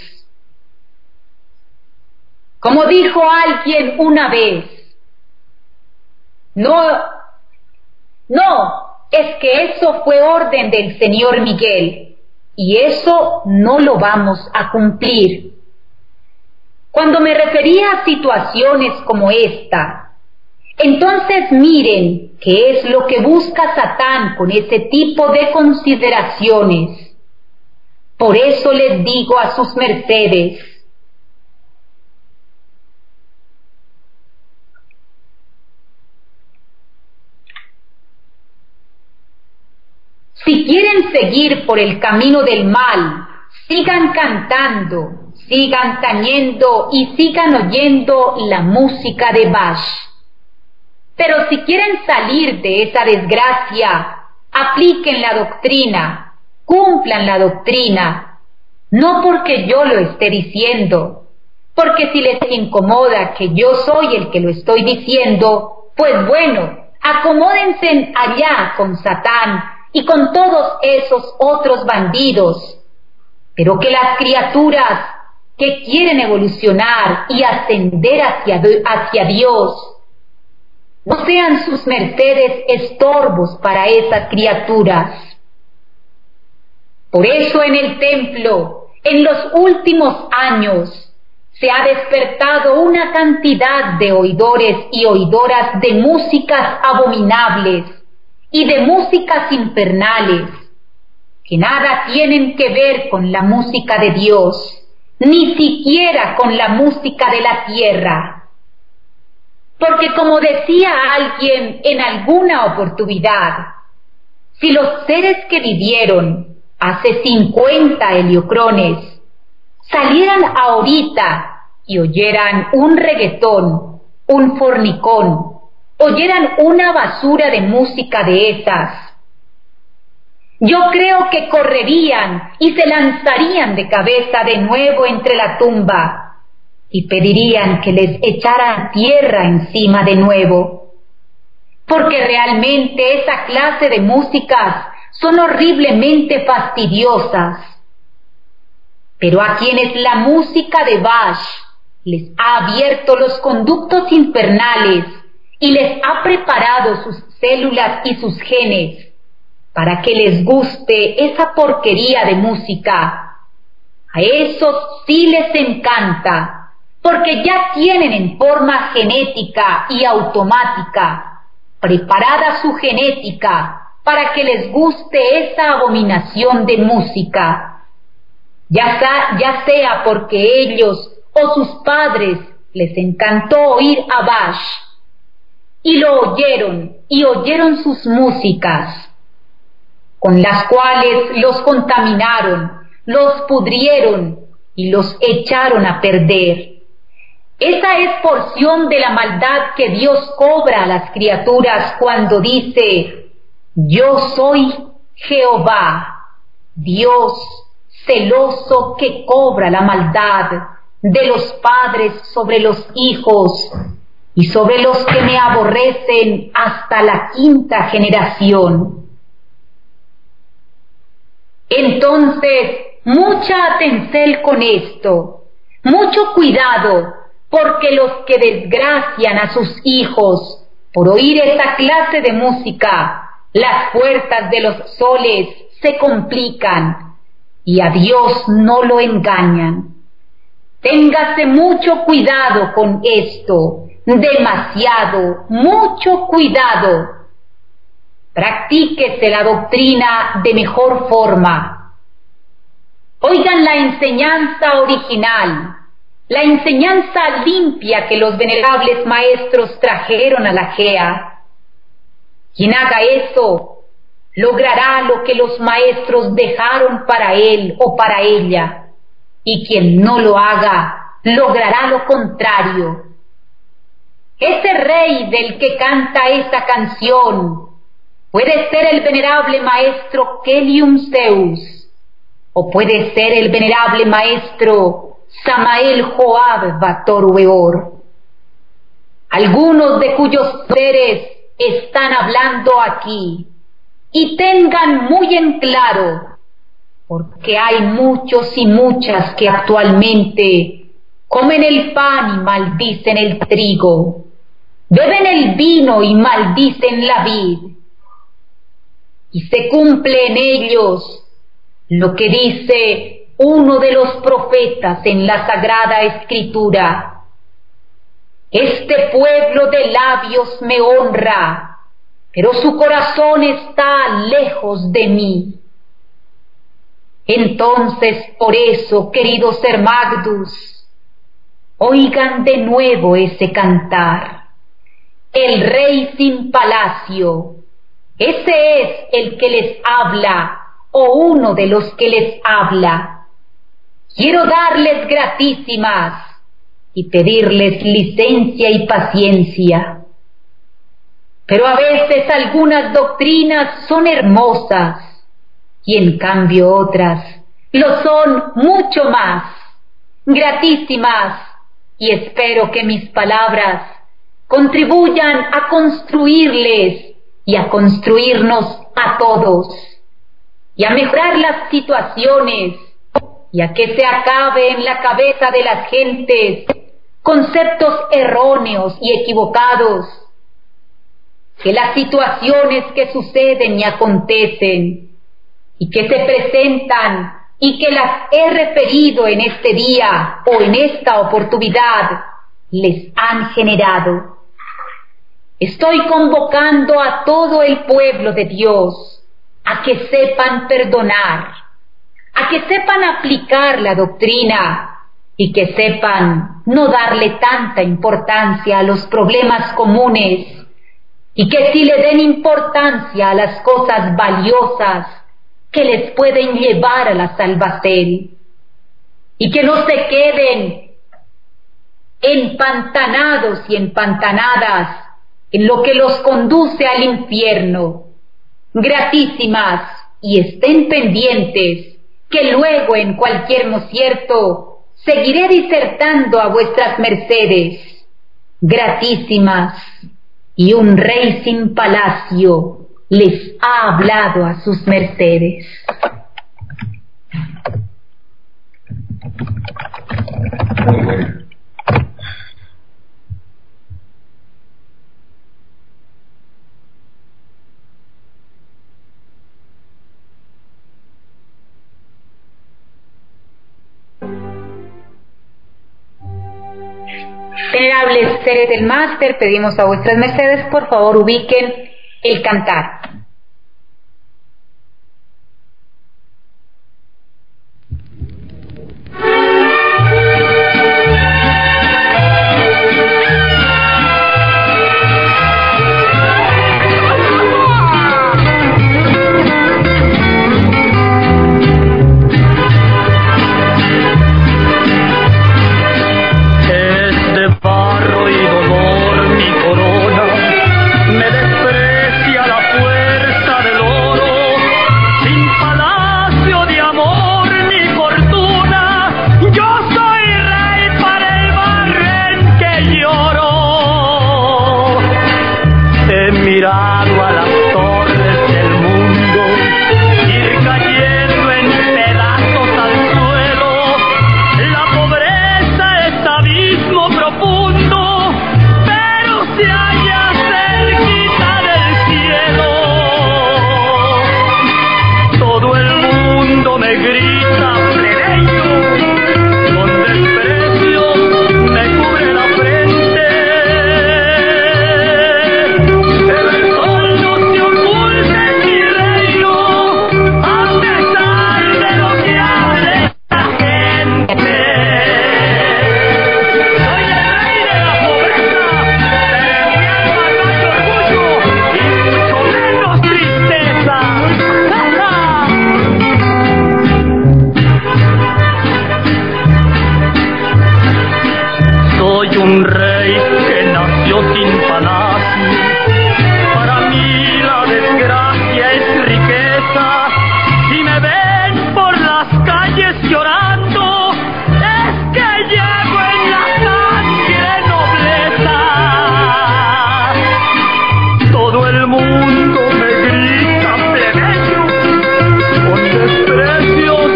Como dijo alguien una vez, no, no, es que eso fue orden del señor Miguel, y eso no lo vamos a cumplir. Cuando me refería a situaciones como esta, entonces miren qué es lo que busca Satán con ese tipo de consideraciones. Por eso les digo a sus mercedes, si quieren seguir por el camino del mal, sigan cantando, sigan tañendo y sigan oyendo la música de Bash. Pero si quieren salir de esa desgracia, apliquen la doctrina, cumplan la doctrina, no porque yo lo esté diciendo, porque si les incomoda que yo soy el que lo estoy diciendo, pues bueno, acomódense allá con Satán y con todos esos otros bandidos, pero que las criaturas que quieren evolucionar y ascender hacia, hacia Dios no sean sus mercedes estorbos para esas criaturas. Por eso en el templo, en los últimos años, se ha despertado una cantidad de oidores y oidoras de músicas abominables y de músicas infernales, que nada tienen que ver con la música de Dios, ni siquiera con la música de la tierra. Porque como decía alguien en alguna oportunidad, si los seres que vivieron hace cincuenta heliocrones salieran ahorita y oyeran un reggaetón, un fornicón, oyeran una basura de música de esas, yo creo que correrían y se lanzarían de cabeza de nuevo entre la tumba y pedirían que les echaran tierra encima de nuevo, porque realmente esa clase de músicas son horriblemente fastidiosas. Pero a quienes la música de Bach les ha abierto los conductos infernales y les ha preparado sus células y sus genes para que les guste esa porquería de música, a esos sí les encanta, porque ya tienen en forma genética y automática preparada su genética para que les guste esa abominación de música, ya sea, ya sea porque ellos o sus padres les encantó oír a Bach y lo oyeron y oyeron sus músicas, con las cuales los contaminaron, los pudrieron y los echaron a perder. Esa es porción de la maldad que Dios cobra a las criaturas cuando dice: yo soy Jehová, Dios celoso que cobra la maldad de los padres sobre los hijos y sobre los que me aborrecen hasta la quinta generación. Entonces, mucha atención con esto, mucho cuidado, porque los que desgracian a sus hijos por oír esa clase de música, las puertas de los soles se complican y a Dios no lo engañan. Téngase mucho cuidado con esto, demasiado, mucho cuidado. Practíquese la doctrina de mejor forma. Oigan la enseñanza original, la enseñanza limpia que los venerables maestros trajeron a la Gea. Quien haga eso, logrará lo que los maestros dejaron para él o para ella, y quien no lo haga, logrará lo contrario. Ese rey del que canta esta canción puede ser el venerable maestro Kelium Zeus, o puede ser el venerable maestro Samael Joab Bator Weor, algunos de cuyos seres están hablando aquí, y tengan muy en claro, porque hay muchos y muchas que actualmente comen el pan y maldicen el trigo, beben el vino y maldicen la vid, y se cumple en ellos lo que dice uno de los profetas en la Sagrada Escritura: este pueblo de labios me honra, pero su corazón está lejos de mí. Entonces, por eso, queridos Hermagdus, oigan de nuevo ese cantar. El rey sin palacio, ese es el que les habla, o uno de los que les habla. Quiero darles gratísimas y pedirles licencia y paciencia. Pero a veces algunas doctrinas son hermosas y en cambio otras lo son mucho más, gratísimas, y espero que mis palabras contribuyan a construirles y a construirnos a todos, y a mejorar las situaciones, y a que se acabe en la cabeza de las gentes conceptos erróneos y equivocados, que las situaciones que suceden y acontecen, y que se presentan, y que las he referido en este día o en esta oportunidad, les han generado. Estoy convocando a todo el pueblo de Dios a que sepan perdonar, a que sepan aplicar la doctrina y que sepan no darle tanta importancia a los problemas comunes, y que sí le den importancia a las cosas valiosas que les pueden llevar a la salvación, y que no se queden empantanados y empantanadas en lo que los conduce al infierno. Gratísimas, y estén pendientes, que luego en cualquier mocierto seguiré disertando a vuestras mercedes. Gratísimas, y un rey sin palacio les ha hablado a sus mercedes. Venerables seres del máster, pedimos a vuestras mercedes, por favor, ubiquen el cantar.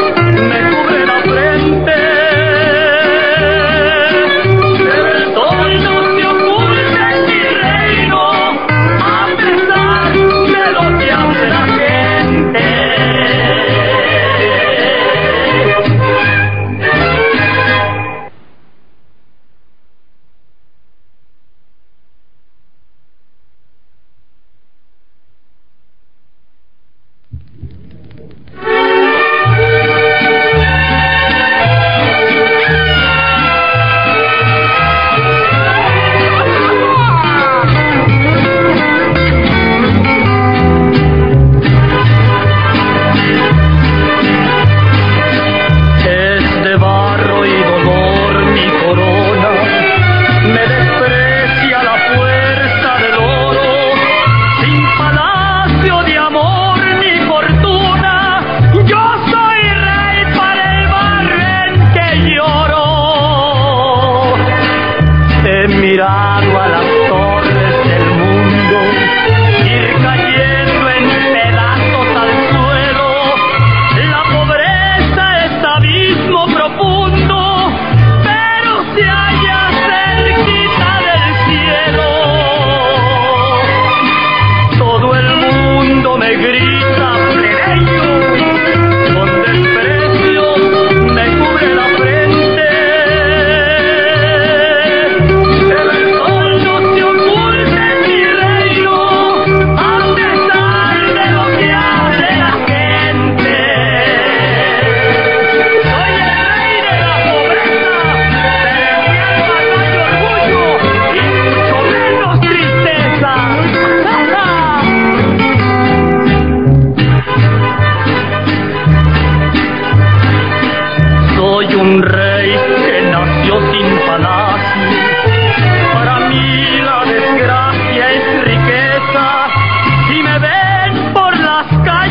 Todo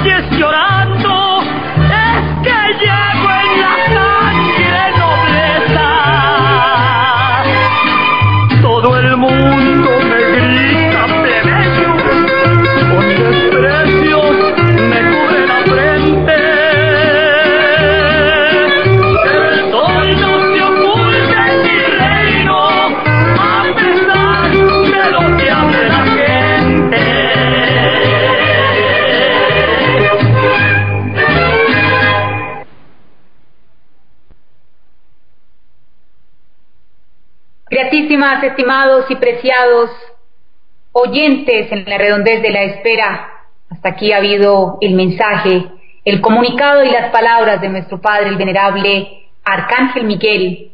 oyes llorando, es que llevo en la sangre nobleza. Todo el mundo me grita plebeyo, con desprecios me cubre la frente. Pero el sol no se oculta en mi reino, a pesar de lo que hable la gente. Gratísimas, estimados y preciados oyentes en la redondez de la espera, hasta aquí ha habido el mensaje, el comunicado y las palabras de nuestro Padre, el venerable Arcángel Miguel,